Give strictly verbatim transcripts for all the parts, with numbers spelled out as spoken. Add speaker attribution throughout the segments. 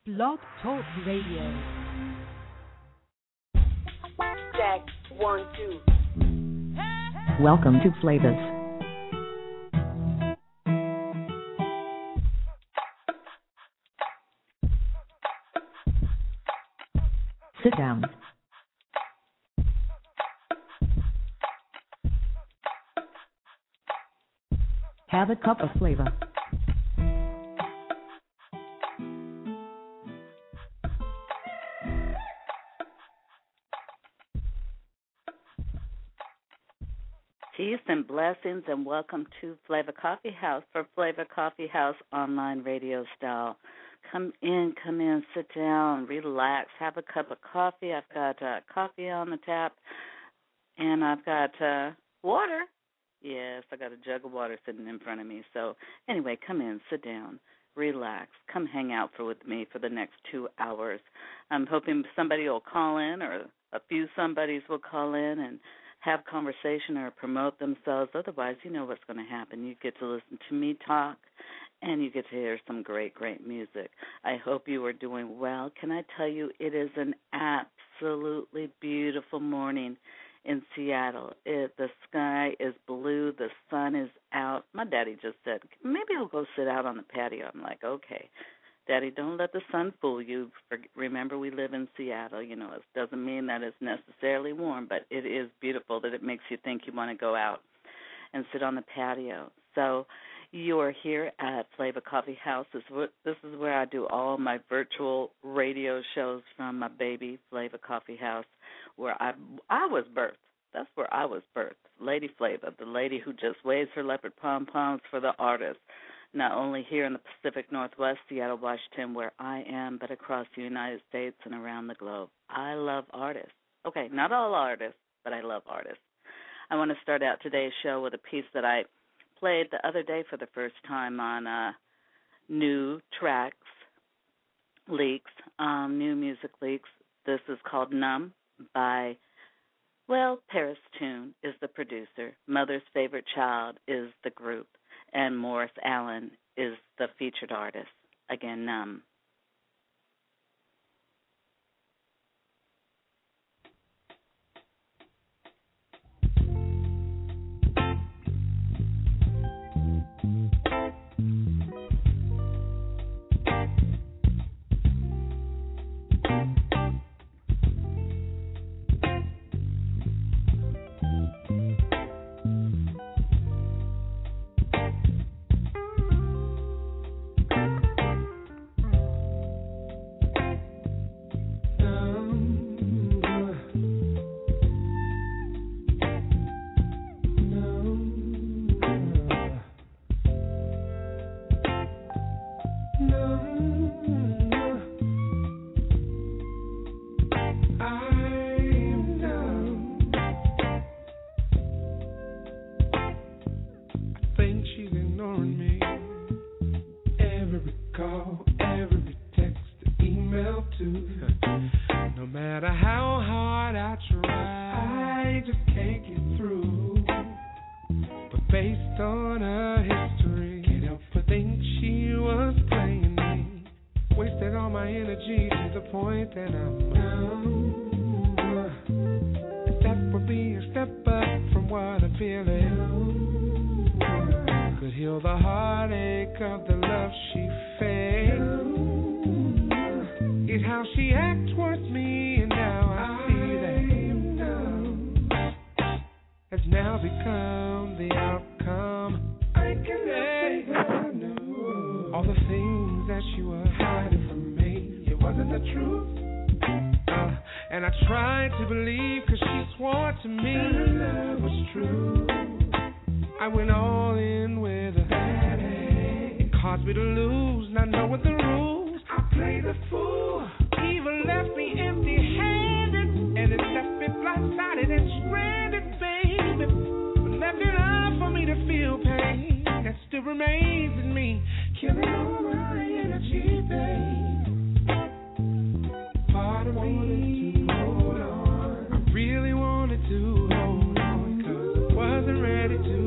Speaker 1: Blog Talk Radio.
Speaker 2: Check, one, two.
Speaker 3: Welcome to Flavas. Sit down. Have a cup of flavor.
Speaker 4: Peace and blessings, and welcome to Flavor Coffee House for Flavor Coffee House online radio style. Come in, come in, sit down, relax, have a cup of coffee. I've got uh, coffee on the tap, and I've got uh, water. Yes, I got a jug of water sitting in front of me. So anyway, come in, sit down, relax, come hang out for with me for the next two hours. I'm hoping somebody will call in, or a few somebodies will call in and have conversation or promote themselves. Otherwise, you know what's going to happen. You get to listen to me talk, and you get to hear some great, great music. I hope you are doing well. Can I tell you, it is an absolutely beautiful morning in Seattle. It, the sky is blue. The sun is out. My daddy just said, maybe I'll go sit out on the patio. I'm like, okay. Daddy, don't let the sun fool you. Remember, we live in Seattle. You know, it doesn't mean that it's necessarily warm, but it is beautiful that it makes you think you want to go out and sit on the patio. So you are here at Flavor Coffee House. This is, what, this is where I do all my virtual radio shows from my baby, Flavor Coffee House, where I I was birthed. That's where I was birthed. Lady Flavor, the lady who just waves her leopard pom-poms for the artists. Not only here in the Pacific Northwest, Seattle, Washington, where I am, but across the United States and around the globe. I love artists. Okay, not all artists, but I love artists. I want to start out today's show with a piece that I played the other day for the first time on uh, New Tracks Leaks, um, New Music Leaks. This is called Numb by, well, Paris Tune is the producer. Mother's Favorite Child is the group. And Morris Allen is the featured artist. Again, Numb.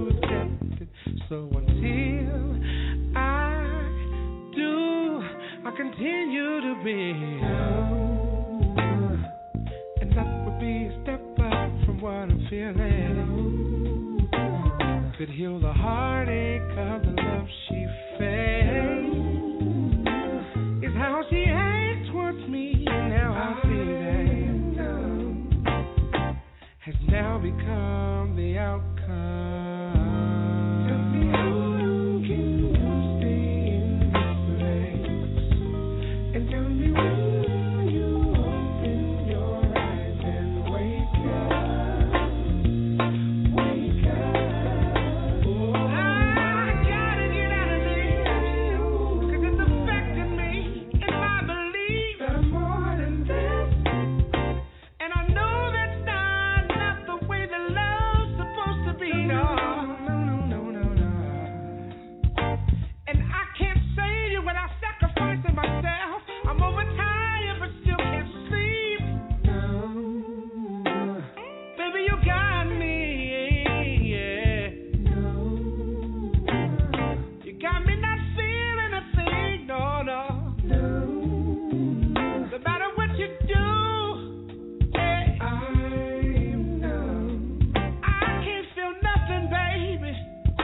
Speaker 5: So until I do, I you to be. And that would be a step up from what I'm feeling. Could heal the heartache of the love she felt. Is how she acts towards me. Now I see that has now become the outcome. Tell me how can you stay in this place? And tell me when you open your eyes and wake up, wake up. Oh, I gotta get out of this, 'cause it's affecting me and my belief that I'm more than this. And I know that's not, not the way that love's supposed to be. No, no, no, no, no, no. And I can't save you without sacrificing myself. I'm overtired but still can't sleep. No. Baby, you got me. Yeah. No. You got me not feeling a thing. No, no. No. No matter what you do, hey, I'm numb. I can't feel nothing, baby.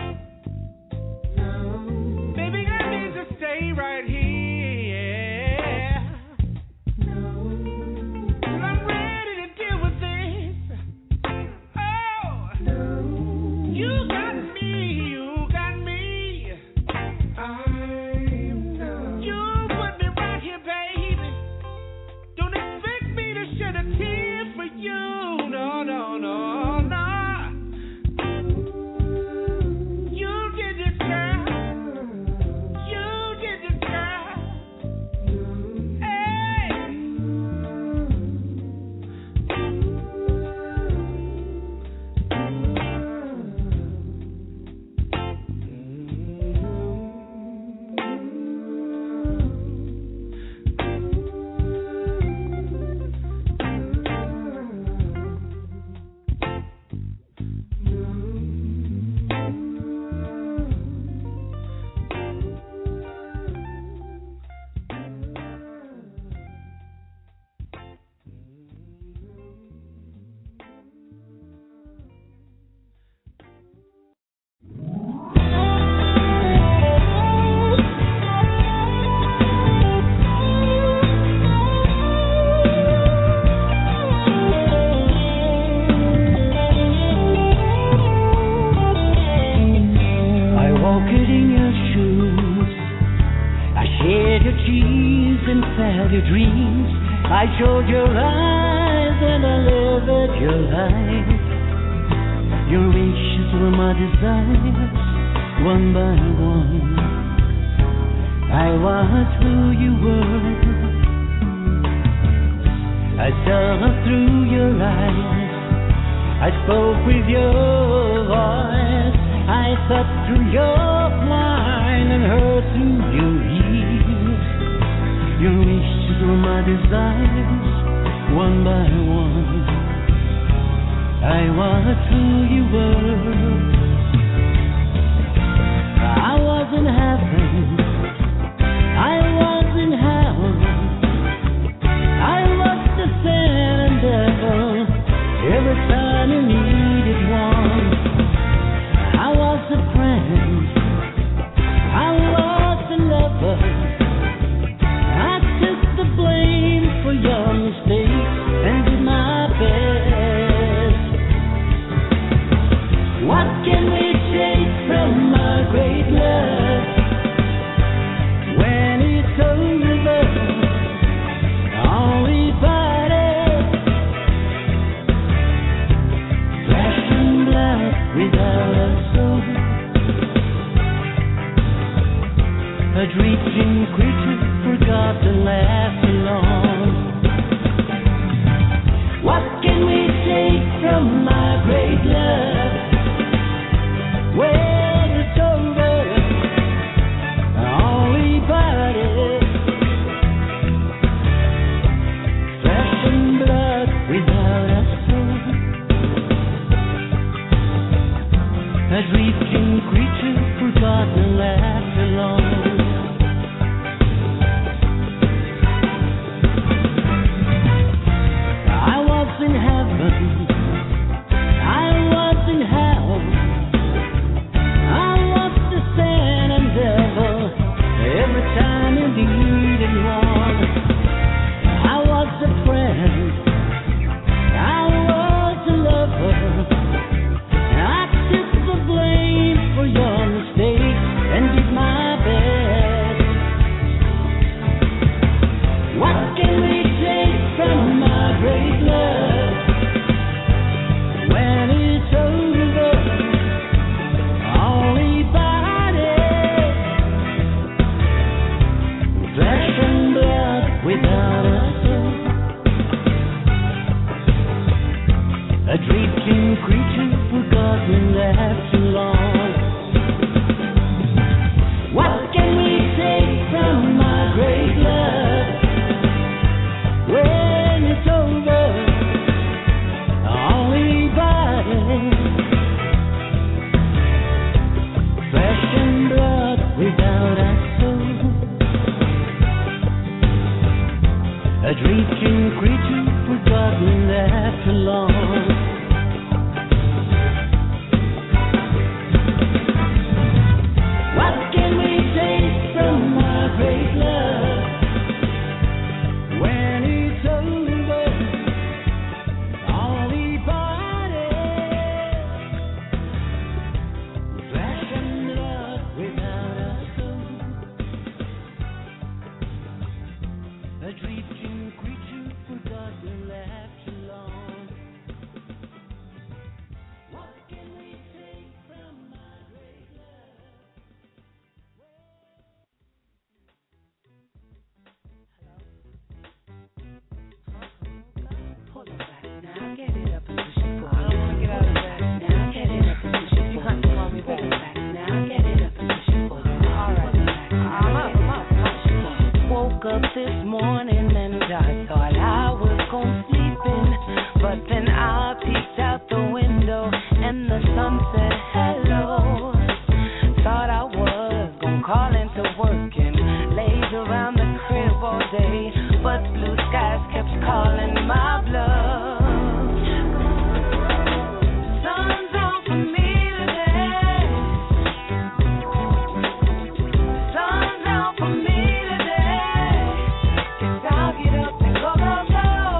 Speaker 5: No. Baby, I need to stay right here. No. 'Cause I'm ready to deal with this. Oh. No. You got me, you got me. I'm numb. You put me right here, baby. Don't expect me to shed a tear for you. No, no, no, no. You did it, girl. You did it, girl. Hey.
Speaker 6: I walked in your shoes. I shared your tears and felt your dreams. I showed your eyes and I lived your life. Your wishes were my desires, one by one. I was who you were. I saw through your eyes. I spoke with your voice. I thought through your mind and heard through your ears. Your wishes were my desires, one by one. I was who you were. I was in heaven. I was in hell. I was the sin and devil. Every time you needed one. I was a friend, I was a lover. I took the blame for your mistakes and did my best. What can we take from our great love when it's over? Only body, flesh and blood without a soul. A dreaming creature forgot to laugh alone. What can we take from my great love when it's over? Only body, flesh and blood without a soul. A dreaming creature forgot to laugh alone. A drifting creature forgotten after long. What can we take from our great love when it's over? All we parted, flesh and blood without a soul. A drifting creature forgotten after long. What can we take from our great love?
Speaker 7: Pull it back now, get it up and push it forward. I don't want to get out of that. Now get it up and push it forward. You have to call me back. Pull it back now, get it up and push it forward. All right, I'm up, I'm up, push it forward. Woke up this morning and I thought I was gonna sleep in, but then I peeked out the window and the sun said hello. Thought I was gonna call into work and laze around the crib all day, but blue skies kept calling my bluff. Sun's out for me today. Sun's out for me today. Guess I'll get up and go, go, go.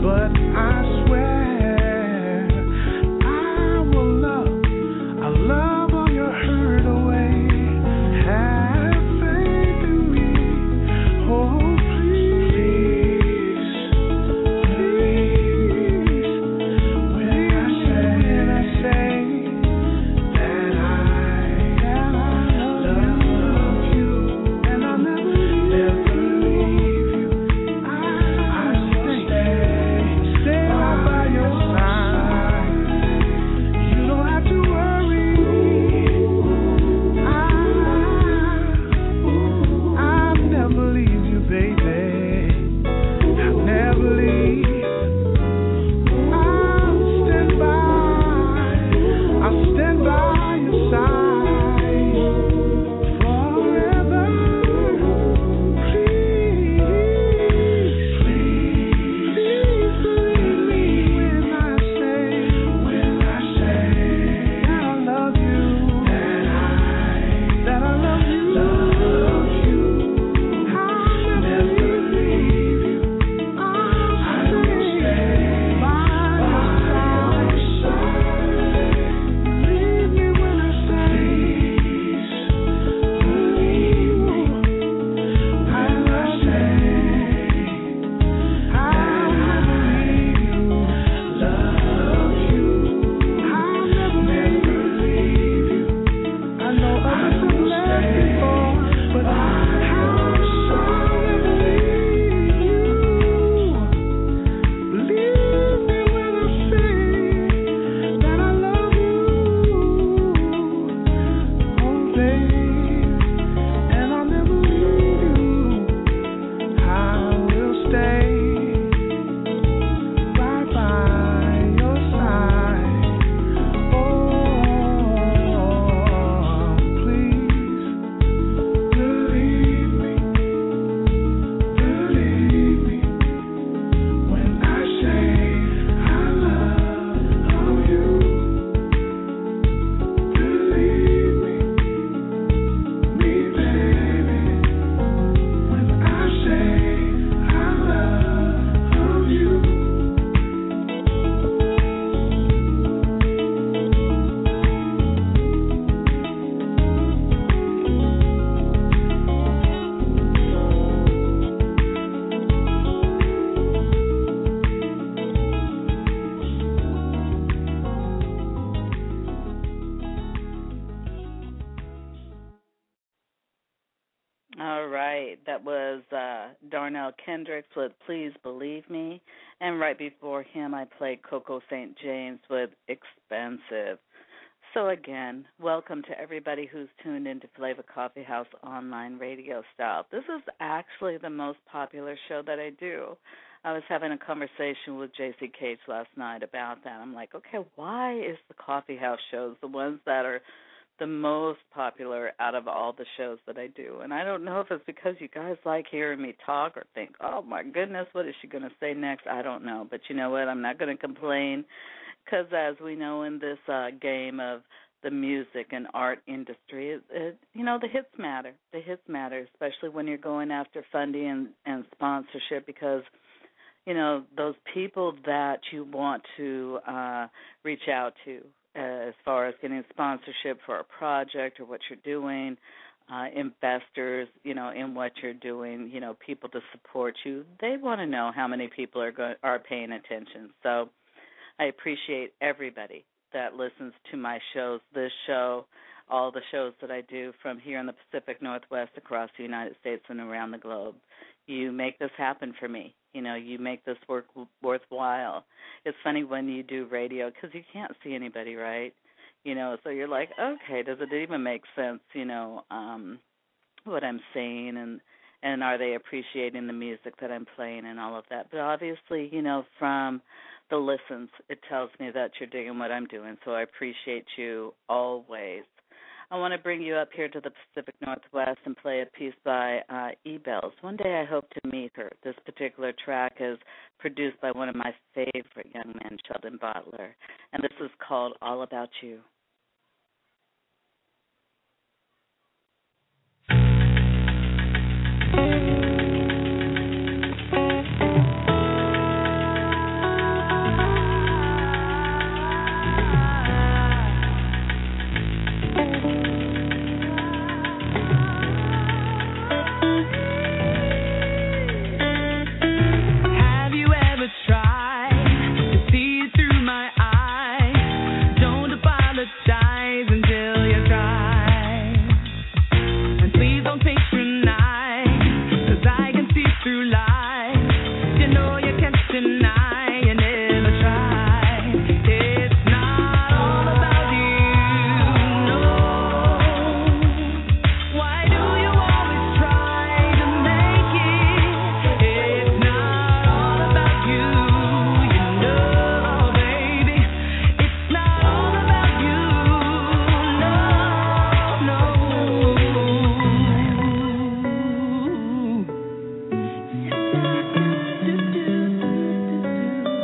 Speaker 4: All right, that was uh, Darnell Kendricks with Please Believe Me. And right before him, I played Coco Saint James with Expensive. So again, welcome to everybody who's tuned into Flavor Coffee House online radio style. This is actually the most popular show that I do. I was having a conversation with J C Cage last night about that. I'm like, okay, why is the Coffee House shows the ones that are the most popular out of all the shows that I do? And I don't know if it's because you guys like hearing me talk or think, oh, my goodness, what is she going to say next? I don't know. But you know what? I'm not going to complain because as we know in this uh, game of the music and art industry, it, it, you know, the hits matter. The hits matter, especially when you're going after funding and, and sponsorship because, you know, those people that you want to uh, reach out to, Uh, as far as getting sponsorship for a project or what you're doing, uh, investors, you know, in what you're doing, you know, people to support you. They want to know how many people are go- are paying attention. So I appreciate everybody that listens to my shows, this show, all the shows that I do from here in the Pacific Northwest across the United States and around the globe. You make this happen for me. You know, you make this work worthwhile. It's funny when you do radio because you can't see anybody, right? You know, so you're like, okay, does it even make sense, you know, um, what I'm saying and, and are they appreciating the music that I'm playing and all of that? But obviously, you know, from the listens, it tells me that you're digging what I'm doing, so I appreciate you always. I want to bring you up here to the Pacific Northwest and play a piece by uh, E-Bells. One day I hope to meet her. This particular track is produced by one of my favorite young men, Sheldon Butler, and this is called All About You.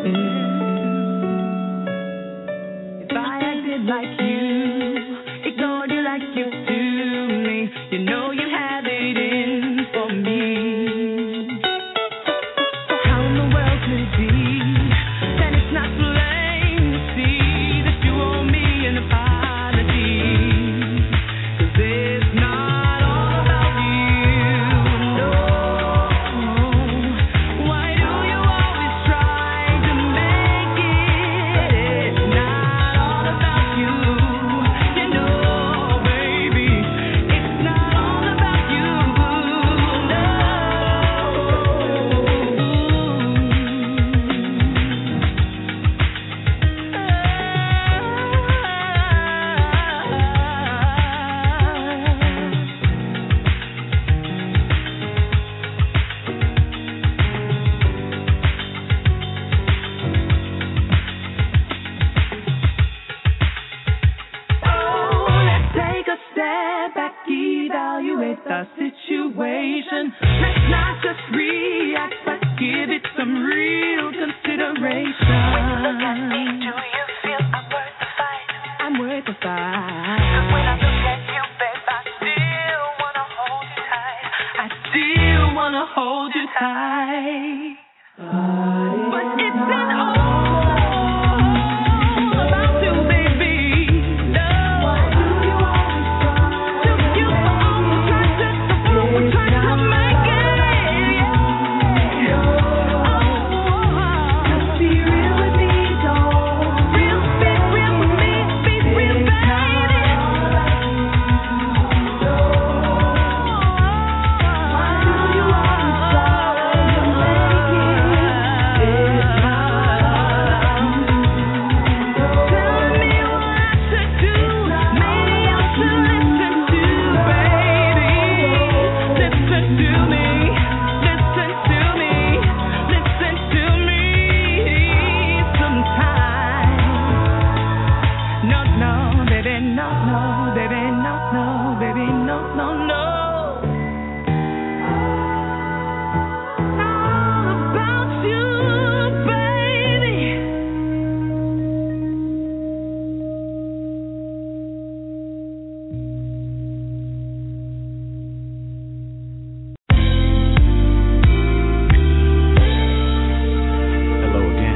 Speaker 5: If I acted like you, ignored you like you do me, you know you have it in for me. So how in the world could it be that it's not plain to see that you owe me an apology? 'Cause it's not all about you, no. Why do you always try to make it? It's not all about you, you know, baby. It's not all about you, Oh, let's take a step back, evaluate the situation. Let's not just react, but give it some real consideration. When you look at me, do you feel I'm worth the fight? I'm worth the fight. 'Cause when I look at you, babe, I still wanna hold you tight. I still wanna hold you tight. But it's not all about you, baby. No. Do you always try to the fool for trying to make it? Just be real with me, don't. Real, be real with me, be real, baby. Why do you always try to make it? It's not. Tell me what I should do. Maybe I should listen to, baby. Listen to me. Listen to me. Listen to me sometimes. No, no, baby, no, no, baby, no, no, baby, no, no, no. All about you, baby.
Speaker 8: Hello again.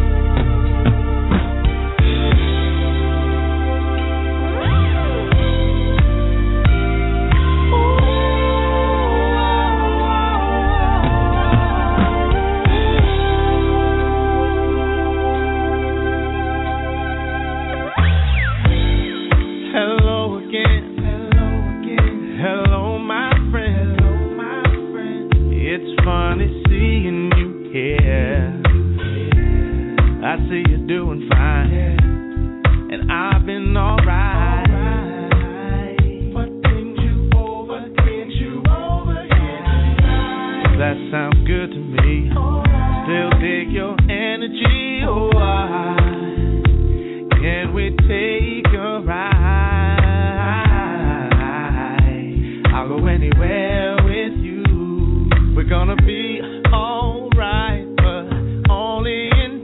Speaker 5: Hello again. Hello again. Hello, my friend. Hello, my friend. It's funny seeing you here. I see you're doing fine, and I've been alright. But didn't you over, didn't you overhear tonight? That sounds good to me. Still dig your energy. Oh, I, can we take a ride? I'll go anywhere with you. We're gonna be alright, but only in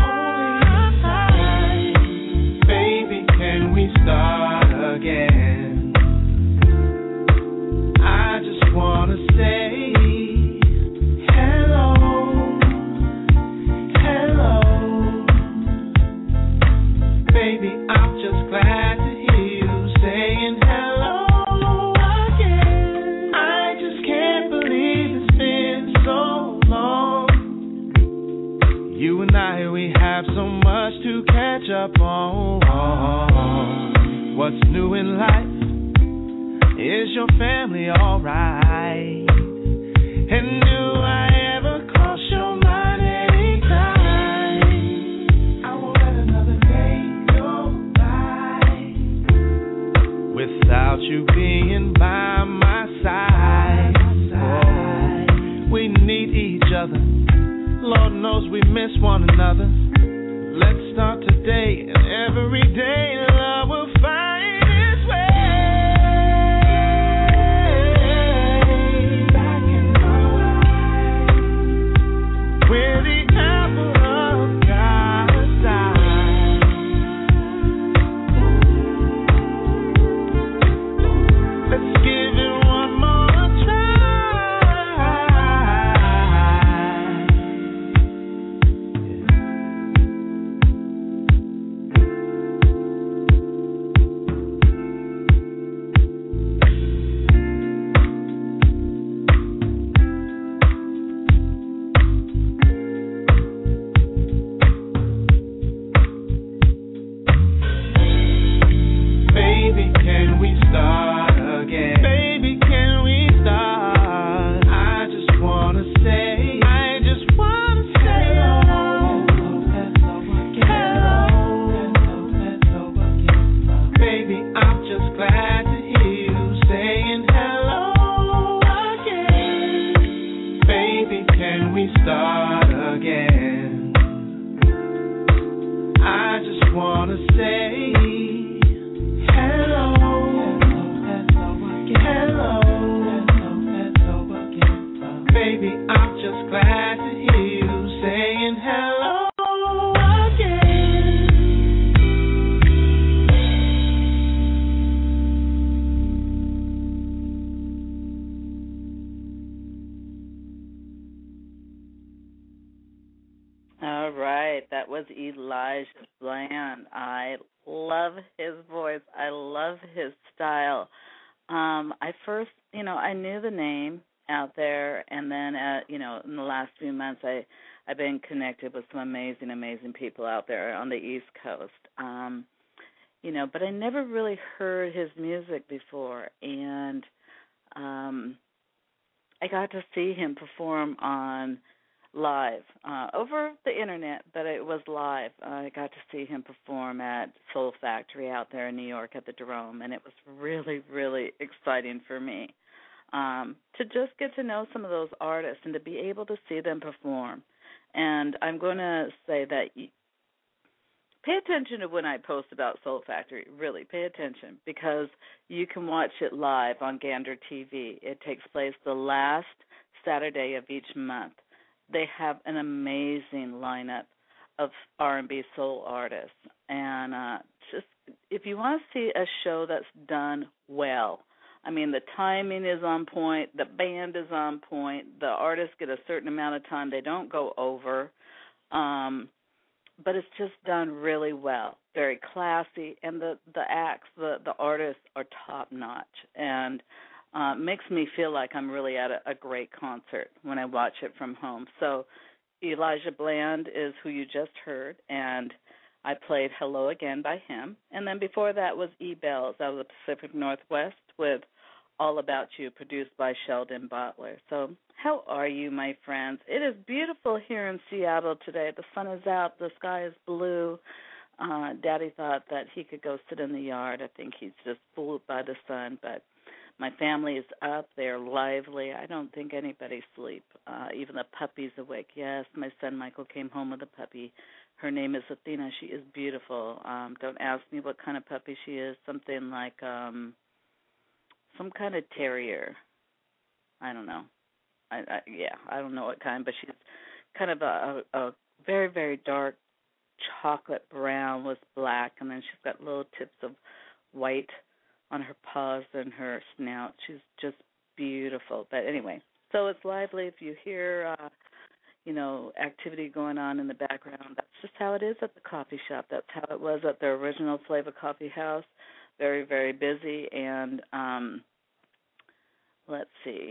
Speaker 5: time. Baby, can we start again? I just wanna say hello, hello. Baby, I'm just glad to hear you saying hello again. I just can't believe it's been so long. You and I, we have so much to catch up on. What's new in life? Is your family alright? And do I ever cross your mind anytime? I won't let another day go by without you being by my side. Oh, we need each other. Lord knows we miss one another. Let's start today, and every day love will find its way. Back in my life, we're the apple of wanna say hello, hello, hello, hello, hello, baby, I'm just glad to hear you saying hello again.
Speaker 4: All right, that was Elijah Bland. I love his voice. I love his style. Um, I first, you know, I knew the name out there, and then, uh, you know, in the last few months, I, I've been connected with some amazing, amazing people out there on the East Coast. Um, you know, but I never really heard his music before, and um, I got to see him perform on live uh, over the internet, but it was live. Uh, I got to see him perform at Soul Factory out there in New York at the Dome, and it was really, really exciting for me um, to just get to know some of those artists and to be able to see them perform. And I'm going to say that you, pay attention to when I post about Soul Factory. Really, pay attention, because you can watch it live on Gander T V. It takes place the last Saturday of each month. They have an amazing lineup of R and B soul artists. And uh, just if you want to see a show that's done well, I mean, the timing is on point, the band is on point, the artists get a certain amount of time, they don't go over, um, but it's just done really well, very classy, and the, the acts, the, the artists are top-notch. And Uh, makes me feel like I'm really at a, a great concert when I watch it from home. So Elijah Bland is who you just heard, and I played Hello Again by him. And then before that was E-Bells out of the Pacific Northwest with All About You, produced by Sheldon Butler. So how are you, my friends? It is beautiful here in Seattle today. The sun is out. The sky is blue. Uh, Daddy thought that he could go sit in the yard. I think he's just fooled by the sun, but my family is up. They're lively. I don't think anybody sleep. Uh, even the puppy's awake. Yes, my son Michael came home with a puppy. Her name is Athena. She is beautiful. Um, don't ask me what kind of puppy she is. Something like um, some kind of terrier. I don't know. I, I yeah, I don't know what kind, but she's kind of a, a, a very, very dark chocolate brown with black, and then she's got little tips of white on her paws and her snout. She's just beautiful. But anyway, so it's lively. If you hear, uh, you know, activity going on in the background, that's just how it is at the coffee shop. That's how it was at the original Flavor Coffee House. Very, very busy. And um, let's see.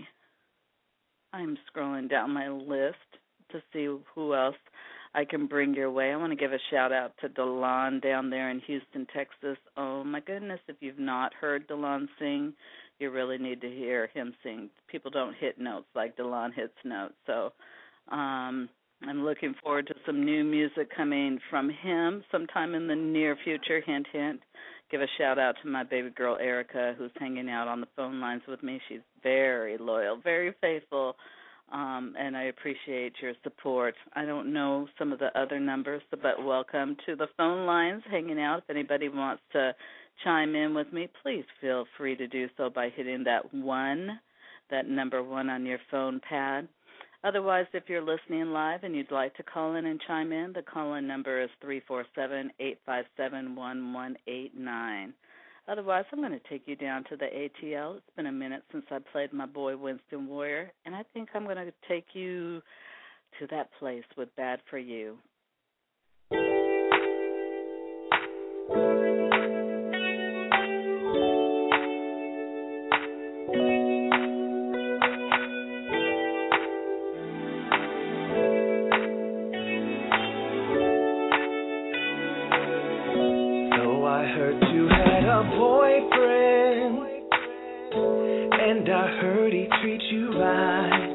Speaker 4: I'm scrolling down my list to see who else I can bring your way. I want to give a shout-out to DeLon down there in Houston, Texas. Oh, my goodness, if you've not heard DeLon sing, you really need to hear him sing. People don't hit notes like DeLon hits notes. So um, I'm looking forward to some new music coming from him sometime in the near future. Hint, hint. Give a shout-out to my baby girl, Erica, who's hanging out on the phone lines with me. She's very loyal, very faithful. Um, and I appreciate your support. I don't know some of the other numbers, but welcome to the phone lines, hanging out. If anybody wants to chime in with me, please feel free to do so by hitting that one, that number one on your phone pad. Otherwise, if you're listening live and you'd like to call in and chime in, the call-in number is three four seven, eight five seven, one one eight nine. Otherwise, I'm going to take you down to the A T L. It's been a minute since I played my boy Winston Warrior, and I think I'm going to take you to that place with Bad For You.
Speaker 5: So I heard you had a boyfriend, and I heard he treats you right.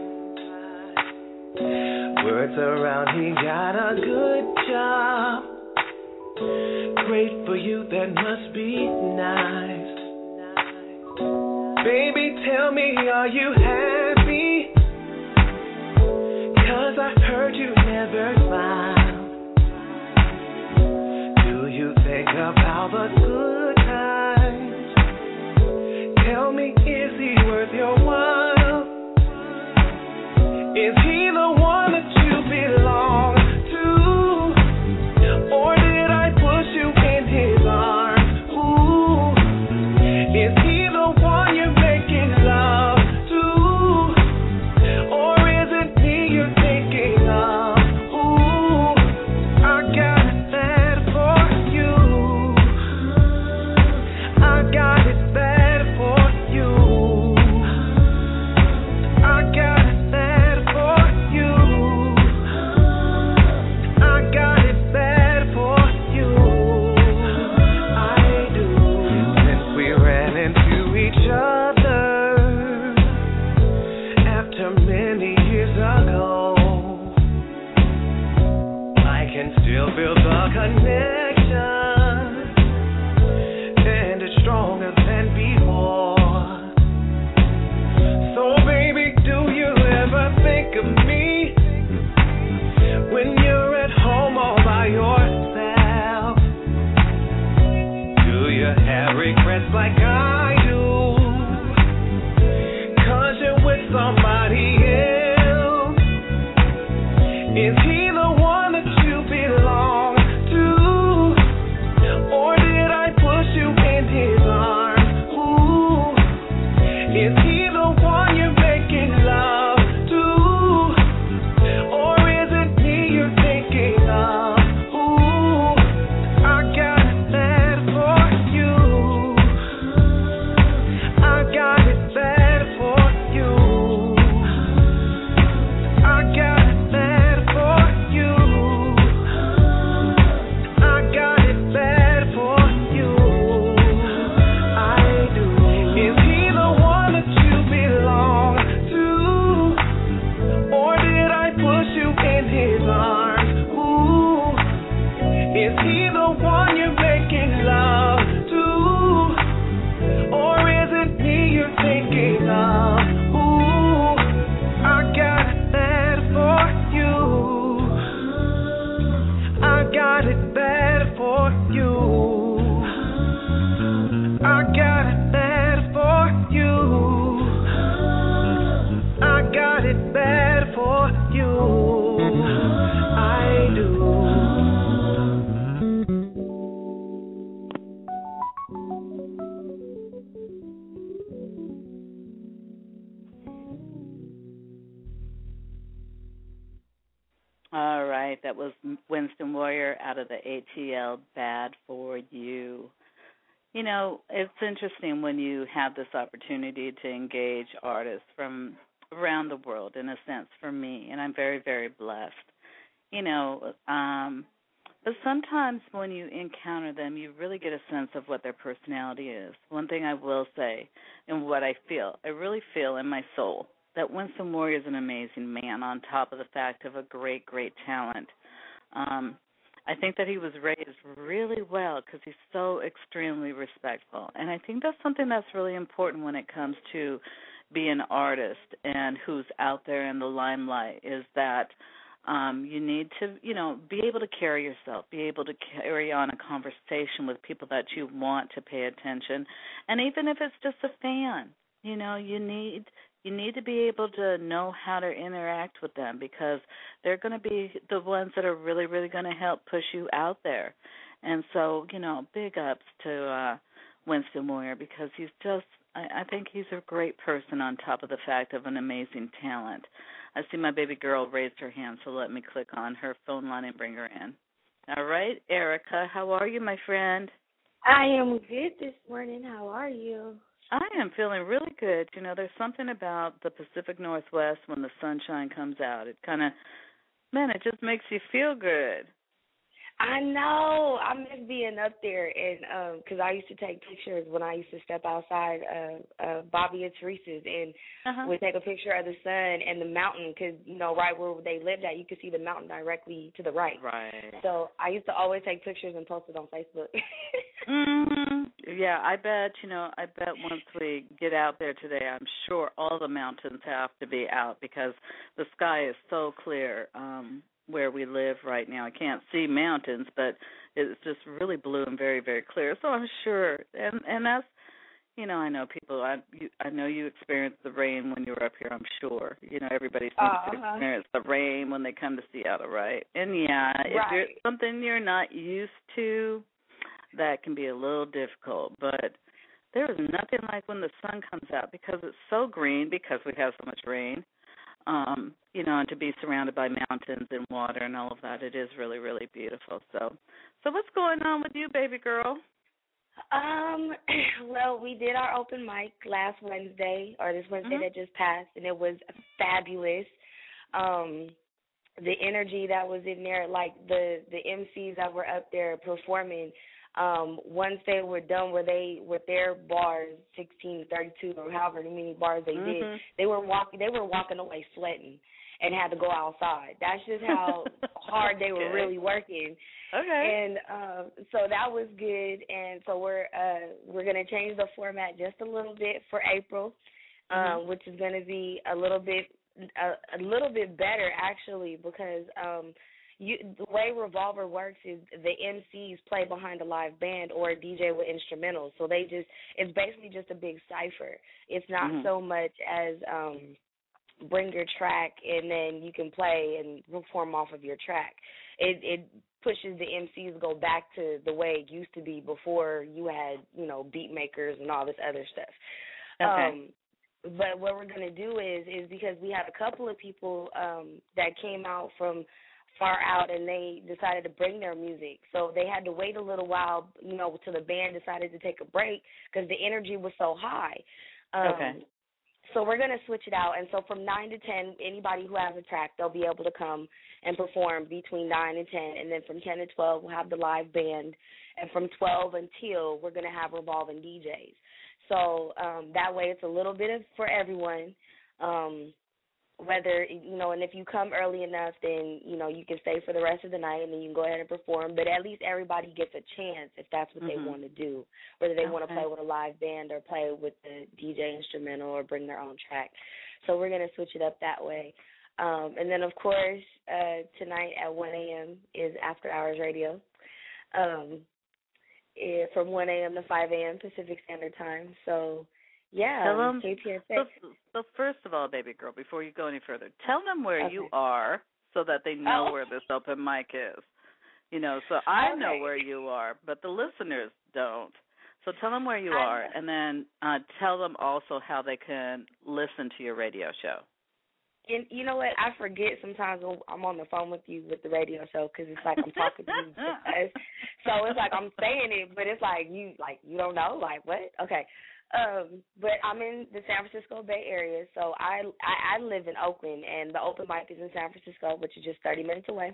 Speaker 5: Words around, he got a good job. Great for you, that must be nice. Baby, tell me, are you happy? 'Cause I heard you never smile. Do you think all the good times. Tell me, is he worth your while? Is he the one that you belong to? Or did I push you in his arms? Ooh, is he the one you're making love to? Or is it me you're thinking of? Ooh, I got it bad for you. I got it bad for you. I got it bad for you. I got it bad for you. I do. Since we ran into each other after many years ago, I can still feel the connection, and it's stronger than before. So baby, do you ever think of me when you're at home all by yourself? Do you have regrets like I do? 'Cause you're with somebody else. Is he the one that you belong to? Or did I push you in his arms? Ooh, is he the one you're making love to? Or is it me you're thinking of? Ooh, I got it bad for you. I got it bad for you. I got it bad for you. I got it bad for you. I do. Is he the one that you belong to? Or did I push you in his arms? Ooh, is he the one you're making love to? Or is it me you're thinking of? Ooh, I got it bad for you. I got it bad for you. I got it bad for you. I got it bad for you. I do.
Speaker 4: All right, that was Winston Warrior out of the A T L, Bad for You. You know, it's interesting when you have this opportunity to engage artists from around the world, in a sense, for me, and I'm very, very blessed. You know, um, but sometimes when you encounter them, you really get a sense of what their personality is. One thing I will say, and what I feel, I really feel in my soul that Winston Warrior is an amazing man, on top of the fact of a great, great talent. Um, I think that he was raised really well because he's so extremely respectful. And I think that's something that's really important when it comes to being an artist and who's out there in the limelight, is that um, you need to, you know, be able to carry yourself, be able to carry on a conversation with people that you want to pay attention. And even if it's just a fan, you know, you need you need to be able to know how to interact with them, because they're going to be the ones that are really, really going to help push you out there. And so, you know, big ups to uh, Winston Warrior, because he's just, I, I think he's a great person on top of the fact of an amazing talent. I see my baby girl raised her hand, so let me click on her phone line and bring her in. All right, Erica, how are you, my friend?
Speaker 8: I am good this morning. How are you?
Speaker 4: I am feeling really good. You know, there's something about the Pacific Northwest when the sunshine comes out. It kind of, man, it just makes you feel good.
Speaker 8: I know. I miss being up there, and because um, I used to take pictures when I used to step outside uh, uh, Bobby and Teresa's, and
Speaker 4: uh-huh.
Speaker 8: would take a picture of the sun and the mountain, because, you know, right where they lived at, you could see the mountain directly to the right.
Speaker 4: Right.
Speaker 8: So I used to always take pictures and post it on Facebook.
Speaker 4: mm-hmm. Yeah, I bet, you know, I bet once we get out there today, I'm sure all the mountains have to be out, because the sky is so clear. Um where we live right now. I can't see mountains, but it's just really blue and very, very clear. So I'm sure, and and that's, you know, I know people. I you, I know you experienced the rain when you were up here. I'm sure. You know, everybody seems
Speaker 8: Uh-huh.
Speaker 4: to experience the rain when they come to Seattle, right? And yeah, if you're
Speaker 8: Right.
Speaker 4: something you're not used to, that can be a little difficult. But there is nothing like when the sun comes out because it's so green because we have so much rain. Um, you know, and to be surrounded by mountains and water and all of that, it is really, really beautiful. So, so what's going on with you, baby girl?
Speaker 8: Um, well, we did our open mic last Wednesday, or this Wednesday
Speaker 4: Mhm.
Speaker 8: that just passed, and it was fabulous. Um, the energy that was in there, like the the M Cs that were up there performing. Um, once they were done with they with their bars, sixteen, thirty-two, or however many bars they did,
Speaker 4: Mhm.
Speaker 8: they were walking. They were walking away sweating and had to go outside. That's just how hard they were
Speaker 4: Okay.
Speaker 8: really working.
Speaker 4: Okay.
Speaker 8: And um, so that was good. And so we're uh, we're gonna change the format just a little bit for April, um,
Speaker 4: Mhm.
Speaker 8: which is gonna be a little bit a, a little bit better actually because um, you the way Revolver works is the M Cs play behind a live band or a D J with instrumentals. So they just it's basically just a big cipher. It's not
Speaker 4: Mhm.
Speaker 8: so much as um, bring your track and then you can play and perform off of your track. It it pushes the M Cs to go back to the way it used to be before you had, you know, beat makers and all this other stuff.
Speaker 4: Okay.
Speaker 8: Um, but what we're going to do is is because we had a couple of people um, that came out from far out and they decided to bring their music. So they had to wait a little while, you know, till the band decided to take a break because the energy was so high. Um,
Speaker 4: Okay.
Speaker 8: So we're going to switch it out. And so from nine to ten, anybody who has a track, they'll be able to come and perform between nine and ten. And then from ten to twelve, we'll have the live band. And from twelve until, we're going to have revolving D Js. So um, that way it's a little bit of for everyone. Um, whether, you know, and if you come early enough, then, you know, you can stay for the rest of the night and then you can go ahead and perform. But at least everybody gets a chance if that's what
Speaker 4: Mhm.
Speaker 8: they want to do, whether they want to
Speaker 4: Okay.
Speaker 8: play with a live band or play with the D J instrumental or bring their own track. So we're going to switch it up that way. Um, and then, of course, uh, tonight at one a.m. is After Hours Radio. Um, eh, from one a.m. to five a.m. Pacific Standard Time. So, yeah,
Speaker 4: Tell them.
Speaker 8: K P S A.
Speaker 4: So, so first of all, baby girl, before you go any further, tell them where
Speaker 8: Okay.
Speaker 4: you are so that they know
Speaker 8: Oh.
Speaker 4: where this open mic is. You know, so I know
Speaker 8: Okay.
Speaker 4: where you are, but the listeners don't. So tell them where you
Speaker 8: I
Speaker 4: are,
Speaker 8: know.
Speaker 4: and then uh, tell them also how they can listen to your radio show.
Speaker 8: And you know what? I forget sometimes when I'm on the phone with you with the radio show because it's like I'm talking to you. Because, so it's like I'm saying it, but it's like you like you don't know. Like what? Okay. Um, but I'm in the San Francisco Bay Area, so I, I I live in Oakland, and the open mic is in San Francisco, which is just thirty minutes away.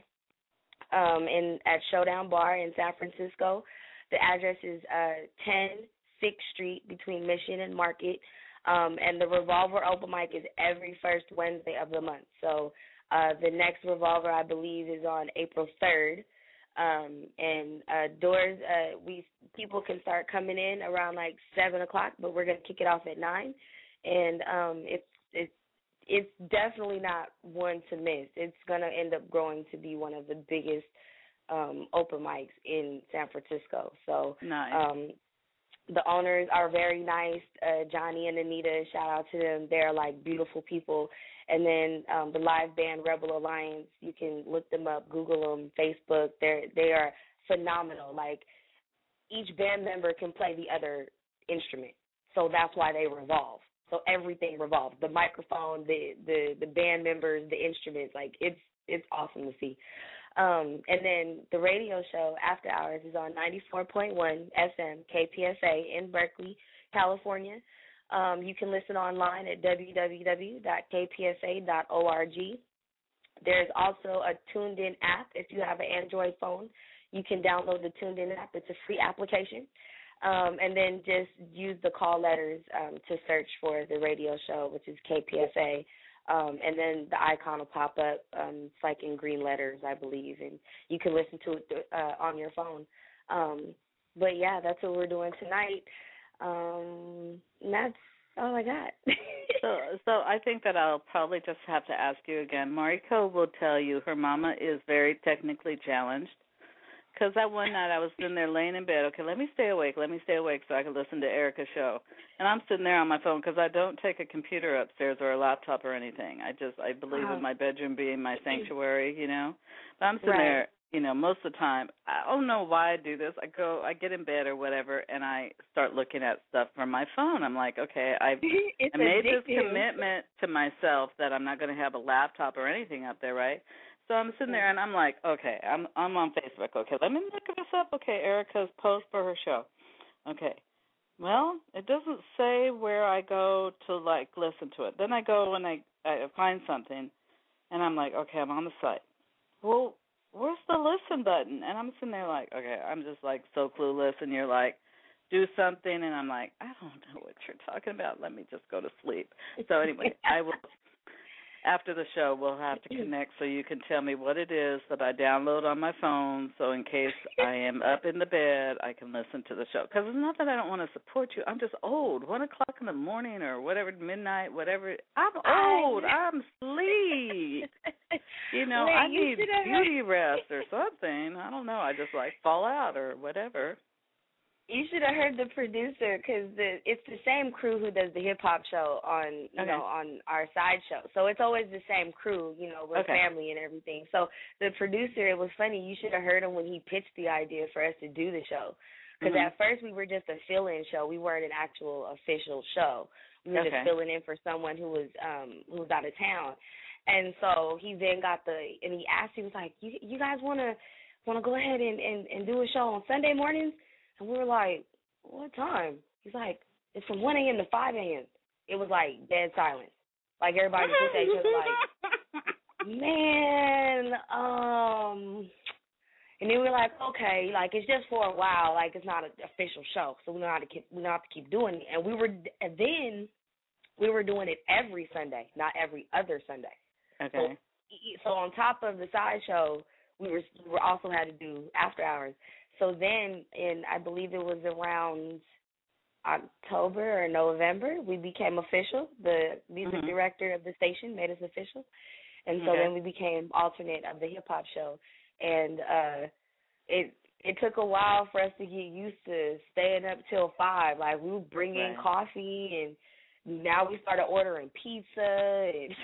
Speaker 8: Um, in at Showdown Bar in San Francisco, the address is uh ten sixth Street between Mission and Market. Um, and the Revolver open mic is every first Wednesday of the month. So uh, the next Revolver, I believe, is on April third. Um, and uh, doors, uh, we people can start coming in around like seven o'clock, but we're gonna kick it off at nine. And um, it's it's it's definitely not one to miss. It's gonna end up growing to be one of the biggest um, open mics in San Francisco. So
Speaker 4: Nice.
Speaker 8: um, the owners are very nice. Uh, Johnny and Anita, shout out to them. They're like beautiful people. And then um, the live band Rebel Alliance, you can look them up, Google them, Facebook. They're they are phenomenal. Like each band member can play the other instrument, so that's why they revolve. So everything revolves. The microphone, the the the band members, the instruments. Like it's it's awesome to see. Um, and then the radio show After Hours is on ninety-four point one F M K P S A in Berkeley, California. Um, you can listen online at w w w dot k p s a dot org. There's also a Tuned In app. If you have an Android phone, you can download the Tuned In app. It's a free application. Um, and then just use the call letters um, to search for the radio show, which is K P S A. Um, and then the icon will pop up. Um, it's like in green letters, I believe, and you can listen to it uh, on your phone. Um, but yeah, that's what we're doing tonight. Um, and that's Oh my God.
Speaker 4: So, so I think that I'll probably just have to ask you again. Mariko will tell you her mama is very technically challenged. Because that one night I was sitting there laying in bed. Okay, let me stay awake. Let me stay awake so I can listen to Erica's show. And I'm sitting there on my phone because I don't take a computer upstairs or a laptop or anything. I just I believe
Speaker 8: Wow.
Speaker 4: in my bedroom being my sanctuary, you know. But I'm sitting
Speaker 8: Right.
Speaker 4: there, you know, most of the time. I don't know why I do this. I go, I get in bed or whatever, and I start looking at stuff from my phone. I'm like, okay, I've
Speaker 8: It's
Speaker 4: I made this
Speaker 8: addictive.
Speaker 4: commitment to myself that I'm not going to have a laptop or anything up there, right? So I'm sitting there and I'm like, okay, I'm I'm on Facebook. Okay, let me look this up. Okay, Erica's post for her show. Okay, well, it doesn't say where I go to like listen to it. Then I go and I I find something, and I'm like, okay, I'm on the site. Well, where's the listen button? And I'm sitting there like, okay, I'm just like so clueless. And you're like, do something, and I'm like, I don't know what you're talking about. Let me just go to sleep. So anyway, I will. After the show, we'll have to connect so you can tell me what it is that I download on my phone so in case I am up in the bed, I can listen to the show. Because it's not that I don't want to support you. I'm just old. One o'clock in the morning or whatever, midnight, whatever. I'm old. I'm asleep. You know,
Speaker 8: Wait,
Speaker 4: I
Speaker 8: you
Speaker 4: need
Speaker 8: shoulda
Speaker 4: beauty rest or something. I don't know. I just like fall out or whatever.
Speaker 8: You should have heard the producer because it's the same crew who does the hip hop show on you
Speaker 4: Okay.
Speaker 8: know on our side show. So it's always the same crew. You know, we're
Speaker 4: Okay.
Speaker 8: family and everything. So the producer, it was funny. You should have heard him when he pitched the idea for us to do the show. Because
Speaker 4: Mhm.
Speaker 8: at first we were just a fill-in show. We weren't an actual official show. We were
Speaker 4: Okay.
Speaker 8: just filling in for someone who was um who was out of town. And so he then got the and he asked. He was like, "You you guys want to want to go ahead and, and and do a show on Sunday mornings?" And we were like, what time? He's like, it's from one a.m. to five a.m. It was like dead silence. Like everybody just looked at each other like, man, um, and then we were like, okay, like it's just for a while, like it's not an official show, so we don't have to keep we don't have to keep doing it. And we were and then we were doing it every Sunday, not every other Sunday.
Speaker 4: Okay.
Speaker 8: So, so on top of the side show, we were we were also had to do after hours. So then, in I believe it was around October or November, we became official. The music
Speaker 4: Mhm.
Speaker 8: director of the station made us official, and so
Speaker 4: Okay.
Speaker 8: then we became alternate of the hip hop show. And uh, it it took a while for us to get used to staying up till five. Like we would bring in
Speaker 4: Right.
Speaker 8: coffee, and now we started ordering pizza. And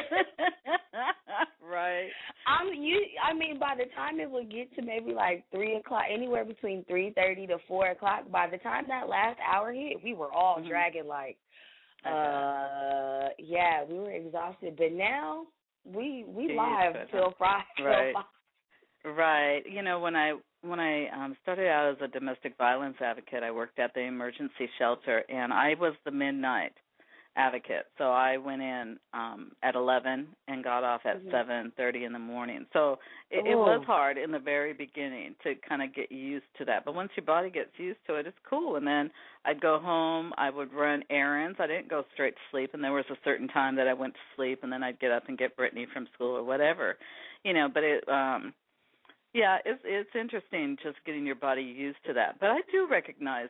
Speaker 4: Right.
Speaker 8: Um, you. I mean, by the time it would get to maybe like three o'clock, anywhere between three thirty to four o'clock. By the time that last hour hit, we were all
Speaker 4: Mhm.
Speaker 8: dragging like,
Speaker 4: Okay.
Speaker 8: uh, yeah, we were exhausted. But now we we
Speaker 4: Get used
Speaker 8: live
Speaker 4: to it,
Speaker 8: till
Speaker 4: huh?
Speaker 8: Friday. till
Speaker 4: Right.
Speaker 8: five.
Speaker 4: Right. You know, when I when I um started out as a domestic violence advocate, I worked at the emergency shelter, and I was the midnight advocate. So I went in um at eleven and got off at
Speaker 8: Mhm.
Speaker 4: seven thirty in the morning. So it, it was
Speaker 8: Ooh.
Speaker 4: hard in the very beginning to kind of get used to that. But once your body gets used to it, it's cool. And then I'd go home, I would run errands. I didn't go straight to sleep, and there was a certain time that I went to sleep, and then I'd get up and get Brittany from school or whatever. You know, but it um yeah, it's it's interesting just getting your body used to that. But I do recognize,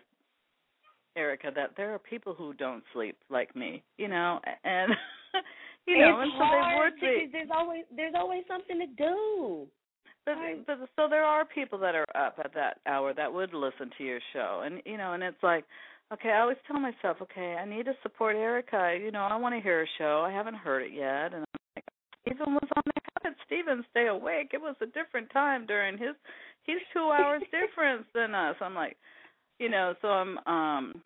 Speaker 4: Erica, that there are people who don't sleep like me, you know, and you know,
Speaker 8: it's
Speaker 4: and so they
Speaker 8: hard
Speaker 4: would
Speaker 8: because
Speaker 4: be.
Speaker 8: there's always there's always something to do.
Speaker 4: But,
Speaker 8: Right.
Speaker 4: but so there are people that are up at that hour that would listen to your show, and you know, and it's like, okay, I always tell myself, okay, I need to support Erica. You know, I want to hear her show. I haven't heard it yet, and I'm like, Stephen was on there. How did Stephen stay awake? It was a different time during his. He's two hours difference than us. I'm like, you know, so I'm um.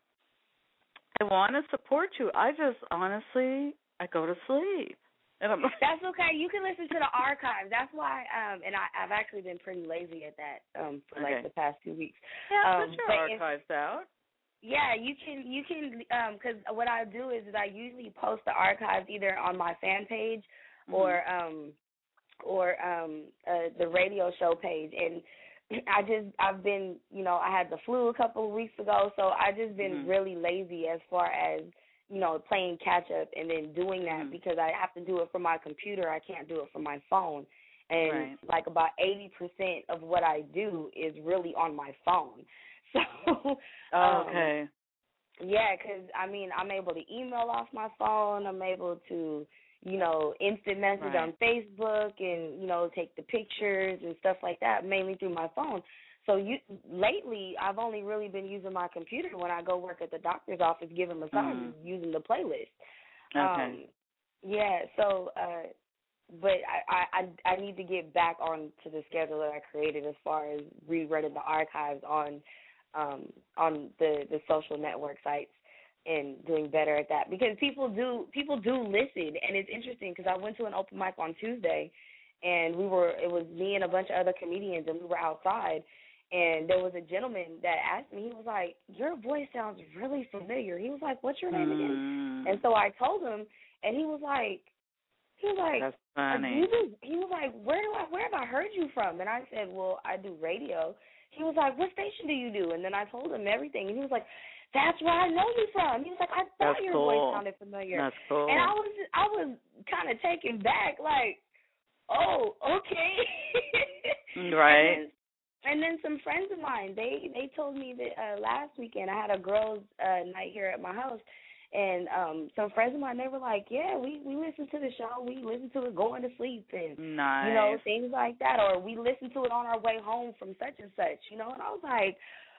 Speaker 4: I want to support you. I just honestly, I go to sleep. And I'm like,
Speaker 8: That's okay. You can listen to the archives. That's why, um, and I, I've actually been pretty lazy at that um, for
Speaker 4: Okay.
Speaker 8: like the past two weeks.
Speaker 4: yeah,
Speaker 8: um,
Speaker 4: put your
Speaker 8: but if-
Speaker 4: archives out.
Speaker 8: Yeah, you can. You can because what I do is, is I usually post the archives either on my fan page
Speaker 4: Mhm.
Speaker 8: or um, or um, uh, the radio show page. And I just I've been you know I had the flu a couple of weeks ago, so I just been
Speaker 4: Mhm.
Speaker 8: really lazy as far as you know playing catch up and then doing that
Speaker 4: Mhm.
Speaker 8: because I have to do it from my computer. I can't do it from my phone. And
Speaker 4: Right.
Speaker 8: like about eighty percent of what I do is really on my phone. So
Speaker 4: Oh,
Speaker 8: um,
Speaker 4: okay.
Speaker 8: Yeah, 'cause I mean, I'm able to email off my phone. I'm able to, you know, instant message
Speaker 4: Right.
Speaker 8: on Facebook, and you know, take the pictures and stuff like that, mainly through my phone. So you lately, I've only really been using my computer when I go work at the doctor's office, giving massages,
Speaker 4: Mm.
Speaker 8: using the playlist.
Speaker 4: Okay.
Speaker 8: Um, yeah. So, uh, but I, I I I need to get back on to the schedule that I created as far as rerunning the archives on um on the the social network sites and doing better at that, because people do people do listen. And it's interesting because I went to an open mic on Tuesday, and we were it was me and a bunch of other comedians, and we were outside, and there was a gentleman that asked me, he was like, your voice sounds really familiar. He was like, what's your name again?
Speaker 4: Mm.
Speaker 8: And so I told him, and he was like, he was like,
Speaker 4: That's
Speaker 8: uh,
Speaker 4: funny.
Speaker 8: He was, he was like, where do I, where have I heard you from? And I said, well, I do radio. He was like, what station do you do? And then I told him everything, and he was like, that's where I know you from. He was like, I thought
Speaker 4: That's
Speaker 8: your
Speaker 4: cool.
Speaker 8: voice sounded familiar.
Speaker 4: That's cool.
Speaker 8: And I was, I was kind of taken back, like, oh, okay.
Speaker 4: Right.
Speaker 8: And then, and then some friends of mine, they they told me that uh, last weekend I had a girls' uh, night here at my house, and um, some friends of mine, they were like, yeah, we we listened to the show, we listened to it going to sleep, and
Speaker 4: Nice.
Speaker 8: you know, things like that, or we listened to it on our way home from such and such, you know. And I was like,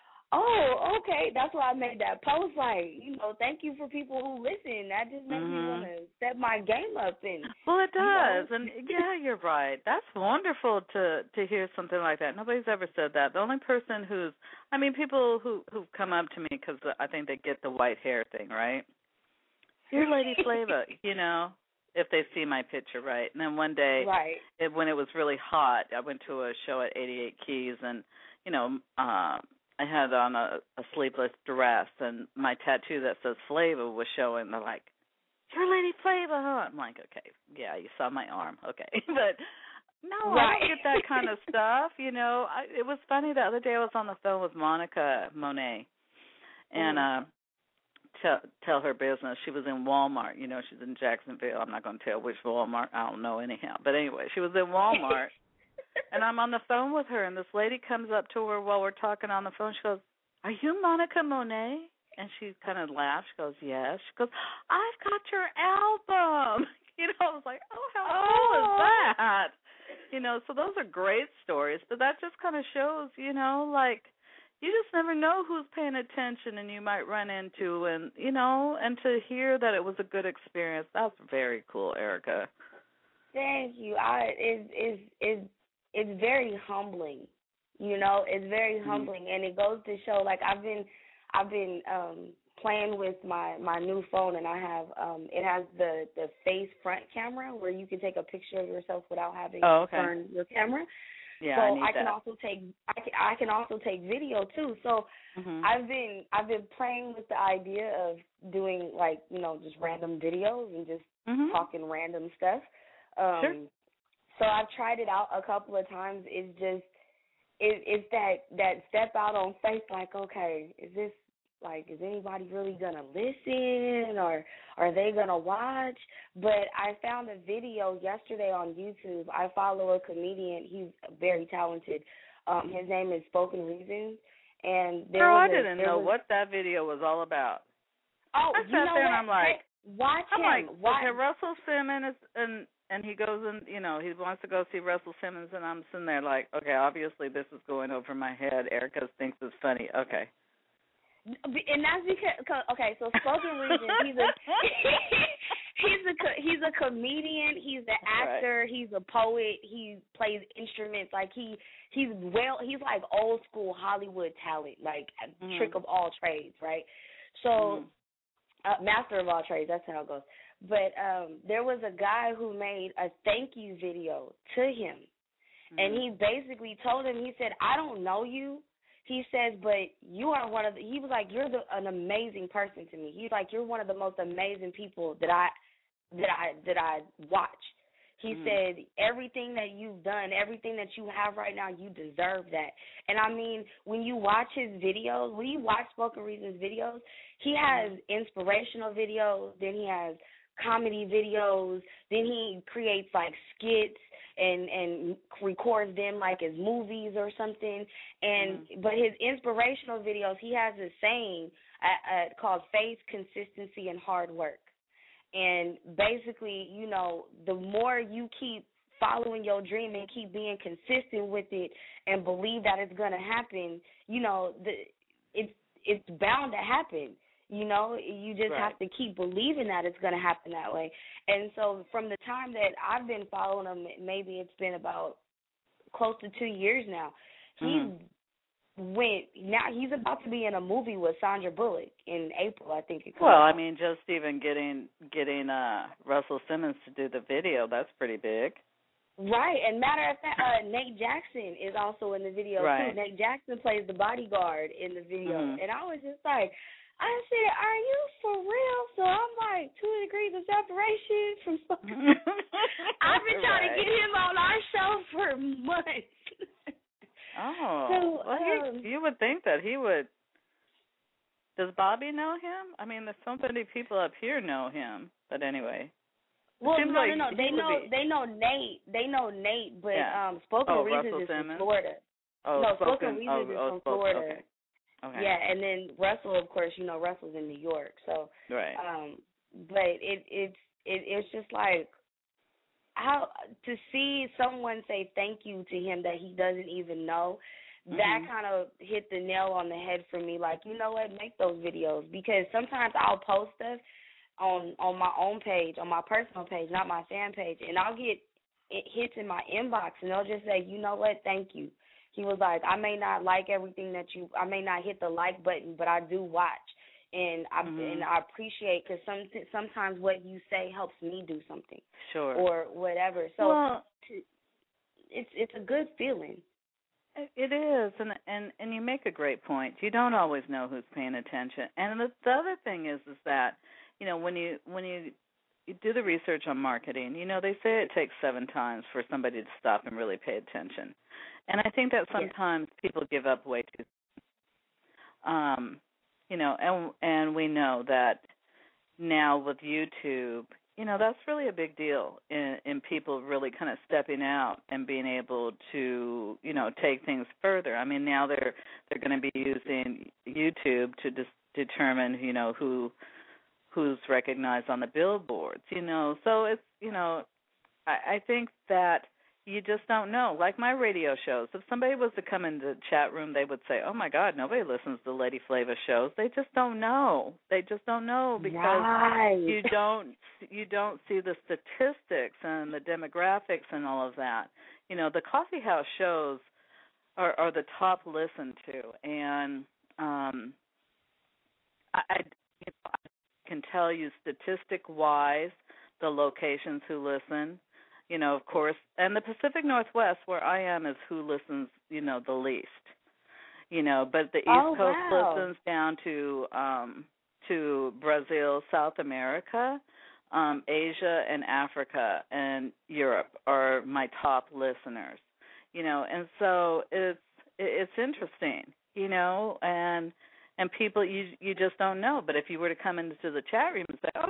Speaker 8: oh, okay. That's why I made that post. Like, you know, thank you for people who listen. That just makes me
Speaker 4: Mhm.
Speaker 8: want to step my game up. And
Speaker 4: Well, it
Speaker 8: you know.
Speaker 4: does, and yeah, you're right. That's wonderful to to hear something like that. Nobody's ever said that. The only person who's, I mean, people who who come up to me because I think they get the white hair thing, right? You're Lady Flava, you know, if they see my picture, right? And then one day,
Speaker 8: Right.
Speaker 4: it, when it was really hot, I went to a show at eighty-eight Keys, and you know, um, I had on a, a sleeveless dress, and my tattoo that says Flava was showing. They're like, "You're Lady Flava, huh?" I'm like, "Okay, yeah, you saw my arm, okay." But no, I
Speaker 8: Right.
Speaker 4: don't get that kind of stuff. You know, I, it was funny the other day. I was on the phone with Monica Monet, and
Speaker 8: Mhm.
Speaker 4: uh, tell tell her business. She was in Walmart. You know, she's in Jacksonville. I'm not going to tell which Walmart. I don't know anyhow. But anyway, she was in Walmart. And I'm on the phone with her, and this lady comes up to her while we're talking on the phone. She goes, "Are you Monica Monet?" And she kind of laughs. She goes, "Yes." She goes, "I've got your album." You know, I was like, "Oh, how cool is that?" You know, so those are great stories, but that just kind of shows, you know, like you just never know who's paying attention and you might run into, and you know, and to hear that it was a good experience, that's very cool, Erica.
Speaker 8: Thank you. I is is is it's very humbling. You know, it's very humbling, and it goes to show. Like I've been, I've been um, playing with my my new phone, and I have um, it has the the face front camera where you can take a picture of yourself without having
Speaker 4: Oh,
Speaker 8: to
Speaker 4: okay.
Speaker 8: turn your camera.
Speaker 4: Yeah,
Speaker 8: so
Speaker 4: I need
Speaker 8: I can
Speaker 4: that.
Speaker 8: also take I can, I can also take video too. So
Speaker 4: Mhm.
Speaker 8: I've been I've been playing with the idea of doing like, you know, just random videos and just
Speaker 4: Mhm.
Speaker 8: talking random stuff. Um
Speaker 4: Sure.
Speaker 8: So I've tried it out a couple of times. It's just it, it's that that step out on faith, like, okay, is this like is anybody really gonna listen, or are they gonna watch? But I found a video yesterday on YouTube. I follow a comedian. He's very talented. Um, his name is Spoken Reasons, and there
Speaker 4: Girl, I
Speaker 8: was a,
Speaker 4: didn't
Speaker 8: there
Speaker 4: know
Speaker 8: was,
Speaker 4: what that video was all about.
Speaker 8: Oh,
Speaker 4: I
Speaker 8: you
Speaker 4: sat
Speaker 8: know
Speaker 4: there
Speaker 8: what?
Speaker 4: and I'm like,
Speaker 8: Hey, watch
Speaker 4: I'm
Speaker 8: him.
Speaker 4: like,
Speaker 8: watch.
Speaker 4: okay, Russell Simmons, is, and and he goes and you know he wants to go see Russell Simmons, and I'm sitting there like, okay, obviously this is going over my head. Erica thinks it's funny. Okay.
Speaker 8: And that's because okay, so Spoken Reasons, he's a he's a co- he's a comedian, he's an actor, right. He's a poet, he plays instruments, like he he's well he's like old school Hollywood talent, like mm-hmm. trick of all trades, right? So mm-hmm. uh, master of all trades, that's how it goes. But um there was a guy who made a thank you video to him, mm-hmm. and he basically told him, he said, I don't know you. He says, but you are one of the, he was like, you're the, an amazing person to me. He's like, you're one of the most amazing people that I, that I, that I watch. He mm-hmm. said, everything that you've done, everything that you have right now, you deserve that. And I mean, when you watch his videos, when you watch Spoken Reasons videos, he has inspirational videos, then he has comedy videos. Then he creates like skits and and records them like as movies or something. And mm-hmm. but his inspirational videos, he has a saying uh, uh, called faith, consistency, and hard work. And basically, you know, the more you keep following your dream and keep being consistent with it and believe that it's going to happen, you know, the it's it's bound to happen. You know, you just
Speaker 4: right.
Speaker 8: have to keep believing that it's going to happen that way. And so from the time that I've been following him, maybe it's been about close to two years now,
Speaker 4: mm-hmm.
Speaker 8: he went, now he's about to be in a movie with Sandra Bullock in April, I think it comes
Speaker 4: Well,
Speaker 8: out.
Speaker 4: I mean, just even getting getting uh, Russell Simmons to do the video, that's pretty big.
Speaker 8: Right, and matter of fact, uh, Nate Jackson is also in the video,
Speaker 4: right.
Speaker 8: too. Nate Jackson plays the bodyguard in the video,
Speaker 4: mm-hmm.
Speaker 8: and I was just like, I said, are you for real? So I'm like, two degrees of separation from something. I've been trying
Speaker 4: right.
Speaker 8: to get him on our show for months.
Speaker 4: oh,
Speaker 8: so,
Speaker 4: well,
Speaker 8: um,
Speaker 4: he, you would think that he would. Does Bobby know him? I mean, there's so many people up here know him, but anyway.
Speaker 8: Well, no,
Speaker 4: like
Speaker 8: no, no. They know,
Speaker 4: be...
Speaker 8: they know Nate. They know Nate, but
Speaker 4: yeah.
Speaker 8: um, Spoken
Speaker 4: oh,
Speaker 8: Reasons
Speaker 4: Russell
Speaker 8: is
Speaker 4: Simmons?
Speaker 8: from Florida.
Speaker 4: Oh,
Speaker 8: no,
Speaker 4: Spoken,
Speaker 8: Spoken Reasons
Speaker 4: oh,
Speaker 8: is
Speaker 4: oh,
Speaker 8: from
Speaker 4: spoken,
Speaker 8: Florida.
Speaker 4: Okay. Okay.
Speaker 8: Yeah, and then Russell, of course, you know, Russell's in New York. So,
Speaker 4: right.
Speaker 8: Um, but it it's it, it's just like how to see someone say thank you to him that he doesn't even know.
Speaker 4: Mm-hmm.
Speaker 8: That kind of hit the nail on the head for me. Like, you know what, make those videos, because sometimes I'll post stuff on on my own page, on my personal page, not my fan page, and I'll get it hits in my inbox, and they'll just say, you know what, thank you. He was like, I may not like everything that you, I may not hit the like button, but I do watch, and I
Speaker 4: mm-hmm.
Speaker 8: and I appreciate, because some sometimes what you say helps me do something,
Speaker 4: sure,
Speaker 8: or whatever. So
Speaker 4: well,
Speaker 8: to, it's it's a good feeling.
Speaker 4: It is, and and and you make a great point. You don't always know who's paying attention, and the, the other thing is is that, you know, when you when you you do the research on marketing, you know, they say it takes seven times for somebody to stop and really pay attention. And I think that sometimes yeah. people give up way too soon. Um, you know, and and we know that now with YouTube, you know, that's really a big deal in, in people really kind of stepping out and being able to, you know, take things further. I mean, now they're they're going to be using YouTube to dis- determine, you know, who who's recognized on the billboards, you know. So it's, you know, I, I think that you just don't know. Like my radio shows, if somebody was to come into the chat room, they would say, oh, my God, nobody listens to Lady Flava shows. They just don't know. They just don't know because
Speaker 8: right.
Speaker 4: you don't you don't see the statistics and the demographics and all of that. You know, the coffee house shows are, are the top listened to. And um, I, I, you know, I can tell you statistic-wise the locations who listen. You know, of course, and the Pacific Northwest, where I am, is who listens, you know, the least. You know, but the East
Speaker 8: oh,
Speaker 4: Coast
Speaker 8: wow.
Speaker 4: listens down to um, to Brazil, South America, um, Asia, and Africa, and Europe are my top listeners. You know, and so it's it's interesting. You know, and and people you you just don't know. But if you were to come into the chat room and say, oh.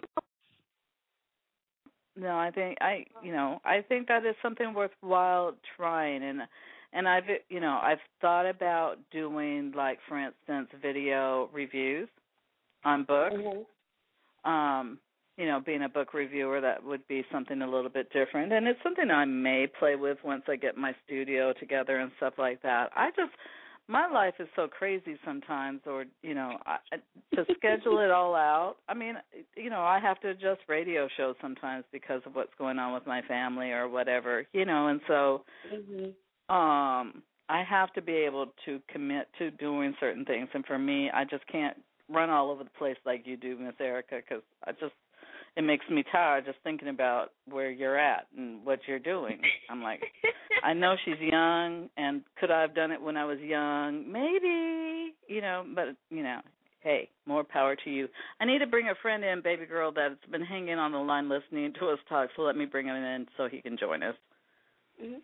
Speaker 4: No, I think I, you know, I think that is something worthwhile trying, and and I've, you know, I've thought about doing, like, for instance, video reviews on books.
Speaker 8: Mm-hmm.
Speaker 4: Um, you know, being a book reviewer, that would be something a little bit different, and it's something I may play with once I get my studio together and stuff like that. I just. My life is so crazy sometimes, or, you know, I, to schedule it all out. I mean, you know, I have to adjust radio shows sometimes because of what's going on with my family or whatever, you know, and so
Speaker 8: mm-hmm.
Speaker 4: um, I have to be able to commit to doing certain things. And for me, I just can't run all over the place like you do, Miss Erica, because I just, it makes me tired just thinking about where you're at and what you're doing. I'm like, I know she's young, and could I have done it when I was young? Maybe, you know, but, you know, hey, more power to you. I need to bring a friend in, baby girl, that's been hanging on the line listening to us talk, so let me bring him in so he can join us.
Speaker 8: Mm-hmm.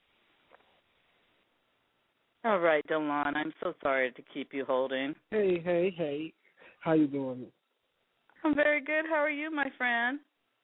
Speaker 4: All right, Delon, I'm so sorry to keep you holding.
Speaker 9: Hey, hey, hey. How you doing?
Speaker 4: I'm very good. How are you, my friend?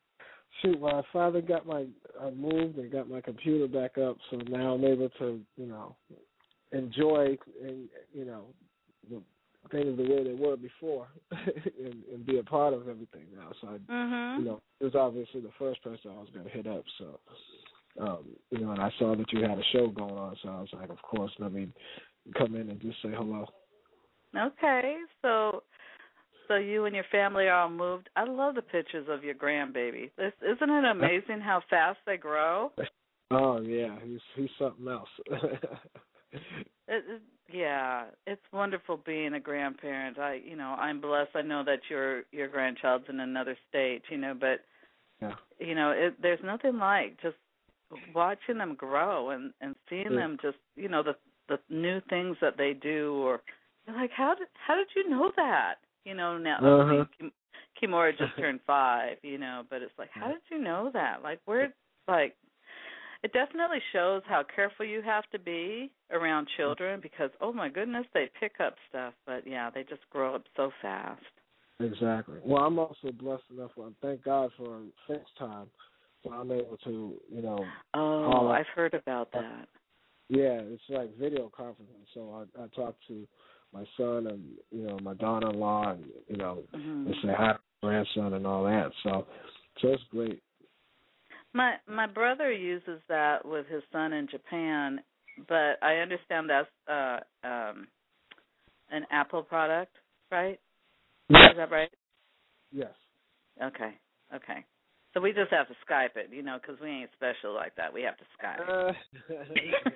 Speaker 9: Shoot, my father got my I moved and got my computer back up, so now I'm able to, you know, enjoy and you know the things the way they were before, and, and be a part of everything now. So I,
Speaker 4: Mhm.
Speaker 9: you know, it was obviously the first person I was going to hit up. So, um, you know, and I saw that you had a show going on, so I was like, of course, let me come in and just say hello.
Speaker 4: Okay, so. So you and your family are all moved. I love the pictures of your grandbaby. This, isn't it amazing how fast they grow?
Speaker 9: Oh yeah, he's he's something else.
Speaker 4: it, it, yeah, it's wonderful being a grandparent. I, you know, I'm blessed. I know that your your grandchild's in another state, you know, but
Speaker 9: yeah.
Speaker 4: you know, it, there's nothing like just watching them grow and and seeing
Speaker 9: Yeah.
Speaker 4: them just, you know, the the new things that they do, or you're like, how did how did you know that? You know, now
Speaker 9: Uh-huh.
Speaker 4: I mean, Kimora just turned five, you know, but it's like, how did you know that? Like, where, like, it definitely shows how careful you have to be around children because, oh, my goodness, they pick up stuff. But, yeah, they just grow up so fast.
Speaker 9: Exactly. Well, I'm also blessed enough, well, thank God for FaceTime, so I'm able to, you know.
Speaker 4: Oh,
Speaker 9: call
Speaker 4: I've heard about that.
Speaker 9: Yeah, it's like video conferencing. So I, I talk to my son and, you know, my daughter-in-law and, you know,
Speaker 4: Mm-hmm.
Speaker 9: and say hi to my grandson and all that. So, so it's great.
Speaker 4: My my brother uses that with his son in Japan, but I understand that's uh, um, an Apple product, right?
Speaker 9: Yes.
Speaker 4: Is that right?
Speaker 9: Yes.
Speaker 4: Okay, okay. So we just have to Skype it, you know, because we ain't special like that. We have to Skype it.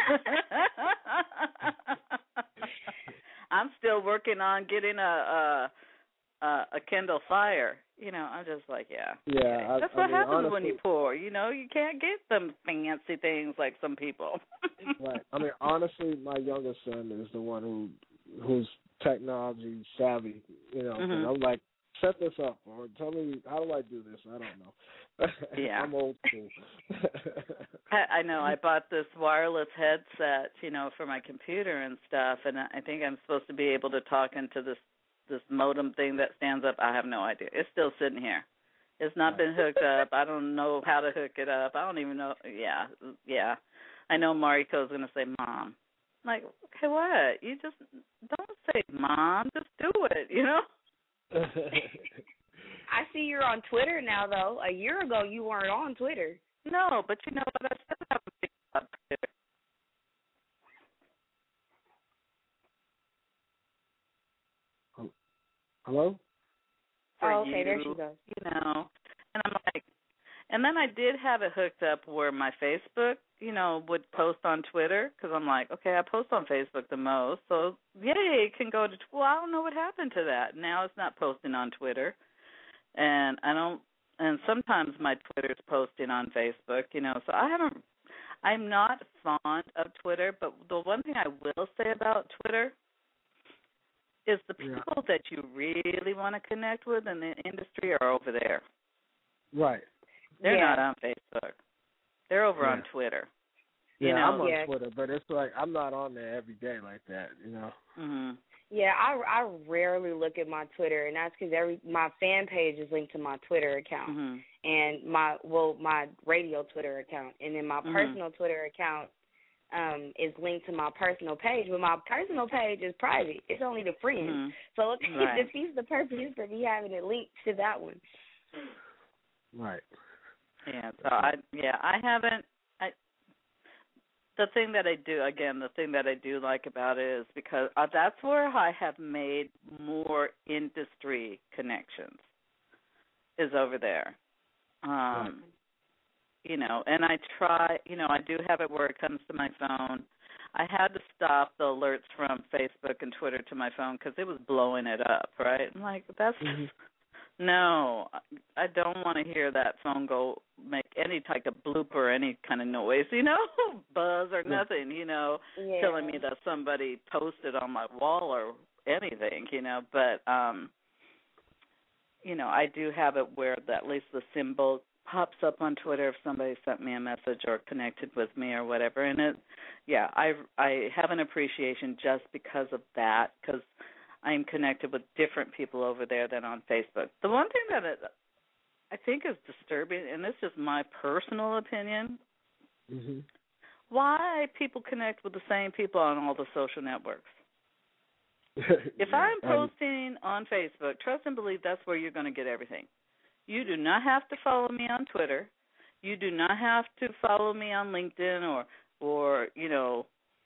Speaker 9: Uh,
Speaker 4: I'm still working on getting a a, a Kindle Fire. You know, I'm just like, yeah.
Speaker 9: Yeah. I,
Speaker 4: That's
Speaker 9: I
Speaker 4: what
Speaker 9: mean,
Speaker 4: happens
Speaker 9: honestly,
Speaker 4: when you're poor. You know, you can't get them fancy things like some people.
Speaker 9: Right. I mean, honestly, my youngest son is the one who who's technology savvy. You know,
Speaker 4: Mhm.
Speaker 9: I'm like, set this up or tell me how do I do this? I don't know.
Speaker 4: Yeah.
Speaker 9: I'm old school.
Speaker 4: I, I know. I bought this wireless headset, you know, for my computer and stuff, and I think I'm supposed to be able to talk into this this modem thing that stands up. I have no idea. It's still sitting here. It's not been hooked up. I don't know how to hook it up. I don't even know. Yeah, yeah. I know Mariko's going to say, Mom. I'm like, okay, what? You just don't say, Mom. Just do it, you know?
Speaker 8: I see you're on Twitter now, though. A year ago, you weren't on Twitter.
Speaker 4: No, but you know what? I still have a big up Twitter.
Speaker 9: Hello?
Speaker 4: For
Speaker 8: Oh, okay,
Speaker 4: you,
Speaker 8: there she goes.
Speaker 4: You know, and I'm like, and then I did have it hooked up where my Facebook, you know, would post on Twitter because I'm like, okay, I post on Facebook the most, so yay, it can go to. Well, I don't know what happened to that. Now it's not posting on Twitter, and I don't. And sometimes my Twitter's posting on Facebook, you know. So I haven't. I'm not fond of Twitter, but the one thing I will say about Twitter is the people
Speaker 9: Yeah.
Speaker 4: that you really want to connect with in the industry are over there.
Speaker 9: Right.
Speaker 4: They're
Speaker 8: Yeah.
Speaker 4: not on Facebook. They're over
Speaker 9: Yeah.
Speaker 4: on Twitter.
Speaker 9: Yeah,
Speaker 4: You know?
Speaker 9: I'm on
Speaker 8: Yeah.
Speaker 9: Twitter, but it's like I'm not on there every day like that, you know.
Speaker 4: Mhm.
Speaker 8: Yeah, I, I rarely look at my Twitter, and that's because every my fan page is linked to my Twitter account,
Speaker 4: Mhm.
Speaker 8: and my well my radio Twitter account, and then my
Speaker 4: Mhm.
Speaker 8: personal Twitter account um is linked to my personal page, but my personal page is private. It's only the friends,
Speaker 4: Mhm.
Speaker 8: so it
Speaker 4: Right.
Speaker 8: defeats the purpose for me having it linked to that one.
Speaker 9: Right.
Speaker 4: Yeah. So I yeah I haven't. I the thing that I do again the thing that I do like about it is because uh, that's where I have made more industry connections is over there. Um. You know, and I try, you know, I do have it where it comes to my phone. I had to stop the alerts from Facebook and Twitter to my phone because it was blowing it up, right? I'm like, that's,
Speaker 9: Mhm.
Speaker 4: no, I don't want to hear that phone go make any type of bloop or any kind of noise, you know, buzz or nothing, you know,
Speaker 8: Yeah.
Speaker 4: telling me that somebody posted on my wall or anything, you know, but, um, you know, I do have it where at least the symbol pops up on Twitter if somebody sent me a message or connected with me or whatever. And it, yeah, I I have an appreciation just because of that, because I'm connected with different people over there than on Facebook. The one thing that it, I think is disturbing, and this is my personal opinion,
Speaker 9: mm-hmm.
Speaker 4: why people connect with the same people on all the social networks. If
Speaker 9: yeah,
Speaker 4: I'm posting on Facebook, trust and believe that's where you're going to get everything. You do not have to follow me on Twitter. You do not have to follow me on LinkedIn or, or you know,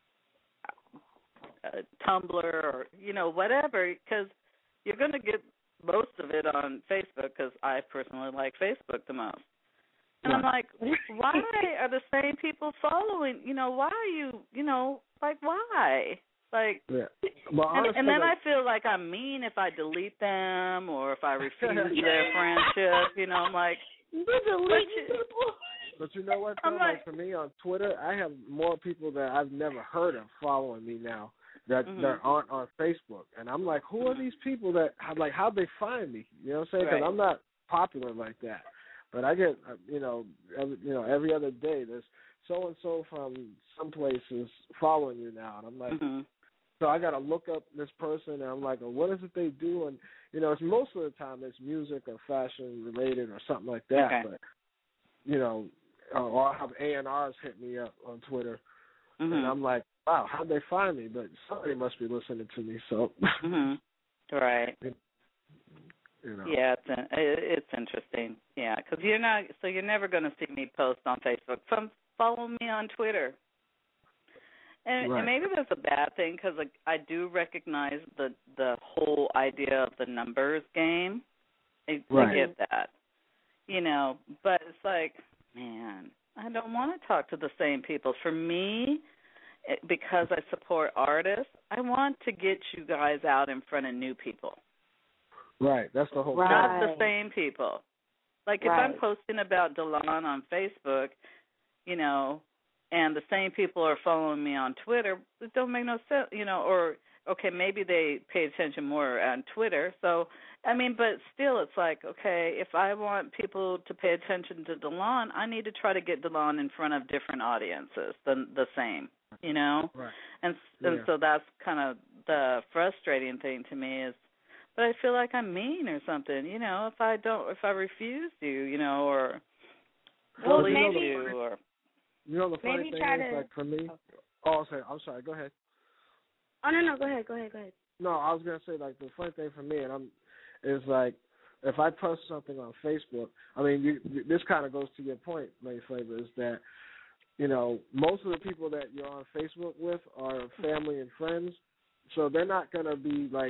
Speaker 4: uh, Tumblr or, you know, whatever, because you're going to get most of it on Facebook because I personally like Facebook the most. And I'm like, why are the same people following? You know, why are you, you know, like, why? Like,
Speaker 9: yeah. well,
Speaker 4: and, and then
Speaker 9: like,
Speaker 4: I feel like I'm mean if I delete them or if I refuse their friendship. You know, I'm like,
Speaker 8: you delete
Speaker 9: people. But you know what, though?
Speaker 4: I'm
Speaker 9: Like,
Speaker 4: like,
Speaker 9: for me on Twitter, I have more people that I've never heard of following me now that,
Speaker 4: mm-hmm.
Speaker 9: that aren't on Facebook. And I'm like, who are these people that, like, how'd they find me? You know what I'm saying? Because
Speaker 4: Right.
Speaker 9: I'm not popular like that. But I get, you know, every, you know, every other day there's so-and-so from some places following you now. And I'm like,
Speaker 4: mm-hmm.
Speaker 9: so I got to look up this person, and I'm like, well, what is it they do? And, you know, it's most of the time it's music or fashion related or something like that.
Speaker 4: Okay.
Speaker 9: But, you know, uh, or I'll have A and R's hit me up on Twitter,
Speaker 4: mm-hmm.
Speaker 9: and I'm like, wow, how'd they find me? But somebody must be listening to me, so.
Speaker 4: mm-hmm. Right.
Speaker 9: You know.
Speaker 4: Yeah, it's it's interesting. Yeah, because you're not, so you're never going to see me post on Facebook. Some follow me on Twitter. And,
Speaker 9: right.
Speaker 4: and maybe that's a bad thing because like, I do recognize the the whole idea of the numbers game. I,
Speaker 9: right.
Speaker 4: I get that, you know. But it's like, man, I don't want to talk to the same people. For me, it, because I support artists, I want to get you guys out in front of new people.
Speaker 9: Right. That's the whole.
Speaker 8: Right.
Speaker 4: Not the same people. Like if
Speaker 8: right.
Speaker 4: I'm posting about Delon on Facebook, you know, and the same people are following me on Twitter, it don't make no sense, you know, or, okay, maybe they pay attention more on Twitter. So, I mean, but still it's like, okay, if I want people to pay attention to Delon, I need to try to get Delon in front of different audiences than the same, you know?
Speaker 9: Right.
Speaker 4: And,
Speaker 9: yeah.
Speaker 4: and so that's kind of the frustrating thing to me is, but I feel like I'm mean or something, you know, if I don't, if I refuse you, you know, or
Speaker 8: well,
Speaker 4: bully
Speaker 8: maybe,
Speaker 4: you or...
Speaker 9: You know the funny
Speaker 8: Maybe
Speaker 9: thing
Speaker 8: try
Speaker 9: is,
Speaker 8: to,
Speaker 9: like, for me, oh, I'm sorry, I'm sorry, go ahead.
Speaker 8: Oh, no, no, go ahead, go ahead, go ahead.
Speaker 9: No, I was going to say, like, the funny thing for me, and I'm, is, like, if I post something on Facebook, I mean, you, you, this kind of goes to your point, Lady Flavor, is that, you know, most of the people that you're on Facebook with are family and friends, so they're not going to be, like,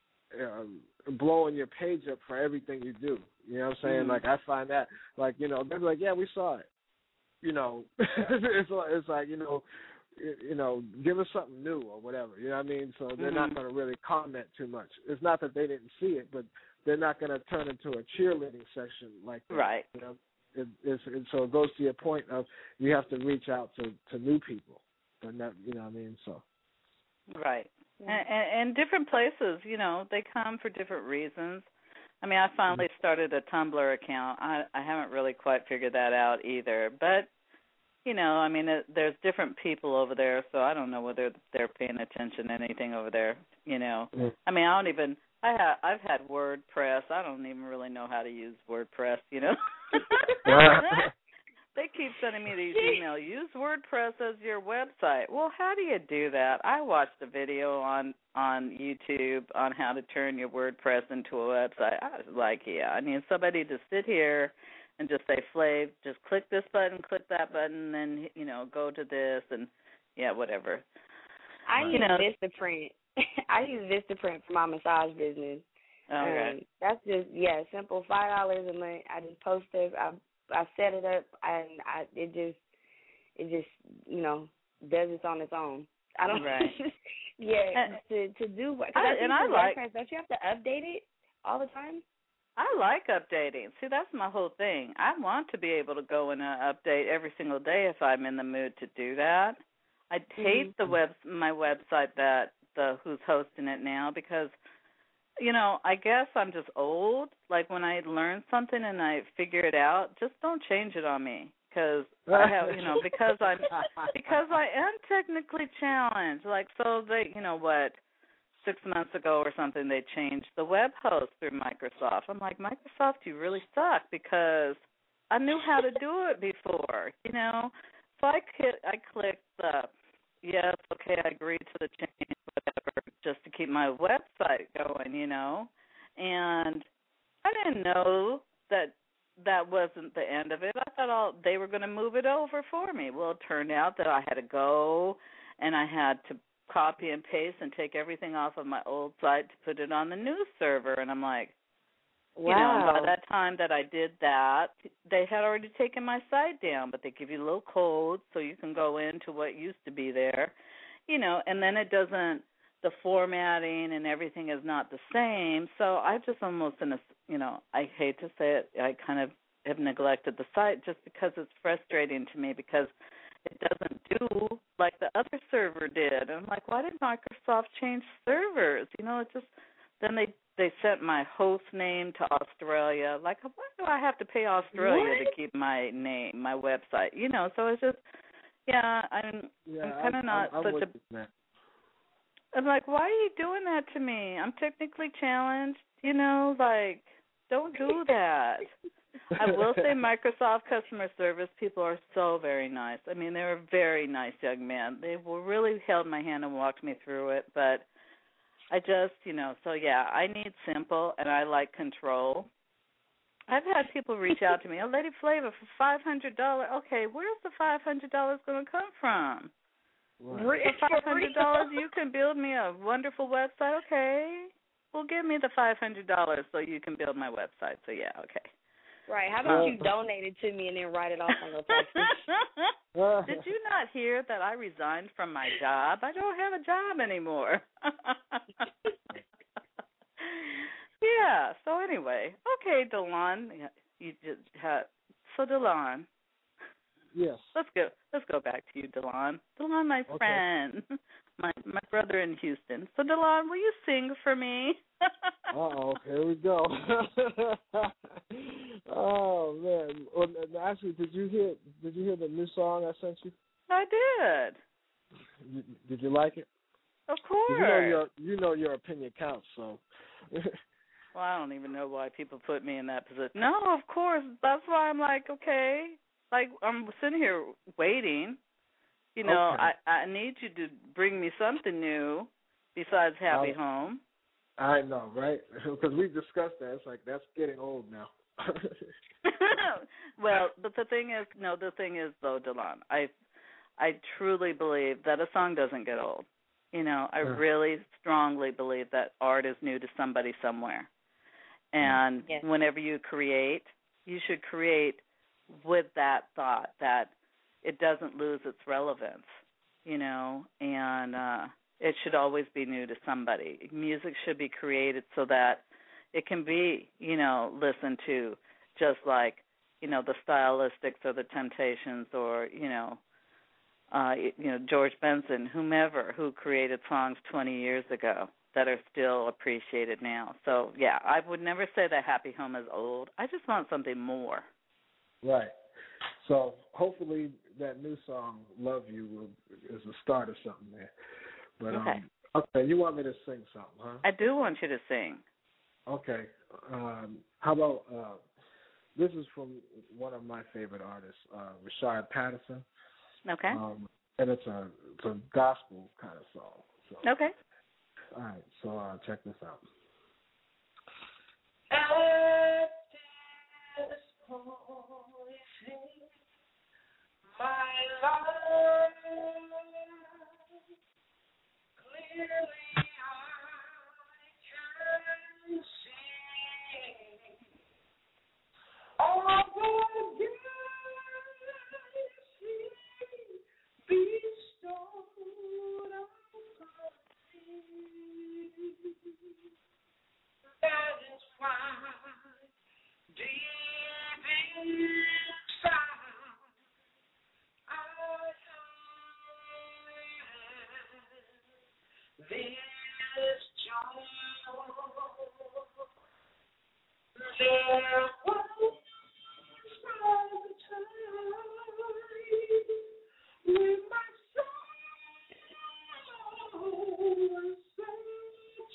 Speaker 9: um, blowing your page up for everything you do. You know what I'm saying?
Speaker 4: Mm-hmm.
Speaker 9: Like, I find that, like, you know, they're like, yeah, we saw it. You know, it's like, it's like, you know, you know, give us something new or whatever. You know what I mean? So they're
Speaker 4: mm-hmm.
Speaker 9: not going to really comment too much. It's not that they didn't see it, but they're not going to turn into a cheerleading section like that.
Speaker 4: Right.
Speaker 9: You know, it, it's, it, so it goes to your point of you have to reach out to, to new people, and that, you know what I mean? So.
Speaker 4: Right. Yeah. And, and, and different places, you know, they come for different reasons. I mean, I finally started a Tumblr account. I, I haven't really quite figured that out either. But, you know, I mean, it, there's different people over there, so I don't know whether they're paying attention to anything over there, you know.
Speaker 9: Mm.
Speaker 4: I mean, I don't even, I have, I've had WordPress. I don't even really know how to use WordPress, you know. They keep sending me these emails. Use WordPress as your website. Well, how do you do that? I watched a video on, on YouTube on how to turn your WordPress into a website. I was like, yeah, I need somebody to sit here and just say, Flav, just click this button, click that button, and, you know, go to this, and, yeah, whatever.
Speaker 8: I
Speaker 4: you
Speaker 8: use
Speaker 4: know,
Speaker 8: Vistaprint. I use Vistaprint for my massage business.
Speaker 4: Okay.
Speaker 8: Um, that's just, yeah, simple, five dollars a month. I just post it. I I set it up, and I it just it just you know does it on its own. I don't.
Speaker 4: Right.
Speaker 8: yeah. To to do what?
Speaker 4: I,
Speaker 8: I
Speaker 4: and I like.
Speaker 8: Don't you have to update it all the time?
Speaker 4: I like updating. See, that's my whole thing. I want to be able to go and uh, update every single day if I'm in the mood to do that. I hate
Speaker 8: mm-hmm.
Speaker 4: the web my website that the who's hosting it now because. You know, I guess I'm just old. Like when I learn something and I figure it out, just don't change it on me because I have, you know, because I'm because I am technically challenged. Like so, they, you know what, six months ago or something, they changed the web host through Microsoft. I'm like, Microsoft, you really suck, because I knew how to do it before, you know. So I hit, I clicked the yes, okay, I agree to the change, whatever, just to keep my website going, you know. And I didn't know that that wasn't the end of it. I thought all they were going to move it over for me. Well, it turned out that I had to go and I had to copy and paste and take everything off of my old site to put it on the new server. And I'm like,
Speaker 8: Wow.
Speaker 4: you know, by that time that I did that, they had already taken my site down, but they give you little codes so you can go into what used to be there, you know, and then it doesn't, the formatting and everything is not the same. So I just almost, in a, you know, I hate to say it, I kind of have neglected the site just because it's frustrating to me, because it doesn't do like the other server did. I'm like, why did Microsoft change servers? You know, it just, then they they sent my host name to Australia. Like, why do I have to pay Australia
Speaker 9: What?
Speaker 4: to keep my name, my website? You know, so it's just, yeah, I'm,
Speaker 9: Yeah,
Speaker 4: I'm kind of
Speaker 9: I,
Speaker 4: not
Speaker 9: I'm, I'm
Speaker 4: such
Speaker 9: with
Speaker 4: a,
Speaker 9: you, man.
Speaker 4: I'm like, why are you doing that to me? I'm technically challenged, you know, like, don't do that. I will say Microsoft customer service people are so very nice. I mean, they're a very nice young man. They were really held my hand and walked me through it, but I just, you know, so yeah, I need simple and I like control. I've had people reach out to me, oh, Lady Flavor, for five hundred dollars. Okay, where's the five hundred dollars going to come from?
Speaker 9: Right.
Speaker 4: For five hundred dollars, you can build me a wonderful website. Okay, well, give me the five hundred dollars so you can build my website. So, yeah, okay.
Speaker 8: Right. How about you donate it to me and then write it off on your taxes?
Speaker 4: Did you not hear that I resigned from my job? I don't have a job anymore. Yeah, so anyway. Okay, Delon. You just had, so, Delon.
Speaker 9: Yes.
Speaker 4: Let's go. Let's go back to you, Delon. Delon, my
Speaker 9: Okay.
Speaker 4: friend, my my brother in Houston. So, Delon, will you sing for me?
Speaker 9: Uh oh, here we go. Oh man! Well, actually, did you hear? Did you hear the new song I sent you?
Speaker 4: I did.
Speaker 9: Did, did you like it?
Speaker 4: Of course.
Speaker 9: You know your you know your opinion counts, so.
Speaker 4: Well, I don't even know why people put me in that position. No, of course. That's why I'm like, okay. Like, I'm sitting here waiting. You know,
Speaker 9: Okay.
Speaker 4: I, I need you to bring me something new besides Happy
Speaker 9: I'll-
Speaker 4: Home.
Speaker 9: I know, right? Because we discussed that. It's like, that's getting old now.
Speaker 4: Well, but the thing is, no, the thing is, though, Delon, I, I truly believe that a song doesn't get old. You know, I
Speaker 9: Yeah.
Speaker 4: really strongly believe that art is new to somebody somewhere. And
Speaker 8: Yes.
Speaker 4: whenever you create, you should create with that thought that it doesn't lose its relevance, you know, and uh, it should always be new to somebody. Music should be created so that it can be, you know, listened to just like, you know, the Stylistics or the Temptations or, you know, uh, you know, George Benson, whomever, who created songs twenty years ago that are still appreciated now. So, yeah, I would never say that Happy Home is old. I just want something more.
Speaker 9: Right. So hopefully that new song, Love You, will, is a start of something there. But,
Speaker 4: Okay.
Speaker 9: Um, okay, you want me to sing something, huh?
Speaker 4: I do want you to sing.
Speaker 9: Okay. Um, how about, uh, this is from one of my favorite artists, uh, Rashard Patterson.
Speaker 4: Okay.
Speaker 9: Um, and it's a, it's a gospel kind of song. So,
Speaker 4: Okay.
Speaker 9: all right, so uh, check this out.
Speaker 5: At this point, my life, clearly I can see all the galaxy bestowed upon me. That is why deep inside I have this joy. There was a time when my soul was so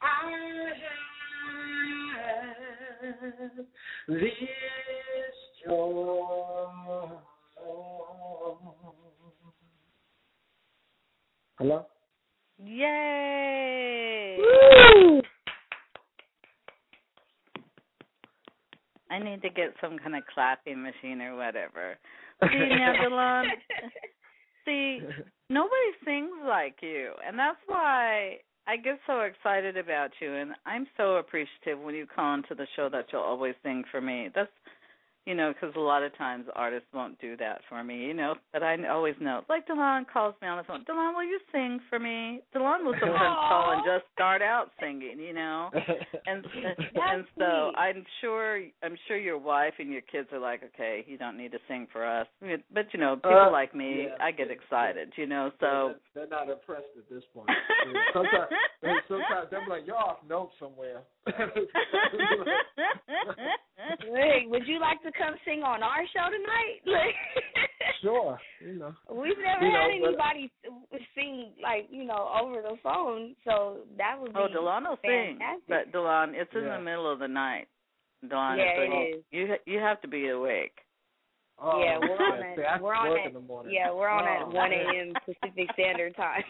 Speaker 9: I have this joy. Hello?
Speaker 4: Yay!
Speaker 9: Woo!
Speaker 4: I need to get some kind of clapping machine or whatever. See, now, Delon, see, nobody sings like you, and that's why I get so excited about you, and I'm so appreciative when you call into the show that you'll always sing for me. That's, you know, because a lot of times artists won't do that for me, you know, but I always know. Like Delon calls me on the phone, Delon, will you sing for me? Delon will sometimes call and just start out singing, you know, and and so I'm sure I'm sure your wife and your kids are like, okay, you don't need to sing for us, but you know, people
Speaker 9: uh,
Speaker 4: like me,
Speaker 9: yeah,
Speaker 4: I get excited, you know, so
Speaker 9: they're not impressed at this point. Yeah, sometimes, sometimes they're like, you're off note somewhere.
Speaker 8: Wait, would you like to come sing on our show tonight?
Speaker 9: Sure, you know.
Speaker 8: We've never
Speaker 9: you
Speaker 8: had
Speaker 9: know,
Speaker 8: anybody sing, like, you know, over the phone, so that would be
Speaker 4: oh, Delon will sing,
Speaker 8: fantastic.
Speaker 4: but Delon, it's in
Speaker 9: yeah.
Speaker 4: the middle of the night. Delon,
Speaker 8: yeah,
Speaker 4: so
Speaker 8: it
Speaker 4: you,
Speaker 8: is.
Speaker 4: you you have to be awake.
Speaker 9: Oh,
Speaker 8: yeah, we're on
Speaker 9: yeah.
Speaker 8: at
Speaker 9: See, I
Speaker 8: we're on
Speaker 9: work
Speaker 8: at
Speaker 9: in the morning.
Speaker 8: yeah we're on
Speaker 9: oh,
Speaker 8: at one a.m. Pacific Standard Time.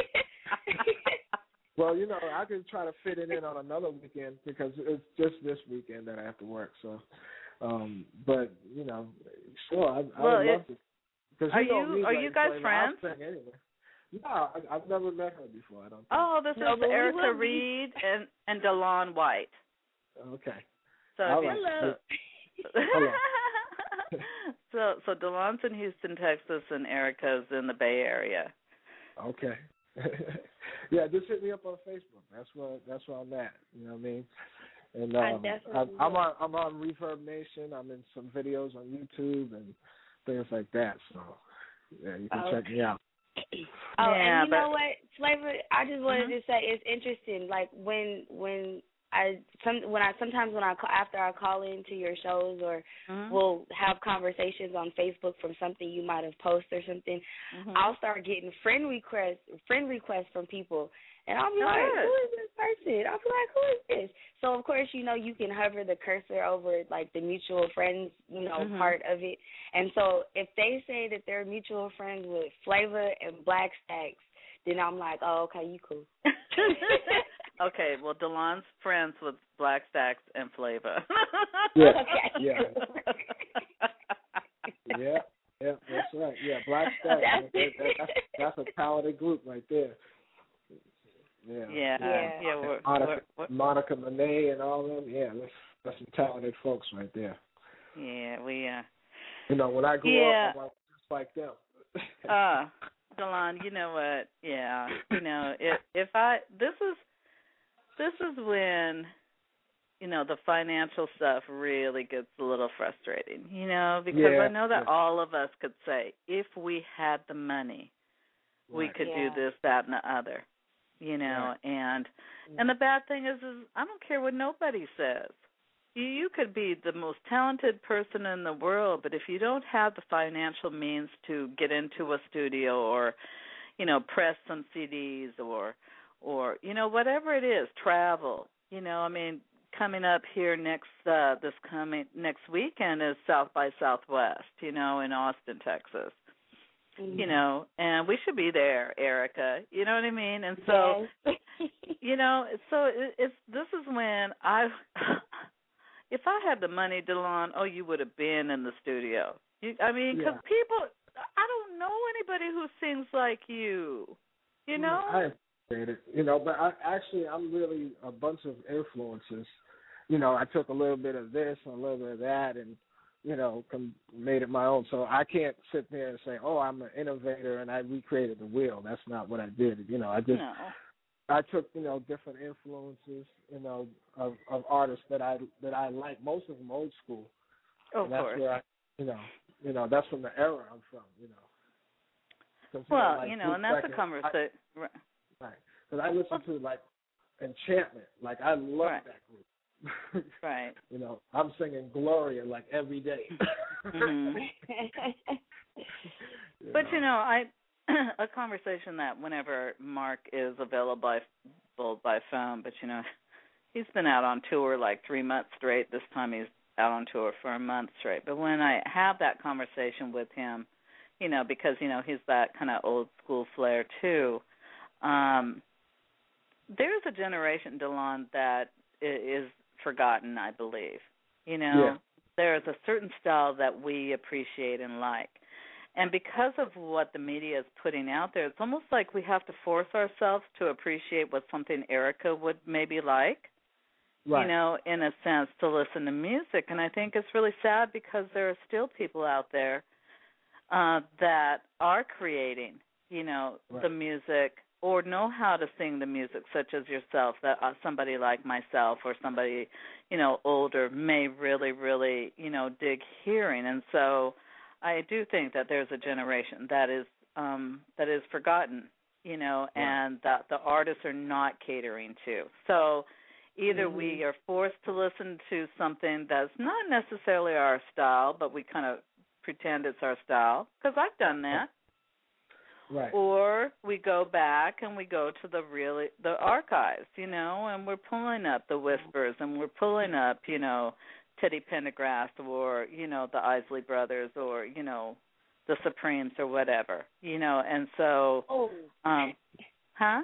Speaker 9: Well, you know, I could try to fit it in on another weekend because it's just this weekend that I have to work. So, um, but you know, sure, I, I
Speaker 4: well,
Speaker 9: would
Speaker 4: it,
Speaker 9: love to. Cause
Speaker 4: are
Speaker 9: you, know
Speaker 4: you
Speaker 9: me,
Speaker 4: are
Speaker 9: like,
Speaker 4: you guys
Speaker 9: like,
Speaker 4: friends?
Speaker 9: I'll sing anyway. No, I, I've never met her before. I don't. Think.
Speaker 4: Oh, this
Speaker 8: no,
Speaker 4: is
Speaker 8: but we
Speaker 4: Erica
Speaker 8: will be.
Speaker 4: Reed and and Delon White.
Speaker 9: Okay.
Speaker 4: So
Speaker 9: All
Speaker 4: if
Speaker 9: right.
Speaker 8: Hello.
Speaker 4: You, so so Delon's in Houston, Texas, and Erica's in the Bay Area.
Speaker 9: Okay. Yeah, just hit me up on Facebook. That's where that's where I'm at. You know what I mean? And um,
Speaker 8: I definitely
Speaker 9: I'm, I'm on I'm on Reverb Nation. I'm in some videos on YouTube and things like that. So yeah, you can
Speaker 8: okay.
Speaker 9: check me out.
Speaker 8: Oh,
Speaker 4: yeah,
Speaker 8: and you
Speaker 4: but,
Speaker 8: know what, Flavor? I just wanted
Speaker 4: mm-hmm.
Speaker 8: to say it's interesting. Like when when I some when I sometimes when I call, after I call into your shows or
Speaker 4: mm-hmm.
Speaker 8: we'll have conversations on Facebook from something you might have posted or something,
Speaker 4: mm-hmm.
Speaker 8: I'll start getting friend requests friend requests from people, and I'll be
Speaker 4: oh,
Speaker 8: like,
Speaker 4: good.
Speaker 8: who is this person? I'll be like, who is this? So of course, you know, you can hover the cursor over like the mutual friends, you know,
Speaker 4: mm-hmm.
Speaker 8: part of it. And so if they say that they're mutual friends with Flavor and Black Stacks, then I'm like, oh, okay, you cool.
Speaker 4: Okay, well, Delon's friends with Black Stacks and Flavor.
Speaker 9: Yeah,
Speaker 8: okay.
Speaker 9: yeah, yeah, yeah. That's right. Yeah, Black Stacks.
Speaker 8: That's,
Speaker 9: that, that, that's, that's a talented group right there. Yeah,
Speaker 4: yeah,
Speaker 8: yeah.
Speaker 4: yeah. We're,
Speaker 9: Monica,
Speaker 4: we're, we're,
Speaker 9: Monica Monet and all of them. Yeah, that's, that's some talented folks right there.
Speaker 4: yeah, we. Uh,
Speaker 9: You know, when I grew
Speaker 4: yeah.
Speaker 9: up, I was just like them.
Speaker 4: uh, Delon, you know what? Yeah, you know, if if I this is this is when, you know, the financial stuff really gets a little frustrating, you know, because
Speaker 9: yeah,
Speaker 4: I know that
Speaker 9: yeah.
Speaker 4: all of us could say, if we had the money, we
Speaker 9: Right.
Speaker 4: could
Speaker 8: Yeah.
Speaker 4: do this, that, and the other, you know,
Speaker 9: Right.
Speaker 4: and and the bad thing is, is I don't care what nobody says. You, you could be the most talented person in the world, but if you don't have the financial means to get into a studio or, you know, press some C Ds or, or you know, whatever it is, travel. You know, I mean, coming up here next uh, this coming next weekend is South by Southwest. You know, in Austin, Texas.
Speaker 8: Mm-hmm.
Speaker 4: You know, and we should be there, Erica. You know what I mean? And so,
Speaker 8: yes.
Speaker 4: you know, so it, it's this is when I. If I had the money, Delon, oh, you would have been in the studio. You, I mean, because
Speaker 9: Yeah.
Speaker 4: people, I don't know anybody who sings like you. You know?
Speaker 9: I appreciate it. You know, but I actually, I'm really a bunch of influences. You know, I took a little bit of this and a little bit of that and, you know, com- made it my own. So I can't sit there and say, oh, I'm an innovator and I recreated the wheel. That's not what I did. You know, I just,
Speaker 4: No.
Speaker 9: I took, you know, different influences, you know, of, of artists that I that I like. Most of them old school.
Speaker 4: Of
Speaker 9: and that's
Speaker 4: course.
Speaker 9: where I, you know, you know, that's from the era I'm from. You know. 'Cause, you
Speaker 4: Well,
Speaker 9: know, like
Speaker 4: you know,
Speaker 9: Blue
Speaker 4: and that's
Speaker 9: Second,
Speaker 4: a conversation.
Speaker 9: I, right. Because I listen to like Enchantment. Like I love
Speaker 4: Right.
Speaker 9: that group.
Speaker 4: Right.
Speaker 9: You know, I'm singing Gloria like every day.
Speaker 4: Mhm. But you know, I a conversation that whenever Mark is available, I Bold by phone, but you know, he's been out on tour like three months straight. This time he's out on tour for a month straight. But when I have that conversation with him, you know, because you know he's that kind of old school flair too. Um, there's a generation, DeLon, that is forgotten, I believe. You know,
Speaker 9: yeah.
Speaker 4: There's a certain style that we appreciate and like. And because of what the media is putting out there, it's almost like we have to force ourselves to appreciate what something Erica would maybe like,
Speaker 9: right.
Speaker 4: you know, in a sense, to listen to music. And I think it's really sad because there are still people out there uh, that are creating, you know,
Speaker 9: right.
Speaker 4: the music or know how to sing the music, such as yourself, that uh, somebody like myself or somebody, you know, older may really, really, you know, dig hearing. And so I do think that there's a generation that is um, that is forgotten, you know,
Speaker 9: right.
Speaker 4: and that the artists are not catering to. So either
Speaker 9: mm-hmm.
Speaker 4: we are forced to listen to something that's not necessarily our style, but we kind of pretend it's our style, because I've done that.
Speaker 9: Right.
Speaker 4: Or we go back and we go to the really the archives, you know, and we're pulling up the Whispers and we're pulling up, you know, Teddy Pendergrass or, you know, the Isley Brothers or, you know, the Supremes or whatever, you know, and so,
Speaker 8: oh.
Speaker 4: um, huh?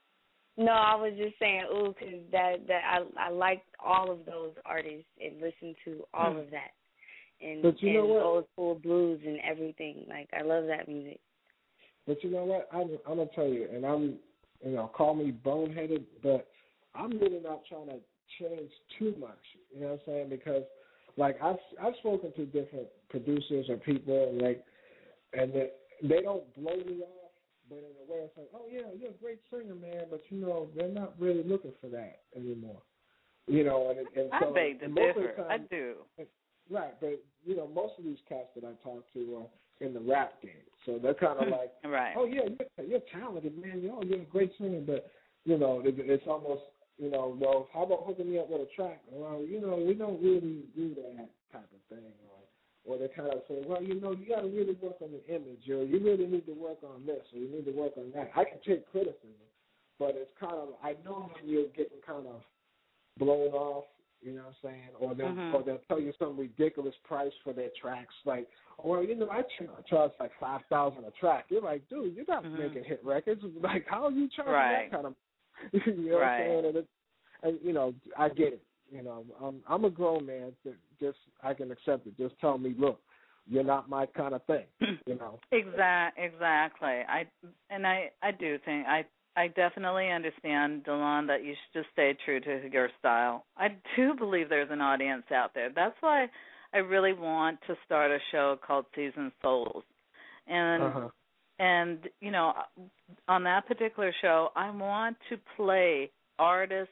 Speaker 8: No, I was just saying, ooh, because that, that I, I liked all of those artists and listened to all
Speaker 4: mm.
Speaker 8: of that. And,
Speaker 9: but you
Speaker 8: and
Speaker 9: know what?
Speaker 8: old school blues and everything. Like, I love that music.
Speaker 9: But you know what? I'm, I'm going to tell you, and I'm, you know, call me boneheaded, but I'm really not trying to change too much, you know what I'm saying? Because, like, I've, I've spoken to different producers or people, and, like, and they, they don't blow me off, but in a way it's like, oh, yeah, you're a great singer, man, but, you know, they're not really looking for that anymore. You know, and, and so...
Speaker 4: I beg to differ. Time, I do.
Speaker 9: Right, but, you know, most of these cats that I talk to are in the rap game. So they're kind of like,
Speaker 4: right.
Speaker 9: oh, yeah, you're, you're talented, man. You know, you're a great singer, but, you know, it, it's almost, you know, well, how about hooking me up with a track? Well, you know, we don't really do that type of thing. Or, or they kind of say, well, you know, you got to really work on the image, or you really need to work on this, or you need to work on that. I can take criticism, but it's kind of, I know when you're getting kind of blown off, you know what I'm saying? Or they'll,
Speaker 4: mm-hmm.
Speaker 9: or they'll tell you some ridiculous price for their tracks. Like, well, you know, I charge like five thousand dollars a track. You're like, dude, you're not
Speaker 4: mm-hmm.
Speaker 9: making hit records. Like, how are you charging
Speaker 4: right.
Speaker 9: that kind of, you know
Speaker 4: right.
Speaker 9: what I'm saying? And, it, and, you know, I get it. You know, I'm, I'm a grown man. Just, I can accept it. Just tell me, look, you're not my kind of thing, you know.
Speaker 4: Exact, exactly. I and I, I do think I. I definitely understand, DeLon, that you should just stay true to your style. I do believe there's an audience out there. That's why I really want to start a show called Seasoned Souls. And,
Speaker 9: uh-huh.
Speaker 4: and you know, on that particular show, I want to play artists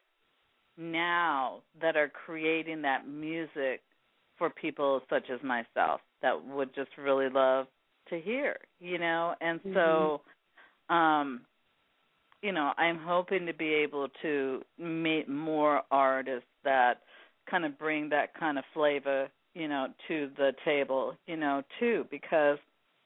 Speaker 4: now that are creating that music for people such as myself that would just really love to hear, you know. And
Speaker 9: mm-hmm.
Speaker 4: so... um you know, I'm hoping to be able to meet more artists that kind of bring that kind of flavor, you know, to the table, you know, too, because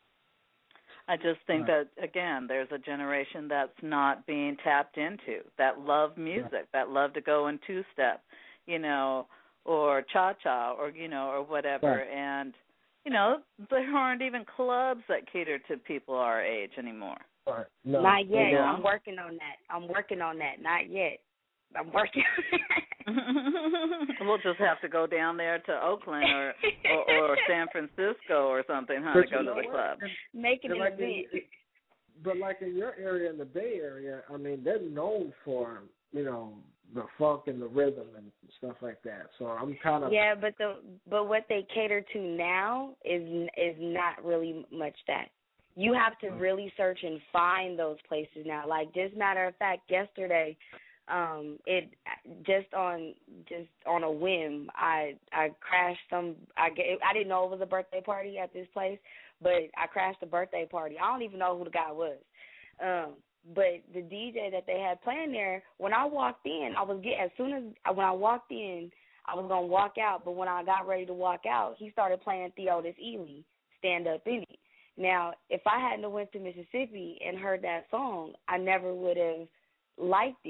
Speaker 4: I just think right. that, again, there's a generation that's not being tapped into, that love music, right. that love to go in two-step, you know, or cha-cha or, you know, or whatever.
Speaker 9: Right.
Speaker 4: And, you know, there aren't even clubs that cater to people our age anymore.
Speaker 9: Right. No,
Speaker 8: Not yet.
Speaker 9: no.
Speaker 8: I'm working on that. I'm working on that. Not yet. I'm working on that.
Speaker 4: We'll just have to go down there to Oakland or or, or San Francisco or something, huh, to go to the club.
Speaker 8: Make it an
Speaker 9: like
Speaker 8: event.
Speaker 9: in, but like in your area, in the Bay Area, I mean, they're known for, you know, the funk and the rhythm and stuff like that. So I'm kind of
Speaker 8: yeah, but the but what they cater to now is is not really much that. You have to really search and find those places now. Like, just matter of fact, yesterday, um, it just on just on a whim, I I crashed some. I get, I didn't know it was a birthday party at this place, but I crashed a birthday party. I don't even know who the guy was. Um, but the D J that they had playing there, when I walked in, I was get as soon as when I walked in, I was gonna walk out. But when I got ready to walk out, he started playing Theodis Ealey, Stand Up In It. Now, if I hadn't went to Mississippi and heard that song, I never would have liked it.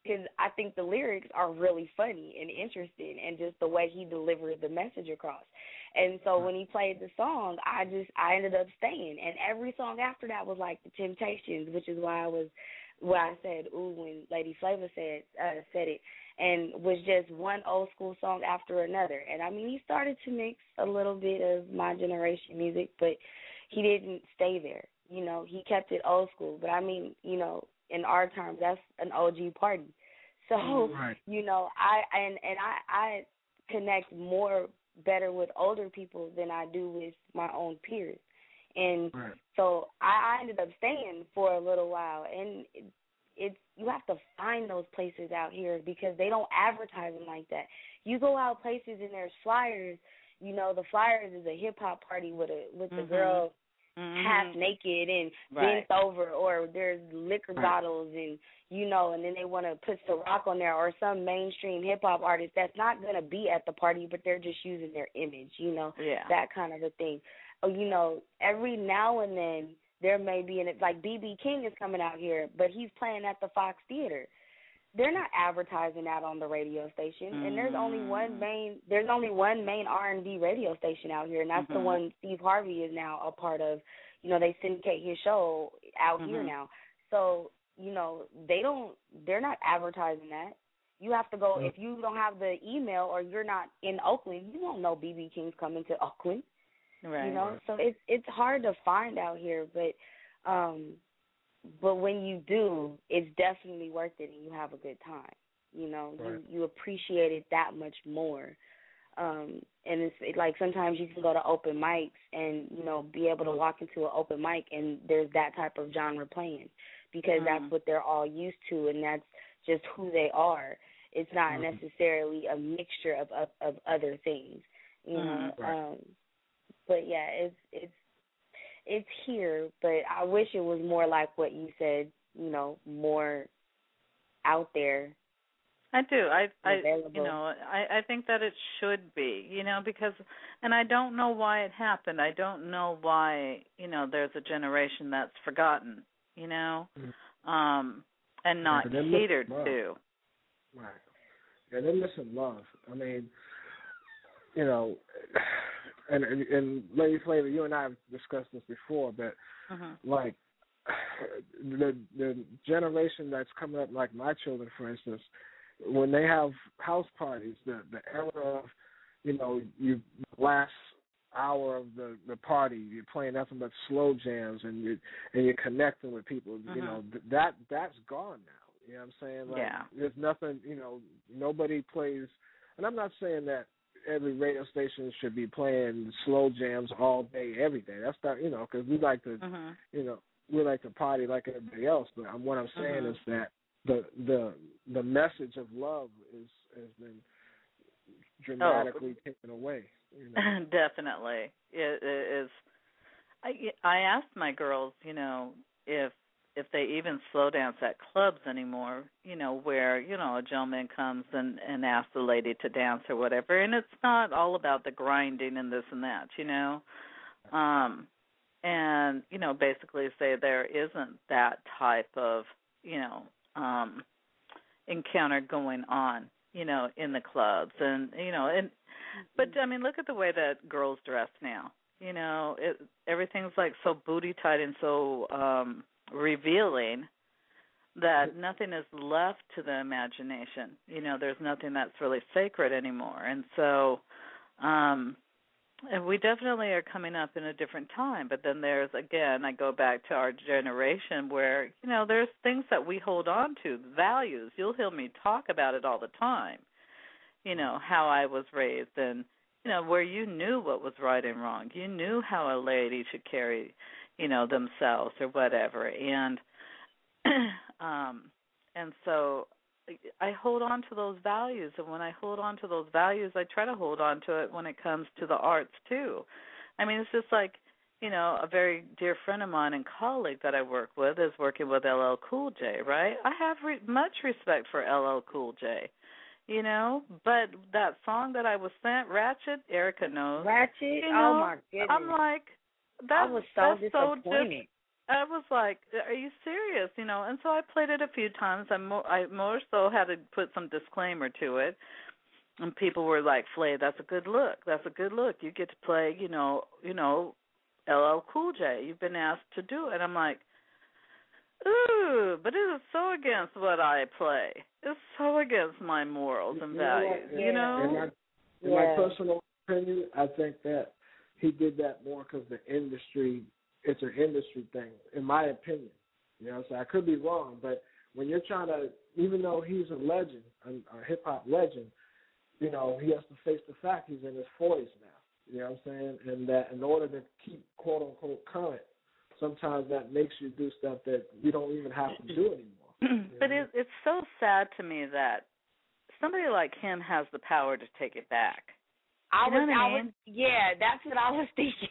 Speaker 8: because I think the lyrics are really funny and interesting, and just the way he delivered the message across. And so when he played the song, I just I ended up staying. And every song after that was like the Temptations, which is why I was why I said ooh when Lady Flava said uh, said it, and was just one old school song after another. And I mean, he started to mix a little bit of my generation music, but he didn't stay there. You know, he kept it old school. But I mean, you know, in our terms, that's an O G party. So, right. you know, I and and I I connect more better with older people than I do with my own peers. And right. so I, I ended up staying for a little while, and it, it's you have to find those places out here because they don't advertise them like that. You go out places and there's flyers. You know, the flyers is a hip hop party with a with the mm-hmm. girl mm-hmm. half naked and right. bent over, or there's liquor right. bottles and you know, and then they want to put Ciroc on there or some mainstream hip hop artist that's not gonna be at the party, but they're just using their image. You know,
Speaker 4: yeah.
Speaker 8: that kind of a thing. You know, every now and then there may be an like B B King is coming out here, but he's playing at the Fox Theater. They're not advertising that on the radio station, mm. and there's only one main there's only one main R and B radio station out here, and that's mm-hmm. the one Steve Harvey is now a part of. You know, they syndicate his show out mm-hmm. here now, so you know they don't they're not advertising that. You have to go mm. if you don't have the email or you're not in Oakland, you won't know B B King's coming to Oakland.
Speaker 4: Right.
Speaker 8: You know, so it's it's hard to find out here, but um, but when you do, it's definitely worth it, and you have a good time. You know, right. you you appreciate it that much more. Um, and it's it, like sometimes you can go to open mics and you know be able to walk into an open mic and there's that type of genre playing because mm. that's what they're all used to, and that's just who they are. It's not mm. necessarily a mixture of, of of other things. You know.
Speaker 4: Mm. Right.
Speaker 8: Um, But yeah, it's it's it's here. But I wish it was more like what you said. You know, more out there.
Speaker 4: I do. I, I,
Speaker 8: available.
Speaker 4: you know, I, I think that it should be. You know, because, and I don't know why it happened. I don't know why. You know, there's a generation that's forgotten. You know, mm-hmm. um, and not
Speaker 9: yeah,
Speaker 4: catered to.
Speaker 9: Right. Yeah, they're missing love. I mean, you know. And, and and Lady Flava, you and I have discussed this before, but
Speaker 4: uh-huh.
Speaker 9: like the the generation that's coming up, like my children, for instance, when they have house parties, the the era of, you know, you last hour of the, the party, you're playing nothing but slow jams, and you and you're connecting with people.
Speaker 4: Uh-huh.
Speaker 9: You know, that that's gone now. You know what I'm saying? Like,
Speaker 4: yeah.
Speaker 9: There's nothing. You know, nobody plays, and I'm not saying that every radio station should be playing slow jams all day, every day. That's not, you know, because we like to,
Speaker 4: uh-huh.
Speaker 9: you know, we like to party like everybody else. But I'm, what I'm saying
Speaker 4: uh-huh.
Speaker 9: is that the the the message of love is has been dramatically oh. taken away. You know?
Speaker 4: Definitely, it, it is. I I asked my girls, you know, if if they even slow dance at clubs anymore, you know, where, you know, a gentleman comes and, and asks the lady to dance or whatever, and it's not all about the grinding and this and that, you know. Um, and, you know, basically say there isn't that type of, you know, um, encounter going on, you know, in the clubs. And, you know, and but, I mean, look at the way that girls dress now. You know, it, everything's like so booty tight and so um, revealing that nothing is left to the imagination. You know, there's nothing that's really sacred anymore. And so um, and we definitely are coming up in a different time. But then there's, again, I go back to our generation where, you know, there's things that we hold on to, values. You'll hear me talk about it all the time, you know, how I was raised and, you know, where you knew what was right and wrong. You knew how a lady should carry, you know, themselves or whatever. And um, and so I hold on to those values. And when I hold on to those values, I try to hold on to it when it comes to the arts, too. I mean, it's just like, you know, a very dear friend of mine and colleague that I work with is working with L L Cool J, right? I have re- much respect for L L Cool J. You know, but that song that I was sent, Ratchet, Erica knows.
Speaker 8: Ratchet?
Speaker 4: You know,
Speaker 8: oh, my goodness.
Speaker 4: I'm like, that,
Speaker 8: I was so
Speaker 4: that's
Speaker 8: disappointed.
Speaker 4: So dis- I was like, "Are you serious?" You know, and so I played it a few times. I more, I more so had to put some disclaimer to it, and people were like, "Flay, that's a good look. That's a good look. You get to play, you know, you know, L L Cool J. You've been asked to do it." I'm like, "Ooh, but it is so against what I play. It's so against my morals and
Speaker 9: You know
Speaker 4: values."
Speaker 9: what?
Speaker 4: You know,
Speaker 9: In my, in
Speaker 8: Yeah.
Speaker 9: my personal opinion, I think that he did that more because the industry, it's an industry thing, in my opinion. You know, so I could be wrong, but when you're trying to, even though he's a legend, a, a hip hop legend, you know, he has to face the fact he's in his forties now. You know what I'm saying? And that in order to keep quote unquote current, sometimes that makes you do stuff that you don't even have to do anymore.
Speaker 4: but it, it's so sad to me that somebody like him has the power to take it back.
Speaker 8: I
Speaker 4: You know
Speaker 8: was,
Speaker 4: what I
Speaker 8: I
Speaker 4: mean?
Speaker 8: was, yeah, that's what I was thinking.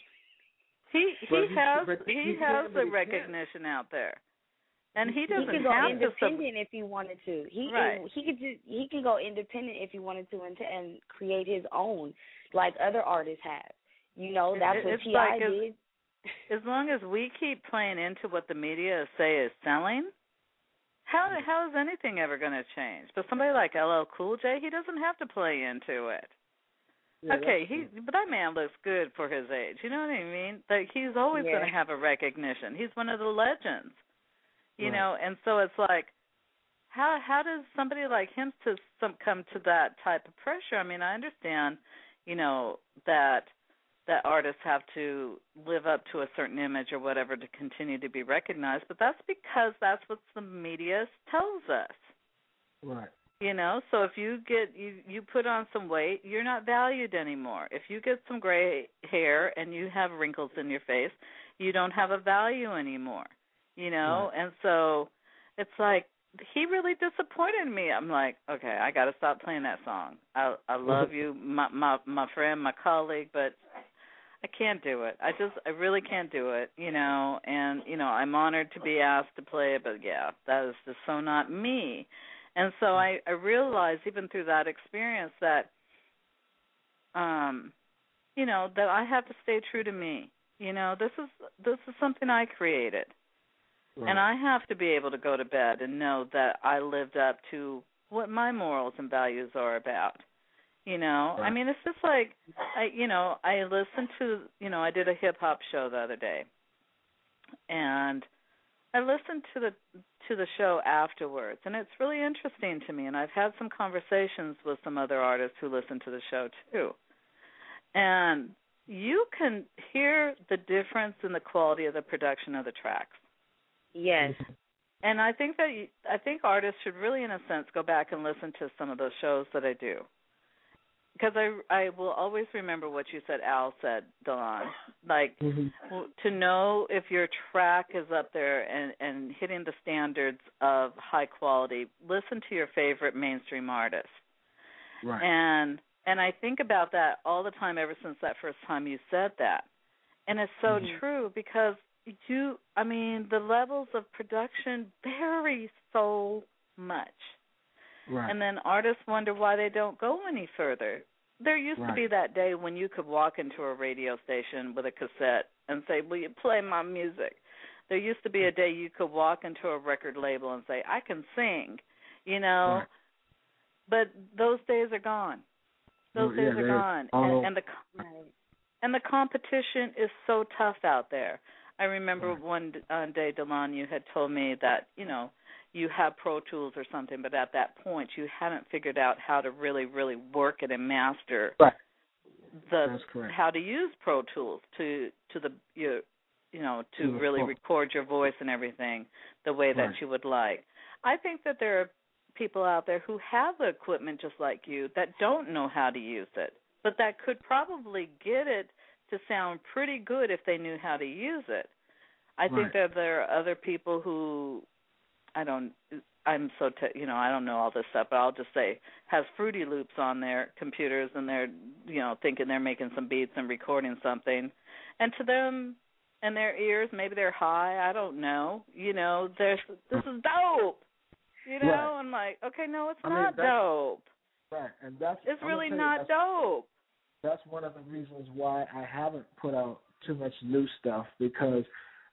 Speaker 4: He
Speaker 9: But
Speaker 4: he
Speaker 9: he-
Speaker 4: has
Speaker 9: but
Speaker 4: he
Speaker 9: he
Speaker 4: has
Speaker 9: can, but
Speaker 4: the
Speaker 9: he
Speaker 4: recognition out there, and he
Speaker 8: He
Speaker 4: doesn't
Speaker 8: could go
Speaker 4: have to. Sub-
Speaker 8: independent if he wanted to. He
Speaker 4: Right.
Speaker 8: he could just, he can go independent if he wanted to and, and create his own, like other artists have. You know, that's
Speaker 4: It-
Speaker 8: what
Speaker 4: it's
Speaker 8: T I
Speaker 4: like as-
Speaker 8: did.
Speaker 4: as long as we keep playing into what the media say is selling, how how is anything ever going to change? But somebody like L L Cool J, he doesn't have to play into it.
Speaker 9: Yeah,
Speaker 4: okay,
Speaker 9: that's
Speaker 4: he
Speaker 9: true.
Speaker 4: but that man looks good for his age. You know what I mean? Like he's always
Speaker 8: Yeah.
Speaker 4: going to have a recognition. He's one of the legends. You
Speaker 9: Right.
Speaker 4: know, and so it's like, how how does somebody like him to some come to that type of pressure? I mean, I understand, you know, that that artists have to live up to a certain image or whatever to continue to be recognized, but that's because that's what the media tells us.
Speaker 9: Right.
Speaker 4: You know, so if you get you you put on some weight, you're not valued anymore. If you get some gray hair and you have wrinkles in your face, you don't have a value anymore. You know,
Speaker 9: Right.
Speaker 4: and so it's like he really disappointed me. I'm like, okay, I got to stop playing that song. I I love you, my my my friend, my colleague, but I can't do it. I just I really can't do it. You know, and you know I'm honored to be asked to play it, but yeah, that is just so not me. And so I, I realized even through that experience that, um, you know, that I have to stay true to me. You know, this is this is something I created,
Speaker 9: Right.
Speaker 4: and I have to be able to go to bed and know that I lived up to what my morals and values are about. You know,
Speaker 9: Right.
Speaker 4: I mean, it's just like, I, you know, I listened to, you know, I did a hip hop show the other day, and I listened to the to the show afterwards, and it's really interesting to me. And I've had some conversations with some other artists who listen to the show too, and you can hear the difference in the quality of the production of the tracks.
Speaker 8: Yes.
Speaker 4: And I think that you, I think artists should really, in a sense, go back and listen to some of those shows that I do. Because I, I will always remember what you said, Al said, Delon. Like,
Speaker 9: Mhm.
Speaker 4: w- to know if your track is up there and, and hitting the standards of high quality, listen to your favorite mainstream artists.
Speaker 9: Right.
Speaker 4: And and I think about that all the time ever since that first time you said that. And it's so
Speaker 9: Mhm.
Speaker 4: true because you, I mean, the levels of production vary so much.
Speaker 9: Right.
Speaker 4: And then artists wonder why they don't go any further. There used
Speaker 9: Right.
Speaker 4: to be that day when you could walk into a radio station with a cassette and say, will you play my music? There used to be a day you could walk into a record label and say, I can sing, you know.
Speaker 9: Right.
Speaker 4: But those days are gone. Those
Speaker 9: Oh, yeah,
Speaker 4: days are
Speaker 9: they're
Speaker 4: gone.
Speaker 9: all-
Speaker 4: And, and the and the competition is so tough out there. I remember
Speaker 9: Right.
Speaker 4: one uh, day, Delon, you had told me that, you know, you have Pro Tools or something, but at that point you hadn't figured out how to really, really work it and master
Speaker 9: Right.
Speaker 4: the
Speaker 9: That's correct.
Speaker 4: how to use Pro Tools to to the you you know to
Speaker 9: To the
Speaker 4: really
Speaker 9: full.
Speaker 4: record your voice and everything the way that
Speaker 9: Right.
Speaker 4: you would like. I think that there are people out there who have the equipment just like you that don't know how to use it, but that could probably get it to sound pretty good if they knew how to use it. I think
Speaker 9: Right.
Speaker 4: that there are other people who I don't. I'm so te- you know I don't know all this stuff, but I'll just say has Fruity Loops on their computers and they're you know thinking they're making some beats and recording something, and to them and their ears maybe they're high. I don't know. You know, there's this is dope. You know,
Speaker 9: Right.
Speaker 4: I'm like, okay, no, it's
Speaker 9: I mean,
Speaker 4: not
Speaker 9: that's-
Speaker 4: dope.
Speaker 9: Right. And that's
Speaker 4: It's
Speaker 9: I'm
Speaker 4: really
Speaker 9: gonna tell you,
Speaker 4: not
Speaker 9: that's,
Speaker 4: dope.
Speaker 9: That's one of the reasons why I haven't put out too much new stuff because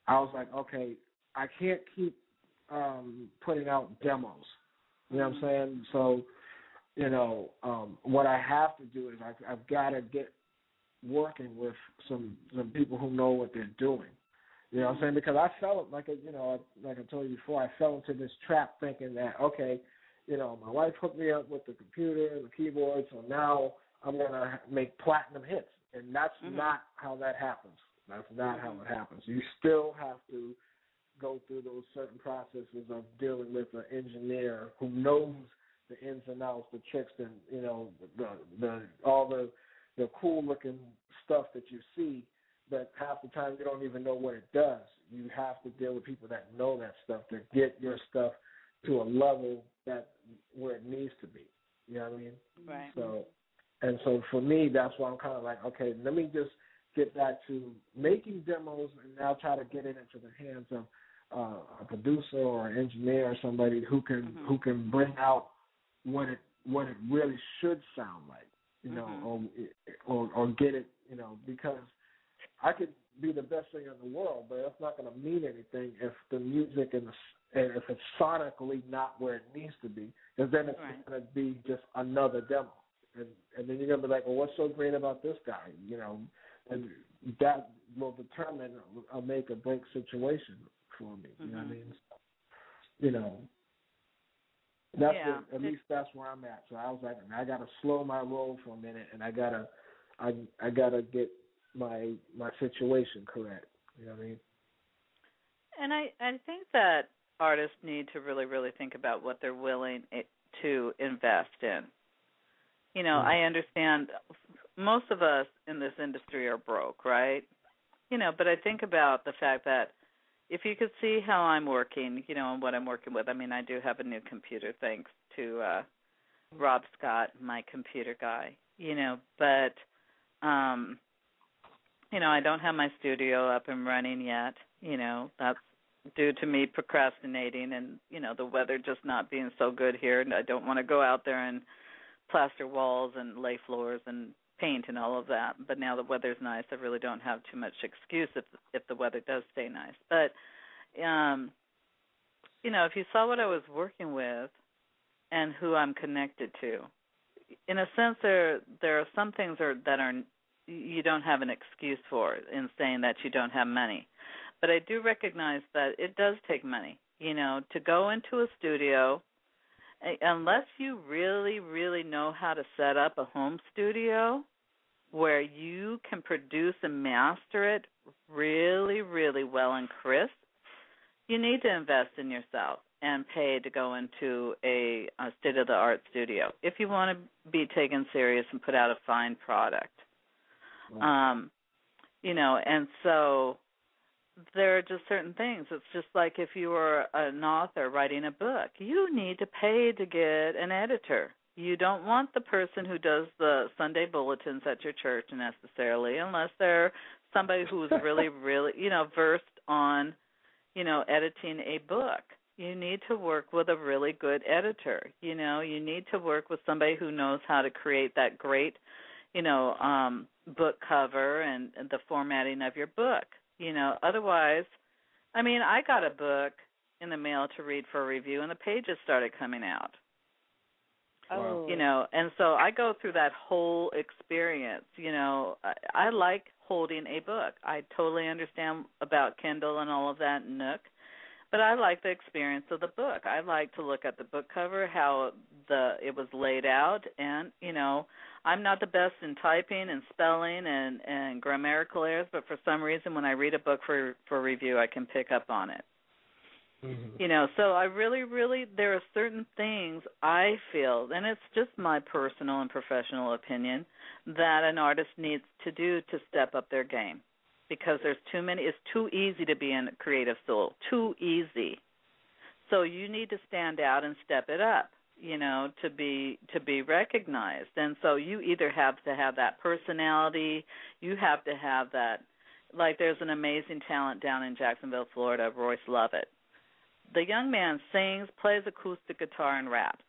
Speaker 9: I was like, okay, I can't keep um, putting out demos. You know what I'm saying? So, you know, um, what I have to do is I, I've got to get working with some some people who know what they're doing. You know what I'm saying? Because I fell, like, a, you know, like I told you before, I fell into this trap thinking that, okay, you know, my wife hooked me up with the computer and the keyboard, so now I'm going to make platinum hits. And that's mm-hmm. not how that happens. That's not mm-hmm. how it happens. You still have to go through those certain processes of dealing with an engineer who knows the ins and outs, the tricks, and, you know, the the all the the cool looking stuff that you see, but half the time you don't even know what it does. You have to deal with people that know that stuff to get your stuff to a level that where it needs to be. You know what I mean?
Speaker 4: Right.
Speaker 9: So, and so for me, that's why I'm kind of like, okay, let me just get back to making demos and now try to get it into the hands of uh, a producer or an engineer or somebody who can mm-hmm. who can bring out what it what it really should sound like, you know, mm-hmm. or, or or get it, you know, because I could be the best singer in the world, but that's not going to mean anything if the music and the and if it's sonically not where it needs to be, because then it's right. going to be just another demo, and and then you're going to be like, well, what's so great about this guy, you know, and that will determine a make or break situation for me. You mm-hmm. know what I mean? You know. That's
Speaker 4: yeah.
Speaker 9: what, at least that's where I'm at. So I was like, I got to slow my roll for a minute, and I gotta, I I gotta get my my situation correct. You know what I mean?
Speaker 4: And I I think that artists need to really really think about what they're willing to invest in. You know, mm-hmm. I understand most of us in this industry are broke, right? You know, but I think about the fact that if you could see how I'm working, you know, and what I'm working with, I mean, I do have a new computer thanks to uh, Rob Scott, my computer guy, you know, but, um, you know, I don't have my studio up and running yet. You know, that's due to me procrastinating and, you know, the weather just not being so good here. And I don't want to go out there and plaster walls and lay floors and paint and all of that, but now the weather's nice. I really don't have too much excuse if if the weather does stay nice. But, um, you know, if you saw what I was working with and who I'm connected to, in a sense, there there are some things are, that are you don't have an excuse for in saying that you don't have money. But I do recognize that it does take money, you know, to go into a studio. Unless you really, really know how to set up a home studio where you can produce and master it really, really well and crisp, you need to invest in yourself and pay to go into a, a state-of-the-art studio if you want to be taken serious and put out a fine product. Right. Um, you know, and so there are just certain things. It's just like if you were an author writing a book, you need to pay to get an editor. You don't want the person who does the Sunday bulletins at your church necessarily, unless they're somebody who's really, really, you know, versed on, you know, editing a book. You need to work with a really good editor. You know, you need to work with somebody who knows how to create that great, you know, um, book cover and, and the formatting of your book. You know, otherwise, I mean, I got a book in the mail to read for a review, and the pages started coming out.
Speaker 8: Oh.
Speaker 4: You know, and so I go through that whole experience. You know, I, I like holding a book. I totally understand about Kindle and all of that, Nook, but I like the experience of the book. I like to look at the book cover, how the it was laid out, and, you know, I'm not the best in typing and spelling and, and grammatical errors, but for some reason when I read a book for, for review, I can pick up on it. Mm-hmm. You know, so I really, really, there are certain things I feel, and it's just my personal and professional opinion, that an artist needs to do to step up their game, because there's too many, it's too easy to be in a creative soul, too easy. So you need to stand out and step it up, you know, to be to be recognized. And so you either have to have that personality, you have to have that, like there's an amazing talent down in Jacksonville, Florida, Royce Lovett. The young man sings, plays acoustic guitar, and raps.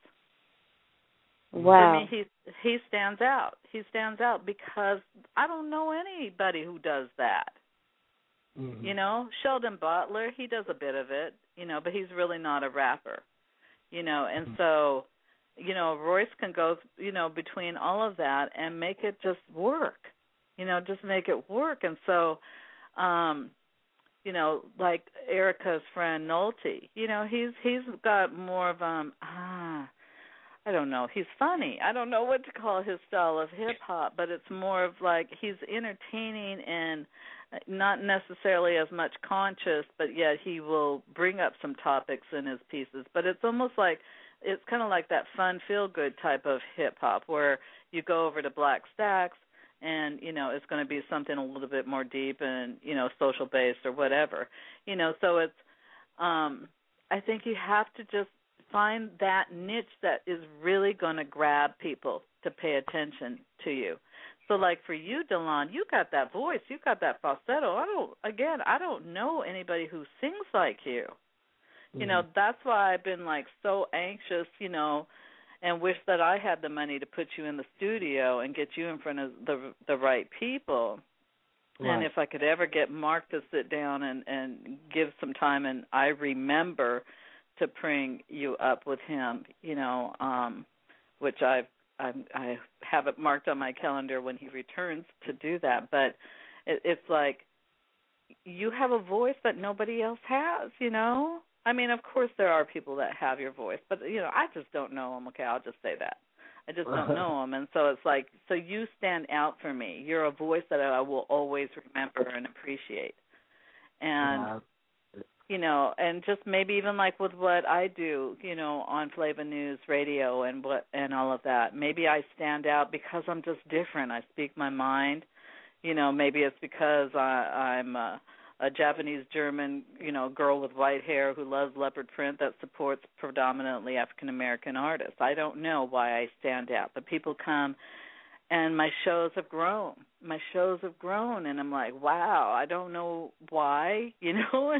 Speaker 8: Wow.
Speaker 4: For me, he he stands out. He stands out because I don't know anybody who does that.
Speaker 9: Mm-hmm.
Speaker 4: You know, Sheldon Butler, he does a bit of it, you know, but he's really not a rapper, you know, and
Speaker 9: Mm-hmm.
Speaker 4: so, you know, Royce can go, you know, between all of that and make it just work, you know, just make it work. And so, um, you know, like Erica's friend Nolte, you know, he's he's got more of um ah I don't know, he's funny. I don't know what to call his style of hip hop, but it's more of like he's entertaining and not necessarily as much conscious, but yet he will bring up some topics in his pieces. But it's almost like it's kind of like that fun, feel good type of hip hop where you go over to Black Stacks and, you know, it's going to be something a little bit more deep and, you know, social based or whatever. You know, so it's um I think you have to just find that niche that is really going to grab people to pay attention to you. So, like for you, Delon, you got that voice, you got that falsetto. I don't, again, I don't know anybody who sings like you. Mm-hmm. You know, that's why I've been like so anxious, you know, and wish that I had the money to put you in the studio and get you in front of the the right people. Right. And if I could ever get Mark to sit down and, and give some time, and I remember to bring you up with him, you know, um, which I've, I'm, I have it marked on my calendar when he returns to do that. But it, it's like you have a voice that nobody else has, you know. I mean, of course there are people that have your voice, but, you know, I just don't know them. Okay, I'll just say that. I just don't know them. And so it's like, so you stand out for me. You're a voice that I will always remember and appreciate. And, wow. you know, and just maybe even like with what I do, you know, on Flava News Radio and what and all of that, maybe I stand out because I'm just different. I speak my mind. You know, maybe it's because I, I'm a, a Japanese-German, you know, girl with white hair who loves leopard print that supports predominantly African-American artists. I don't know why I stand out, but people come, and my shows have grown. My shows have grown, and I'm like, wow, I don't know why, you know.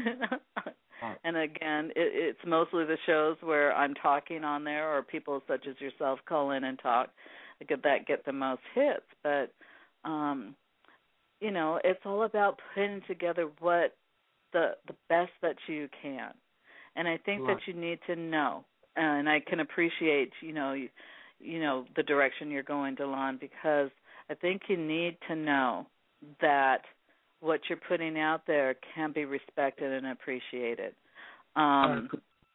Speaker 4: And, again, it, it's mostly the shows where I'm talking on there or people such as yourself call in and talk that get the most hits. But, um you know, it's all about putting together what the the best that you can. And I think right. that you need to know, and I can appreciate, you know, you, you know, the direction you're going, Delon, because I think you need to know that what you're putting out there can be respected and appreciated. Um,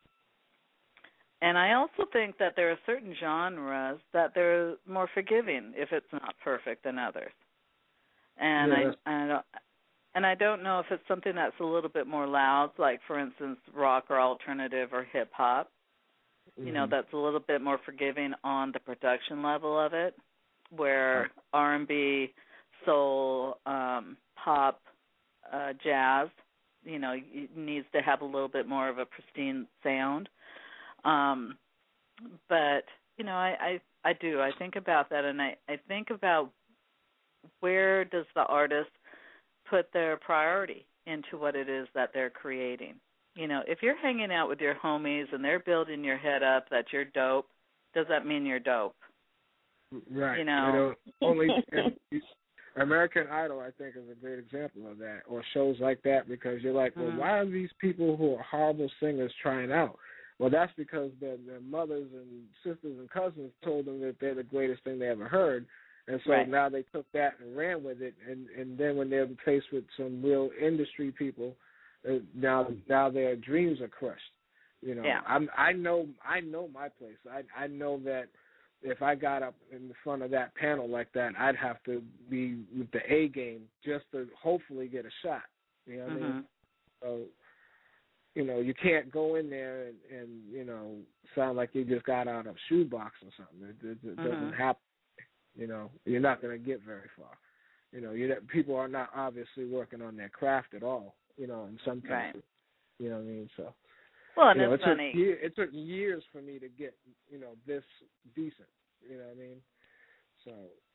Speaker 4: and I also think that there are certain genres that they're more forgiving if it's not perfect than others. And yeah. I, I don't, and I don't know if it's something that's a little bit more loud, like for instance, rock or alternative or hip hop. Mm-hmm. You know, that's a little bit more forgiving on the production level of it, where right. R and B, soul, um, pop, uh, jazz, you know, it needs to have a little bit more of a pristine sound. Um, but you know, I, I I do I think about that, and I I think about where does the artist put their priority into what it is that they're creating? You know, if you're hanging out with your homies and they're building your head up that you're dope, does that mean you're dope?
Speaker 9: Right.
Speaker 4: You know,
Speaker 9: you know only American Idol, I think, is a great example of that, or shows like that, because you're like, well, mm-hmm. why are these people who are horrible singers trying out? Well, that's because their, their mothers and sisters and cousins told them that they're the greatest thing they ever heard. And so
Speaker 4: right.
Speaker 9: now they took that and ran with it, and, and then when they're faced with some real industry people, uh, now now their dreams are crushed. You know,
Speaker 4: yeah.
Speaker 9: I'm, I know I know my place. I I know that if I got up in front of that panel like that, I'd have to be with the A game just to hopefully get a shot. You know what mm-hmm. I mean? So, you know, you can't go in there and, and you know sound like you just got out of a shoebox or something. It, it, it mm-hmm. doesn't happen. You know, you're not going to get very far. You know, you people are not obviously working on their craft at all. You know, in some cases.
Speaker 4: Right.
Speaker 9: You know what I mean? So.
Speaker 4: Well, and
Speaker 9: you know,
Speaker 4: it's
Speaker 9: it
Speaker 4: funny.
Speaker 9: Took year, it took years for me to get, you know, this decent. You know what I mean? So.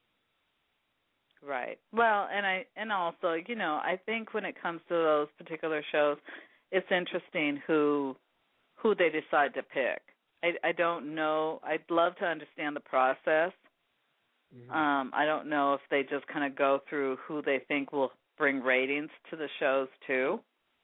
Speaker 4: Right. Well, and I and also, you know, I think when it comes to those particular shows, it's interesting who who they decide to pick. I I don't know. I'd love to understand the process. Mm-hmm. Um, I don't know if they just kind of go through who they think will bring ratings to the shows too.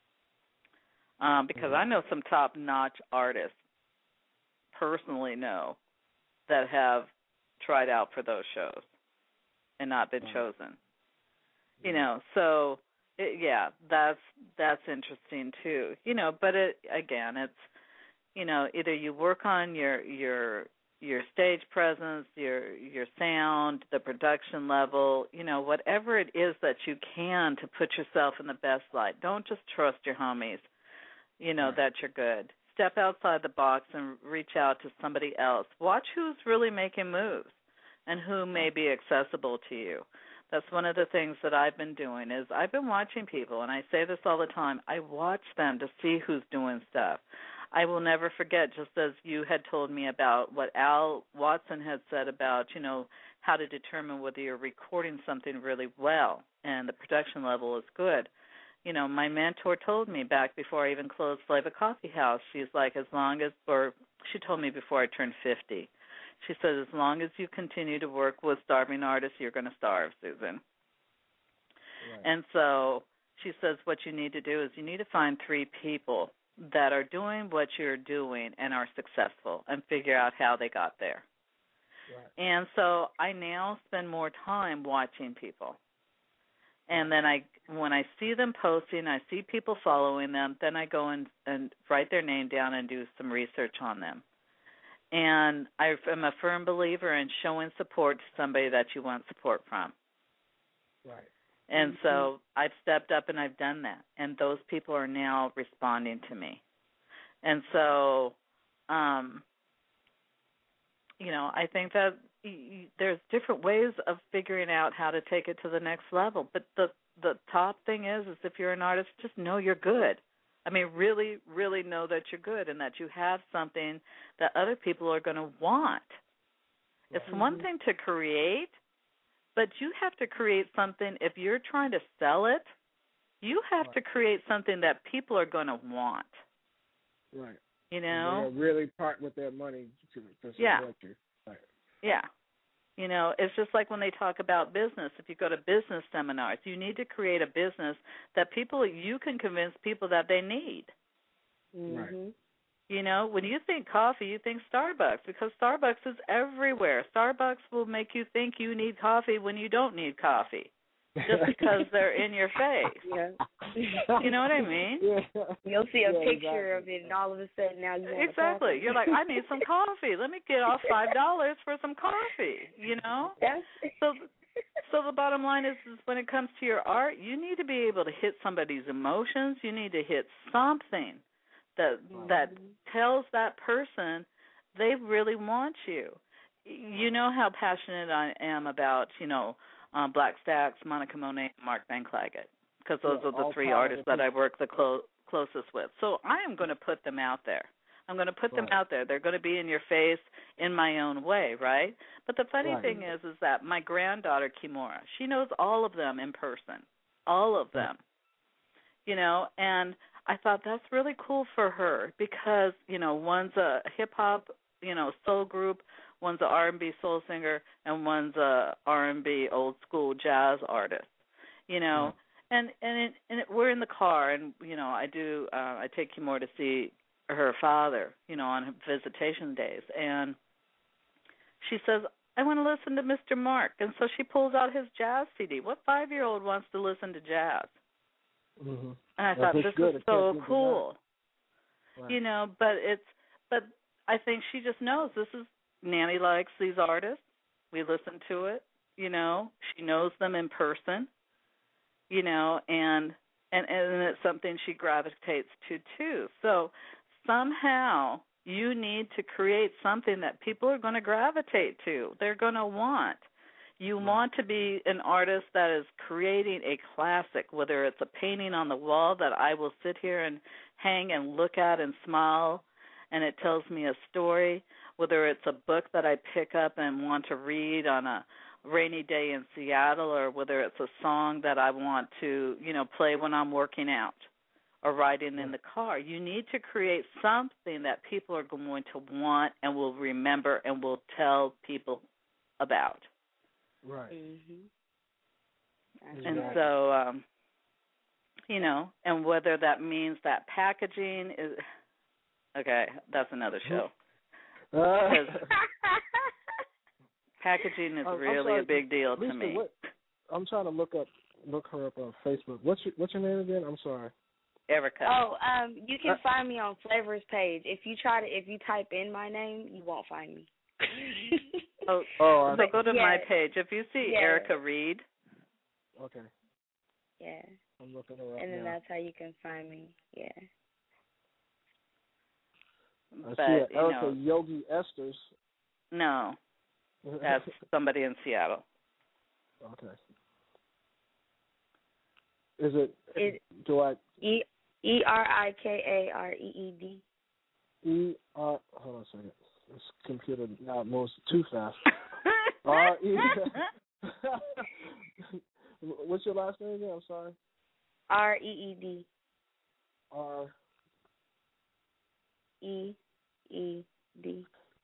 Speaker 4: Um, because mm-hmm. I know some top-notch artists, personally know, that have tried out for those shows and not been mm-hmm. chosen. You know, so it, yeah, that's that's interesting too. You know, but it again, it's you know, either you work on your your your stage presence, your your sound, the production level, you know, whatever it is that you can to put yourself in the best light. Don't just trust your homies, you know, right. that you're good. Step outside the box and reach out to somebody else. Watch who's really making moves and who may be accessible to you. That's one of the things that I've been doing is I've been watching people, and I say this all the time, I watch them to see who's doing stuff. I will never forget, just as you had told me about what Al Watson had said about, you know, how to determine whether you're recording something really well and the production level is good. You know, my mentor told me back before I even closed Flavor Coffee House, she's like, as long as, or she told me before I turned fifty, she said, as long as you continue to work with starving artists, you're going to starve, Susan. Right. And so she says what you need to do is you need to find three people that are doing what you're doing and are successful and figure out how they got there. Right. And so I now spend more time watching people. And then I, when I see them posting, I see people following them, then I go and, and write their name down and do some research on them. And I am a firm believer in showing support to somebody that you want support from.
Speaker 9: Right.
Speaker 4: And mm-hmm. so I've stepped up and I've done that. And those people are now responding to me. And so, um, you know, I think that there's different ways of figuring out how to take it to the next level. But the the top thing is, is if you're an artist, just know you're good. I mean, really, really know that you're good and that you have something that other people are going to want. It's mm-hmm. one thing to create, but you have to create something. If you're trying to sell it, you have right. to create something that people are going to want.
Speaker 9: Right.
Speaker 4: You know?
Speaker 9: And they'll really part with their money to, to support
Speaker 4: yeah.
Speaker 9: you. Right.
Speaker 4: Yeah. You know, it's just like when they talk about business. If you go to business seminars, you need to create a business that people, you can convince people that they need.
Speaker 9: Mm-hmm. Right.
Speaker 4: You know, when you think coffee, you think Starbucks because Starbucks is everywhere. Starbucks will make you think you need coffee when you don't need coffee just because they're in your face.
Speaker 8: Yeah.
Speaker 4: You know what I mean?
Speaker 9: Yeah.
Speaker 8: You'll see a
Speaker 9: yeah,
Speaker 8: picture
Speaker 9: exactly.
Speaker 8: of it, and all of a sudden now you want
Speaker 4: exactly.
Speaker 8: coffee.
Speaker 4: You're like, I need some coffee. Let me get off five dollars for some coffee. You know.
Speaker 8: That's
Speaker 4: so. So the bottom line is, is, when it comes to your art, you need to be able to hit somebody's emotions. You need to hit something that mm-hmm. that tells that person they really want you. You know how passionate I am about, you know, um, Black Stax, Monica Monet, and Mark Van Clagett, because those yeah, are the three artists that I work the clo- closest with. So I am going to put them out there. I'm going to put right. them out there. They're going to be in your face in my own way, right? But the funny right. thing is, is that my granddaughter, Kimura, she knows all of them in person, all of them, you know, and I thought that's really cool for her because, you know, one's a hip-hop, you know, soul group, one's a R and B soul singer, and one's a R and B old-school jazz artist, you know. Yeah. And and, it, and it, we're in the car, and, you know, I do, uh, I take Kimura to see her father, you know, on visitation days. And she says, I want to listen to Mister Mark. And so she pulls out his jazz C D. What five-year-old wants to listen to jazz?
Speaker 9: Mm-hmm.
Speaker 4: And I
Speaker 9: well,
Speaker 4: thought, this
Speaker 9: good.
Speaker 4: is so cool.
Speaker 9: Right.
Speaker 4: You know, but it's, but I think she just knows this is, Nanny likes these artists. We listen to it, you know. She knows them in person, you know, and, and, and it's something she gravitates to, too. So somehow you need to create something that people are going to gravitate to. They're going to want. You right. want to be an artist that is creating a classic, whether it's a painting on the wall that I will sit here and hang and look at and smile, and it tells me a story, whether it's a book that I pick up and want to read on a rainy day in Seattle, or whether it's a song that I want to, you know, play when I'm working out or riding right. in the car. You need to create something that people are going to want and will remember and will tell people about.
Speaker 9: Right.
Speaker 8: Mm-hmm.
Speaker 4: And so, um, you know, and whether that means that packaging is okay. That's another show.
Speaker 9: Uh,
Speaker 4: packaging is
Speaker 9: I'm- I'm
Speaker 4: really
Speaker 9: sorry,
Speaker 4: a big deal
Speaker 9: Lisa,
Speaker 4: to me.
Speaker 9: What, I'm trying to look up, look her up on Facebook. What's your, what's your name again? I'm sorry.
Speaker 4: Erica.
Speaker 8: Oh, um, you can
Speaker 9: Uh,
Speaker 8: find me on Flavor's page. If you try to, if you type in my name, you won't find me.
Speaker 4: Oh,
Speaker 9: Oh,
Speaker 4: so
Speaker 9: I,
Speaker 4: go to
Speaker 8: yeah.
Speaker 4: my page. If you see
Speaker 8: Yeah.
Speaker 4: Erica Reed,
Speaker 9: okay.
Speaker 8: Yeah,
Speaker 9: I'm looking her up
Speaker 8: and then
Speaker 9: now.
Speaker 8: that's how you can find me. Yeah.
Speaker 9: I
Speaker 4: but
Speaker 9: see it.
Speaker 4: you
Speaker 9: Erica
Speaker 4: know,
Speaker 9: Yogi Esters.
Speaker 4: no, that's somebody in Seattle.
Speaker 9: Okay. Is it?
Speaker 8: It
Speaker 9: Do I
Speaker 8: E E R I K A R E E D.
Speaker 9: E R? Hold on a second. This computer now moves too fast. R E. What's your last name again? I'm sorry.
Speaker 8: R E E D.
Speaker 9: R.
Speaker 8: E E D.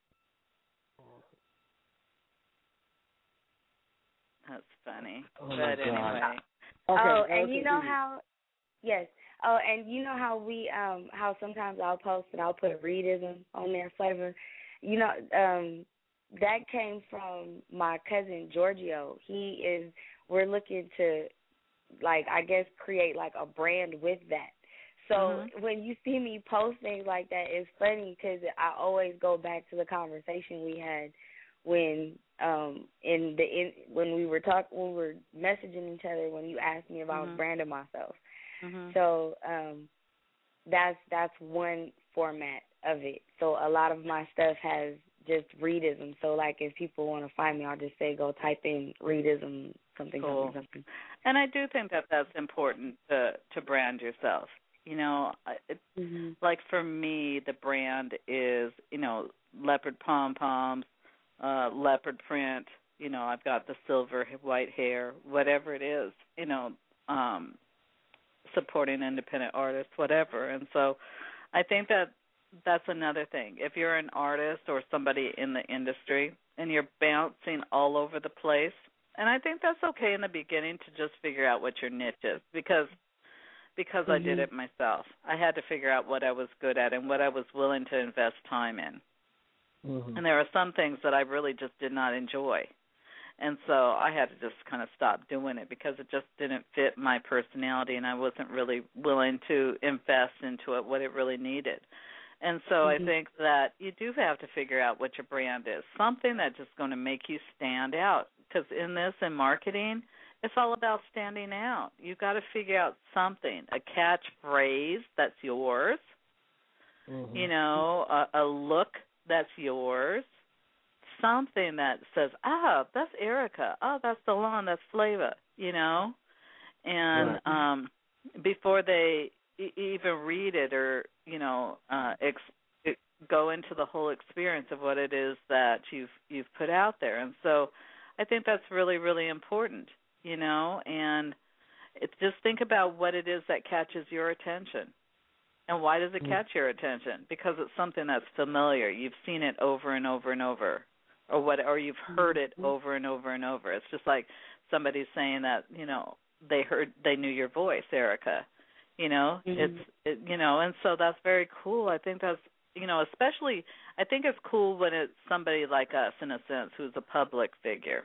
Speaker 4: That's funny.
Speaker 9: Oh,
Speaker 4: but
Speaker 9: my God.
Speaker 4: anyway.
Speaker 9: Okay,
Speaker 8: Oh, and
Speaker 9: Erica
Speaker 8: you know
Speaker 9: E.
Speaker 8: how? Yes. Oh, and you know how we um how sometimes I'll post and I'll put a readism on there, Flavor. You know, um, that came from my cousin Giorgio. He is. We're looking to, like, I guess, create like a brand with that. So
Speaker 4: Mhm.
Speaker 8: when you see me post things like that, it's funny because I always go back to the conversation we had when um in the in when we were talk when we were messaging each other when you asked me about
Speaker 4: Mhm.
Speaker 8: branding myself.
Speaker 4: Mhm.
Speaker 8: So um that's that's one format of it. So a lot of my stuff has just readism. So like if people want to find me, I'll just say go type in readism something
Speaker 4: Cool.
Speaker 8: something something.
Speaker 4: And I do think that that's important to to brand yourself. You know, I- it,
Speaker 8: Mm-hmm.
Speaker 4: like for me, the brand is, you know, leopard pom poms, uh, leopard print. You know, I've got the silver white hair, whatever it is. You know, um, supporting independent artists, whatever. And so, I think that that's another thing. If you're an artist or somebody in the industry and you're bouncing all over the place, and I think that's okay in the beginning to just figure out what your niche is, because because mm-hmm. I did it myself. I had to figure out what I was good at and what I was willing to invest time in. Mm-hmm. And there are some things that I really just did not enjoy. And so I had to just kind of stop doing it because it just didn't fit my personality, and I wasn't really willing to invest into it what it really needed. And so mm-hmm. I think that you do have to figure out what your brand is, something that's just going to make you stand out. Because in this, in marketing, it's all about standing out. You've got to figure out something, a catchphrase that's yours, mm-hmm. you know, a, a look that's yours, something that says, ah, that's Erica, oh, that's Delon, that's Flava, you know. And right. um, before they e- even read it or, you know, uh, ex- go into the whole experience of what it is that you've you've put out there. And so I think that's really, really important, you know, and it's just think about what it is that catches your attention. And why does it mm-hmm. catch your attention? Because it's something that's familiar. You've seen it over and over and over, or what, or you've heard it over and over and over. It's just like somebody saying that, you know, they heard, they knew your voice, Erica. You know, mm-hmm. it's, it, you know, and so that's very cool. I think that's, you know, especially, I think it's cool when it's somebody like us, in a sense, who's a public figure.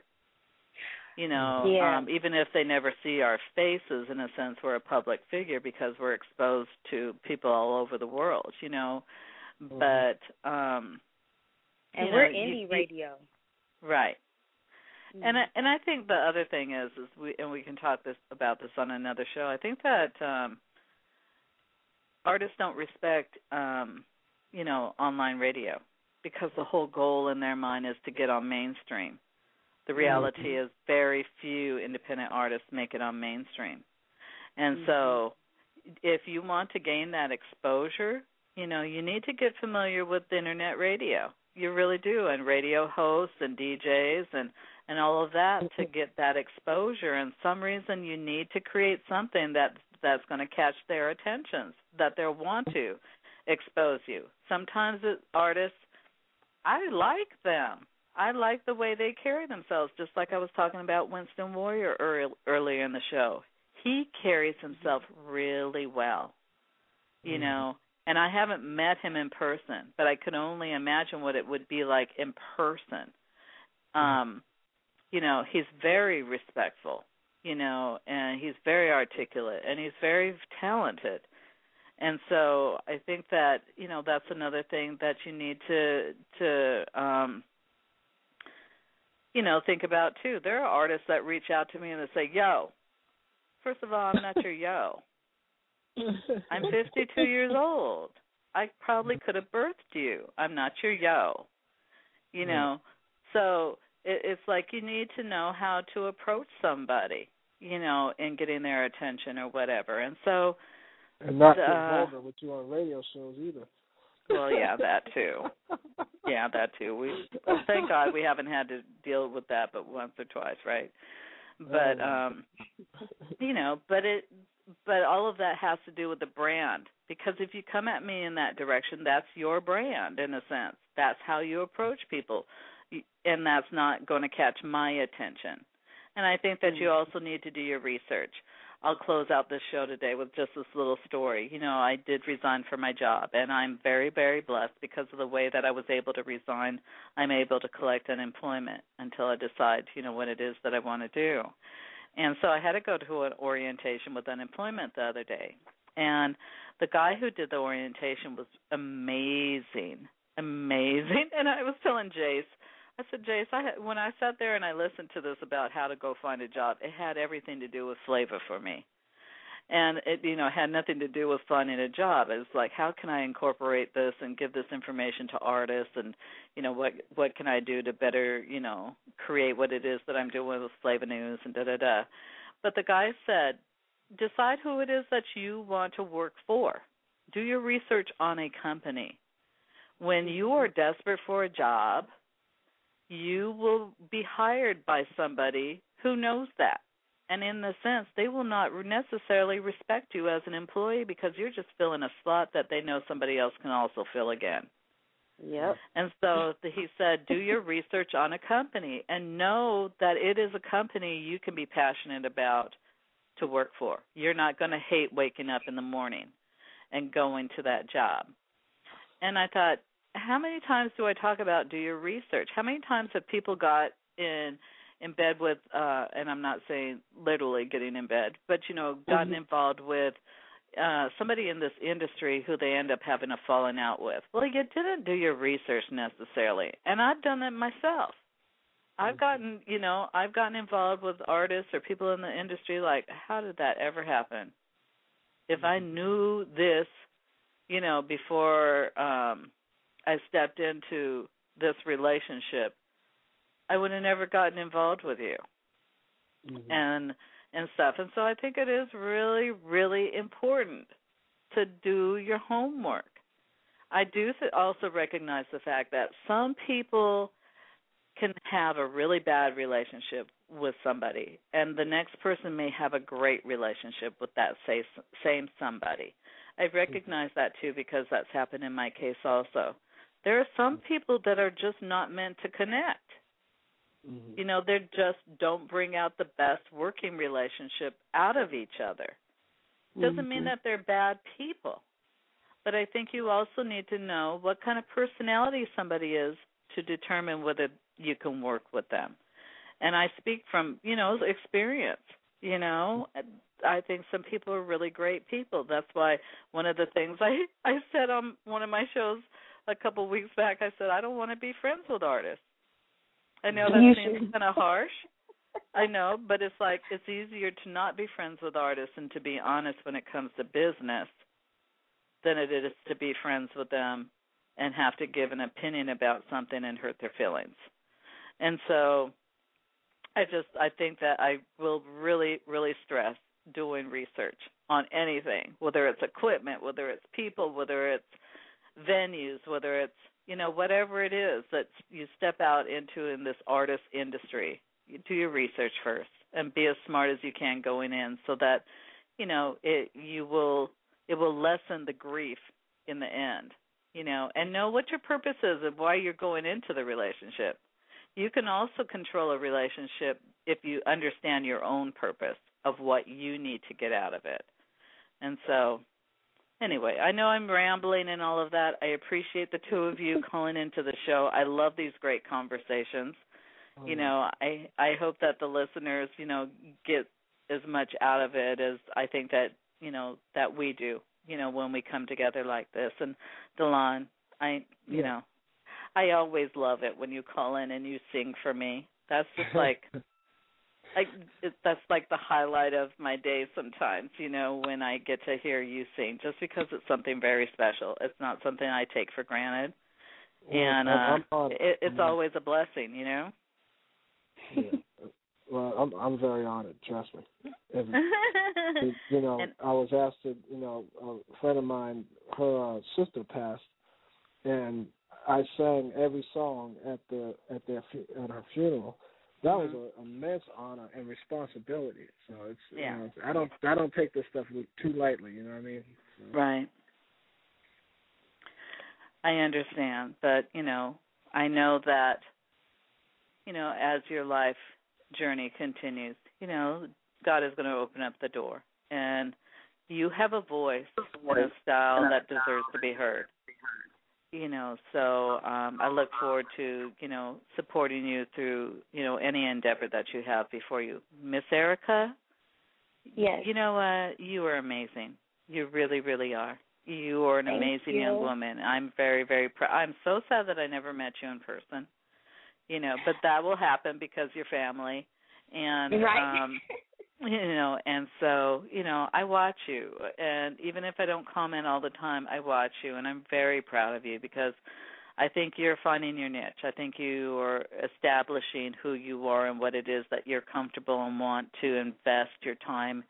Speaker 4: You know,
Speaker 8: yeah.
Speaker 4: um, even if they never see our faces, in a sense, we're a public figure because we're exposed to people all over the world, you know. Mm-hmm. But, um,
Speaker 8: and
Speaker 4: you
Speaker 8: we're
Speaker 4: know,
Speaker 8: indie
Speaker 4: you,
Speaker 8: radio.
Speaker 4: Right.
Speaker 8: Mm-hmm.
Speaker 4: And I, and I think the other thing is, is we, and we can talk this about this on another show, I think that um, artists don't respect, um, you know, online radio because the whole goal in their mind is to get on mainstream. The reality mm-hmm. is very few independent artists make it on mainstream. And mm-hmm. so if you want to gain that exposure, you know, you need to get familiar with Internet radio. You really do, and radio hosts and D Js and, and all of that to get that exposure. And some reason you need to create something that that's going to catch their attentions, that they'll want to expose you. Sometimes it, artists, I like them. I like the way they carry themselves, just like I was talking about Winston Warrior early, earlier in the show. he carries himself really well, you mm-hmm. know. And I haven't met him in person, but I could only imagine what it would be like in person. Um, you know, he's very respectful, you know, and he's very articulate, and he's very talented. And so I think that, you know, that's another thing that you need to, to um, you know, think about, too. There are artists that reach out to me and they say, yo, first of all, I'm not your yo. I'm fifty-two years old. I probably could have birthed you. I'm not your yo. You know, so it, it's like you need to know how to approach somebody, you know, in getting their attention or whatever. And so...
Speaker 9: And not get
Speaker 4: uh,
Speaker 9: vulgar with you on radio shows either.
Speaker 4: Well, yeah, that too. Yeah, that too. We well, thank God we haven't had to deal with that but once or twice, right? But um, you know, but it, but all of that has to do with the brand, because if you come at me in that direction, that's your brand in a sense. That's how you approach people, and that's not going to catch my attention. And I think that you also need to do your research. I'll close out this show today with just this little story. You know, I did resign from my job, and I'm very, very blessed because of the way that I was able to resign. I'm able to collect unemployment until I decide, you know, what it is that I want to do. And so I had to go to an orientation with unemployment the other day. And the guy who did the orientation was amazing, amazing. And I was telling Jace, I said, Jace, I had, when I sat there and I listened to this about how to go find a job, it had everything to do with flavor for me. And it, you know, had nothing to do with finding a job. It was like, how can I incorporate this and give this information to artists, and, you know, what what can I do to better, you know, create what it is that I'm doing with Flavor News and da-da-da. But the guy said, decide who it is that you want to work for. Do your research on a company. When you are desperate for a job, you will be hired by somebody who knows that. And in the sense, they will not necessarily respect you as an employee because you're just filling a slot that they know somebody else can also fill again.
Speaker 8: Yep.
Speaker 4: And so he said, do your research on a company and know that it is a company you can be passionate about to work for. You're not going to hate waking up in the morning and going to that job. And I thought, how many times do I talk about do your research? How many times have people got in in bed with, uh, and I'm not saying literally getting in bed, but, you know, gotten mm-hmm. involved with uh, somebody in this industry who they end up having a falling out with? Well, you didn't do your research necessarily, and I've done that myself. I've gotten, you know, I've gotten involved with artists or people in the industry like, how did that ever happen? If I knew this, you know, before um, I stepped into this relationship, I would have never gotten involved with you mm-hmm. and and stuff. And so I think it is really, really important to do your homework. I do th- also recognize the fact that some people can have a really bad relationship with somebody, and the next person may have a great relationship with that say, same somebody. I recognize mm-hmm. that, too, because that's happened in my case also. There are some people that are just not meant to connect. Mm-hmm. You know, they just don't bring out the best working relationship out of each other. Doesn't mm-hmm. mean that they're bad people, but I think you also need to know what kind of personality somebody is to determine whether you can work with them. And I speak from, you know, experience. You know, I think some people are really great people. That's why one of the things I, I said on one of my shows a couple of weeks back, I said, I don't want to be friends with artists. I know that you seems kind of harsh. I know, but it's like it's easier to not be friends with artists and to be honest when it comes to business than it is to be friends with them and have to give an opinion about something and hurt their feelings. And so I just I think that I will really, really stress doing research on anything, whether it's equipment, whether it's people, whether it's venues, whether it's, you know, whatever it is that you step out into in this artist industry. You do your research first and be as smart as you can going in so that, you know, it you will it will lessen the grief in the end, you know, and know what your purpose is and why you're going into the relationship. You can also control a relationship if you understand your own purpose of what you need to get out of it. And so, anyway, I know I'm rambling and all of that. I appreciate the two of you calling into the show. I love these great conversations.
Speaker 9: Oh,
Speaker 4: you know, I I hope that the listeners, you know, get as much out of it as I think that, you know, that we do, you know, when we come together like this. And Delon, I, you
Speaker 9: Yeah.
Speaker 4: know, I always love it when you call in and you sing for me. That's just like, like it, that's like the highlight of my day sometimes, you know, when I get to hear you sing, just because it's something very special. It's not something I take for granted.
Speaker 9: Well,
Speaker 4: and uh,
Speaker 9: I'm, I'm,
Speaker 4: it, it's
Speaker 9: I'm,
Speaker 4: always a blessing, you know?
Speaker 9: Yeah. Well, I'm I'm very honored. Trust me. If, if, you know,
Speaker 4: and,
Speaker 9: I was asked to. You know, a friend of mine, her uh, sister passed, and I sang every song at the at their at her funeral. That
Speaker 4: mm-hmm.
Speaker 9: was an immense honor and responsibility. So it's
Speaker 4: yeah.
Speaker 9: you know, I don't I don't take this stuff too lightly. You know what I mean? So.
Speaker 4: Right. I understand, but you know, I know that. You know, as your life journey continues, you know, God is going to open up the door. And you have a voice and a style that deserves to be heard. You know, so um, I look forward to, you know, supporting you through, you know, any endeavor that you have before you. Miss Erica?
Speaker 8: Yes.
Speaker 4: You know, uh, you are amazing. You really, really are. You are an
Speaker 8: Thank
Speaker 4: amazing
Speaker 8: you.
Speaker 4: young woman. I'm very, very proud. I'm so sad that I never met you in person. You know, but that will happen because you're family, and
Speaker 8: right.
Speaker 4: um, you know, and so you know, I watch you, and even if I don't comment all the time, I watch you, and I'm very proud of you because I think you're finding your niche. I think you are establishing who you are and what it is that you're comfortable and want to invest your time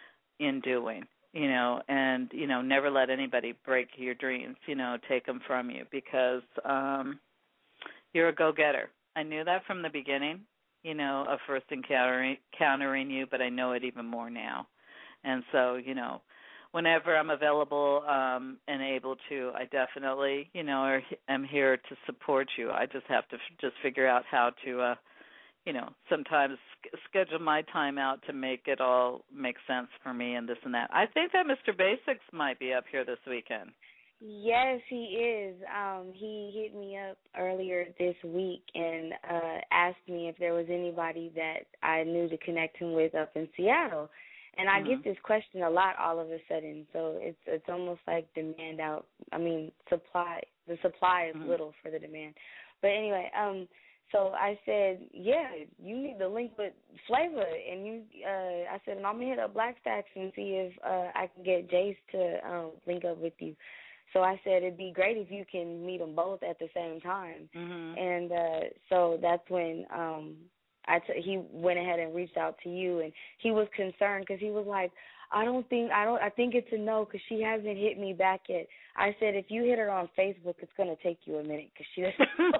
Speaker 4: in doing. You know, and you know, never let anybody break your dreams. You know, take them from you because um, you're a go-getter. I knew that from the beginning, you know, of first encountering, encountering you, but I know it even more now. And so, you know, whenever I'm available um, and able to, I definitely, you know, are, am here to support you. I just have to f- just figure out how to, uh, you know, sometimes sk- schedule my time out to make it all make sense for me and this and that. I think that Mister Basics might be up here this weekend.
Speaker 8: Yes, he is. Um, he hit me up earlier this week and uh, asked me if there was anybody that I knew to connect him with up in Seattle. And I
Speaker 4: mm-hmm.
Speaker 8: get this question a lot all of a sudden, so it's it's almost like demand out. I mean, supply. The supply is
Speaker 4: mm-hmm.
Speaker 8: little for the demand. But anyway, um, so I said, yeah, you need to link with Flavor, and you. Uh, I said, and I'm gonna hit up Black Stacks and see if uh, I can get Jace to um, link up with you. So I said it'd be great if you can meet them both at the same time.
Speaker 4: Mm-hmm.
Speaker 8: And uh, so that's when um, I t- he went ahead and reached out to you, and he was concerned because he was like, I don't think I don't I think it's a no because she hasn't hit me back yet. I said if you hit her on Facebook, it's gonna take you a minute because she doesn't.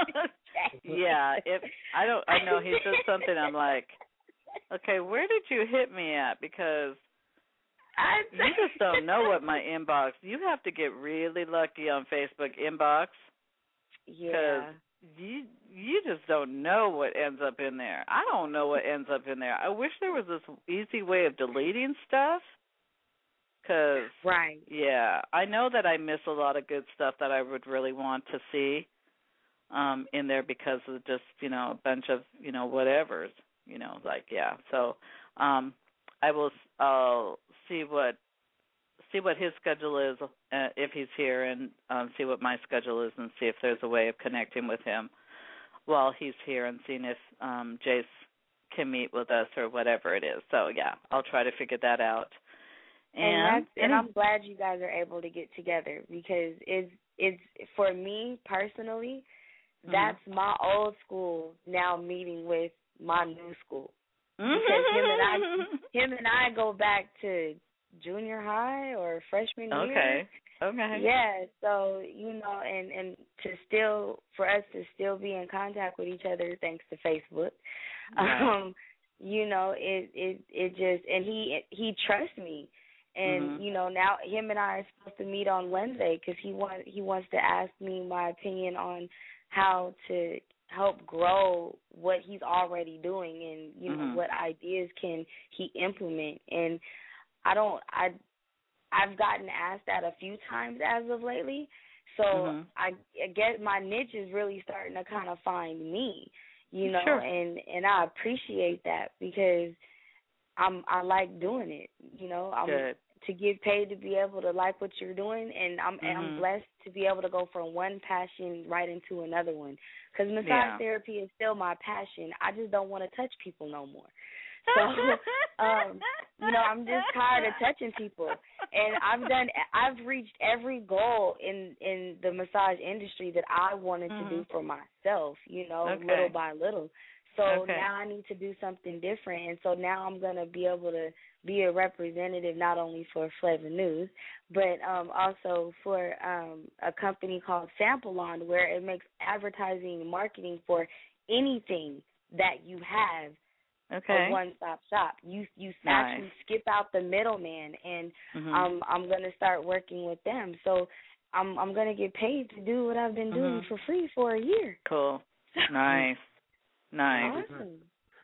Speaker 4: yeah, if I don't, I know he said something. I'm like, okay, where did you hit me at? Because
Speaker 8: I
Speaker 4: you just don't know what my inbox. You have to get really lucky on Facebook inbox.
Speaker 8: Yeah.
Speaker 4: You you just don't know what ends up in there. I don't know what ends up in there. I wish there was this easy way of deleting stuff. Cause
Speaker 8: right.
Speaker 4: Yeah, I know that I miss a lot of good stuff that I would really want to see um, in there because of just you know a bunch of you know whatevers. You know, like yeah. So um, I will. I'll see what see what his schedule is uh, if he's here, and um, see what my schedule is, and see if there's a way of connecting with him while he's here, and seeing if um, Jace can meet with us or whatever it is. So yeah, I'll try to figure that out.
Speaker 8: And
Speaker 4: And
Speaker 8: that's, and I'm glad you guys are able to get together because it's it's for me personally, that's mm-hmm. my old school now meeting with my new school. Because him and I him and I go back to junior high or freshman year.
Speaker 4: Okay. Okay.
Speaker 8: Yeah, so you know, and and to still for us to still be in contact with each other thanks to Facebook.
Speaker 4: Right.
Speaker 8: Um, you know, it it it just and he he trusts me. And
Speaker 4: mm-hmm.
Speaker 8: you know now him and I are supposed to meet on Wednesday because he want he wants to ask me my opinion on how to help grow what he's already doing, and you know
Speaker 4: Mhm.
Speaker 8: what ideas can he implement. And I don't I I've gotten asked that a few times as of lately. So
Speaker 4: Mhm.
Speaker 8: I, I get my niche is really starting to kind of find me, you know,
Speaker 4: Sure.
Speaker 8: and and I appreciate that because I'm I like doing it, you know. I'm
Speaker 4: Good.
Speaker 8: to get paid to be able to like what you're doing, and I'm and I'm
Speaker 4: Mhm.
Speaker 8: blessed to be able to go from one passion right into another one. Because massage
Speaker 4: Yeah.
Speaker 8: therapy is still my passion. I just don't want to touch people no more. So, um, you know, I'm just tired of touching people, and I've done, I've reached every goal in in the massage industry that I wanted
Speaker 4: Mhm.
Speaker 8: to do for myself. You know,
Speaker 4: Okay.
Speaker 8: little by little. So
Speaker 4: Okay.
Speaker 8: now I need to do something different, and so now I'm gonna be able to be a representative not only for Flavor News, but um, also for um, a company called Sampleon, where it makes advertising and marketing for anything that you have.
Speaker 4: Okay.
Speaker 8: A one-stop shop. You you
Speaker 4: Nice.
Speaker 8: actually skip out the middleman, and
Speaker 4: Mhm.
Speaker 8: um, I'm gonna start working with them. So I'm I'm gonna get paid to do what I've been doing
Speaker 4: Mhm.
Speaker 8: for free for a year.
Speaker 4: Cool. Nice. Nice.
Speaker 8: Awesome.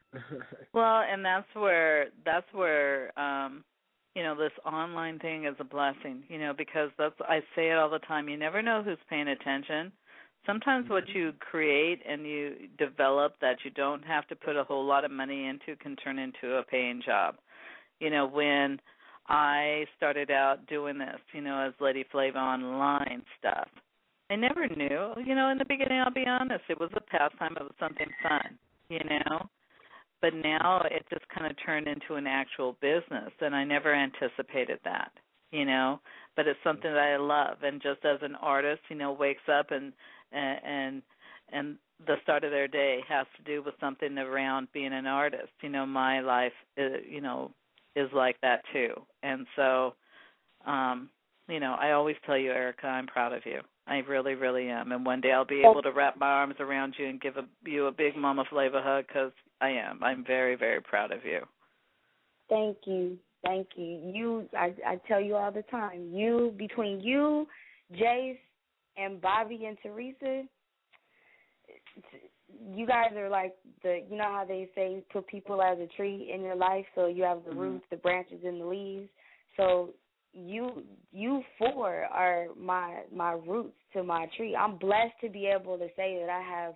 Speaker 4: Well, and that's where that's where um you know, this online thing is a blessing, you know, because that's I say it all the time. You never know who's paying attention. Sometimes what you create and you develop that you don't have to put a whole lot of money into can turn into a paying job. You know, when I started out doing this, you know, as Lady Flava online stuff, I never knew. You know, in the beginning, I'll be honest, it was a pastime. It was something fun, you know. But now it just kind of turned into an actual business, and I never anticipated that, you know. But it's something that I love, and just as an artist, you know, wakes up and and and the start of their day has to do with something around being an artist. You know, my life, is, you know, is like that too. And so, um, you know, I always tell you, Erica, I'm proud of you. I really, really am. And one day I'll be able to wrap my arms around you and give a, you a big Mama Flava hug because I am. I'm very, very proud of you.
Speaker 8: Thank you. Thank you. You, I, I tell you all the time, you, between you, Jace, and Bobby and Teresa, you guys are like the, you know how they say put people as a tree in your life, so you have the
Speaker 4: Mhm.
Speaker 8: roots, the branches, and the leaves. So you, you four are my my roots to my tree. I'm blessed to be able to say that I have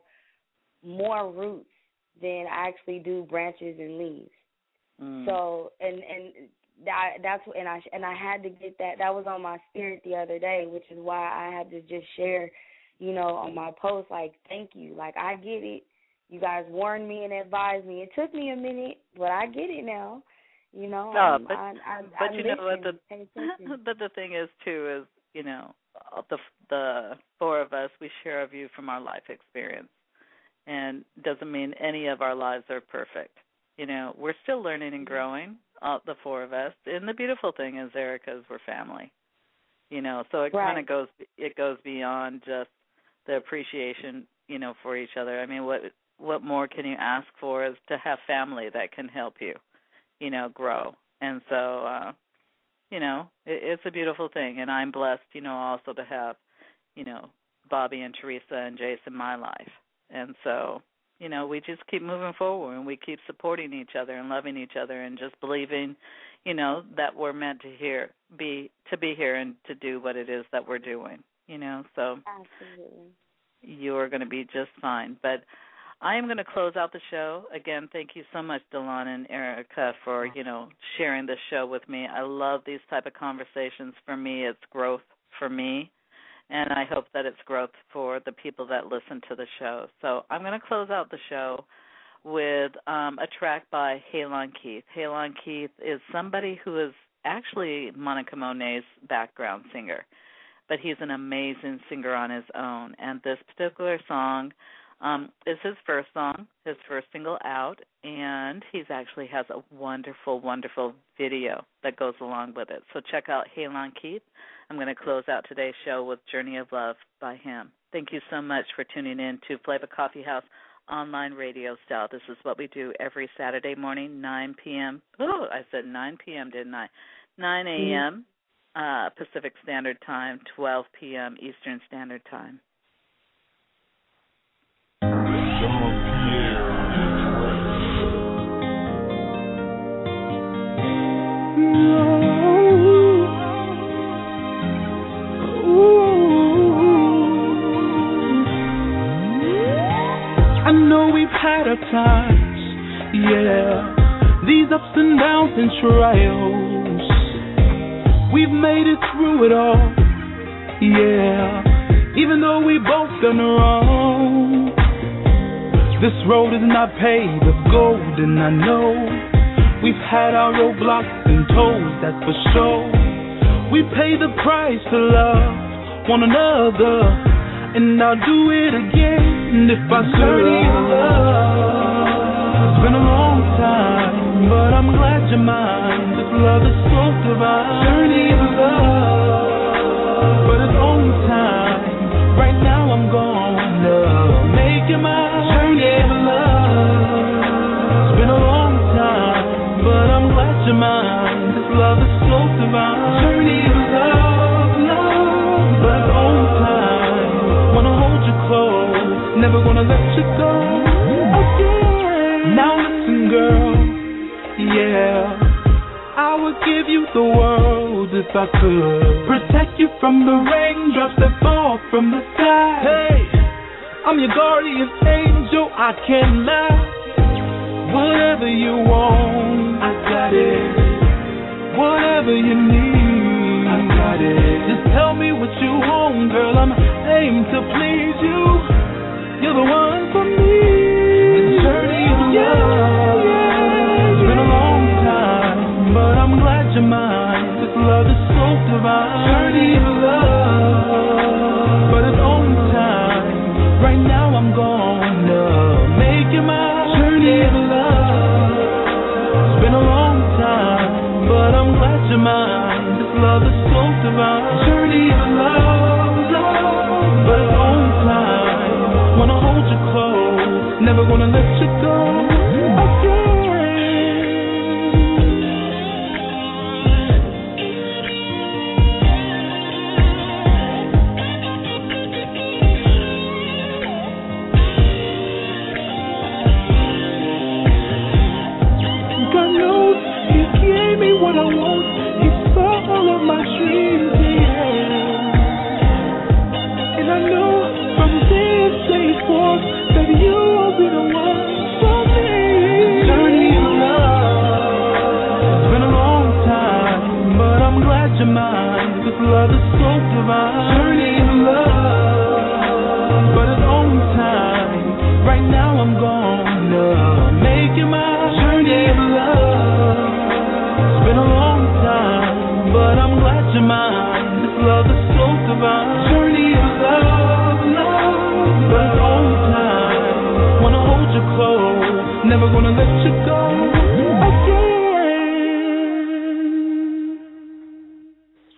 Speaker 8: more roots than I actually do branches and leaves.
Speaker 4: Mm.
Speaker 8: So and and that that's and I and I had to get that. That was on my spirit the other day, which is why I had to just share, you know, on my post, like, thank you. Like, I get it. You guys warned me and advised me. It took me a minute, but I get it now. You know,
Speaker 4: No,
Speaker 8: I'm,
Speaker 4: but
Speaker 8: I, I,
Speaker 4: but
Speaker 8: I
Speaker 4: you know what
Speaker 8: listen,
Speaker 4: the
Speaker 8: pay attention.
Speaker 4: but the thing is too is you know the the four of us, we share a view from our life experience, and doesn't mean any of our lives are perfect. You know, we're still learning and growing, uh, the four of us. And the beautiful thing is, Erica, is we're family. You know, so it
Speaker 8: Right.
Speaker 4: kind of goes it goes beyond just the appreciation, you know, for each other. I mean, what what more can you ask for is to have family that can help you, you know, grow. And so, uh, you know, it, it's a beautiful thing. And I'm blessed, you know, also to have, you know, Bobby and Teresa and Jace in my life. And so, you know, we just keep moving forward and we keep supporting each other and loving each other and just believing, you know, that we're meant to hear, be to be here and to do what it is that we're doing, you know. So
Speaker 8: Absolutely.
Speaker 4: you're going to be just fine. But I am going to close out the show. Again, thank you so much, Delon and Erica, for, you know, sharing this show with me. I love these type of conversations. For me, it's growth for me, and I hope that it's growth for the people that listen to the show. So I'm going to close out the show with um, a track by Halon Keith. Halon Keith is somebody who is actually Monica Monet's background singer, but he's an amazing singer on his own. And this particular song um, is his first song, his first single out, and he actually has a wonderful, wonderful video that goes along with it. So check out Halon Keith. I'm going to close out today's show with Journey of Love by him. Thank you so much for tuning in to Flava Coffee House online radio style. This is what we do every Saturday morning, nine p.m. Oh, I said nine p.m., didn't I? nine a.m. Uh, Pacific Standard Time, twelve p.m. Eastern Standard Time.
Speaker 5: Jean-Pierre
Speaker 10: Yeah, these ups and downs and trials, we've made it through it all. Yeah, even though we both done wrong, this road is not paved with gold, and I know we've had our roadblocks and toes, that's for sure. We pay the price to love one another, and I'll do it again if I could. It's been a long time, but I'm glad you're mine. This love is so divine. Journey of love, but it's only time. Right now I'm gonna make you mine. Journey of love. It's been a long time, but I'm glad you're mine. This love is so divine. Journey of love, love, but it's only time. Wanna hold you close, never gonna let you go again. Now listen, girl, yeah, I would give you the world if I could. Protect you from the raindrops that fall from the sky. Hey, I'm your guardian angel, I can lie. Whatever you want, I got it. Whatever you need, I got it. Just tell me what you want, girl, I'm aimed to please you. You're the one for me. The journey of love, yeah. It's been a long time, but I'm glad you're mine. This love is so divine. Journey of love, but it's only time. Right now I'm gonna make you mine. Journey of love. It's been a long time, but I'm glad you're mine. This love is so divine. Journey of love, love, but it's only time. Wanna hold you close, never gonna let you go again. God knows He gave me what I want. He saw all of my dreams, yeah. And I know from this day forth that you will be the one for me. Journey of love. It's been a long time, but I'm glad you're mine. This love is so divine. Journey of love, but it's only time. Right now I'm gonna make you mine. Journey of love. It's been a long time, but I'm glad you're mine. This love is so divine. Journey of love, love, but it's only time. Wanna hold you close, never gonna let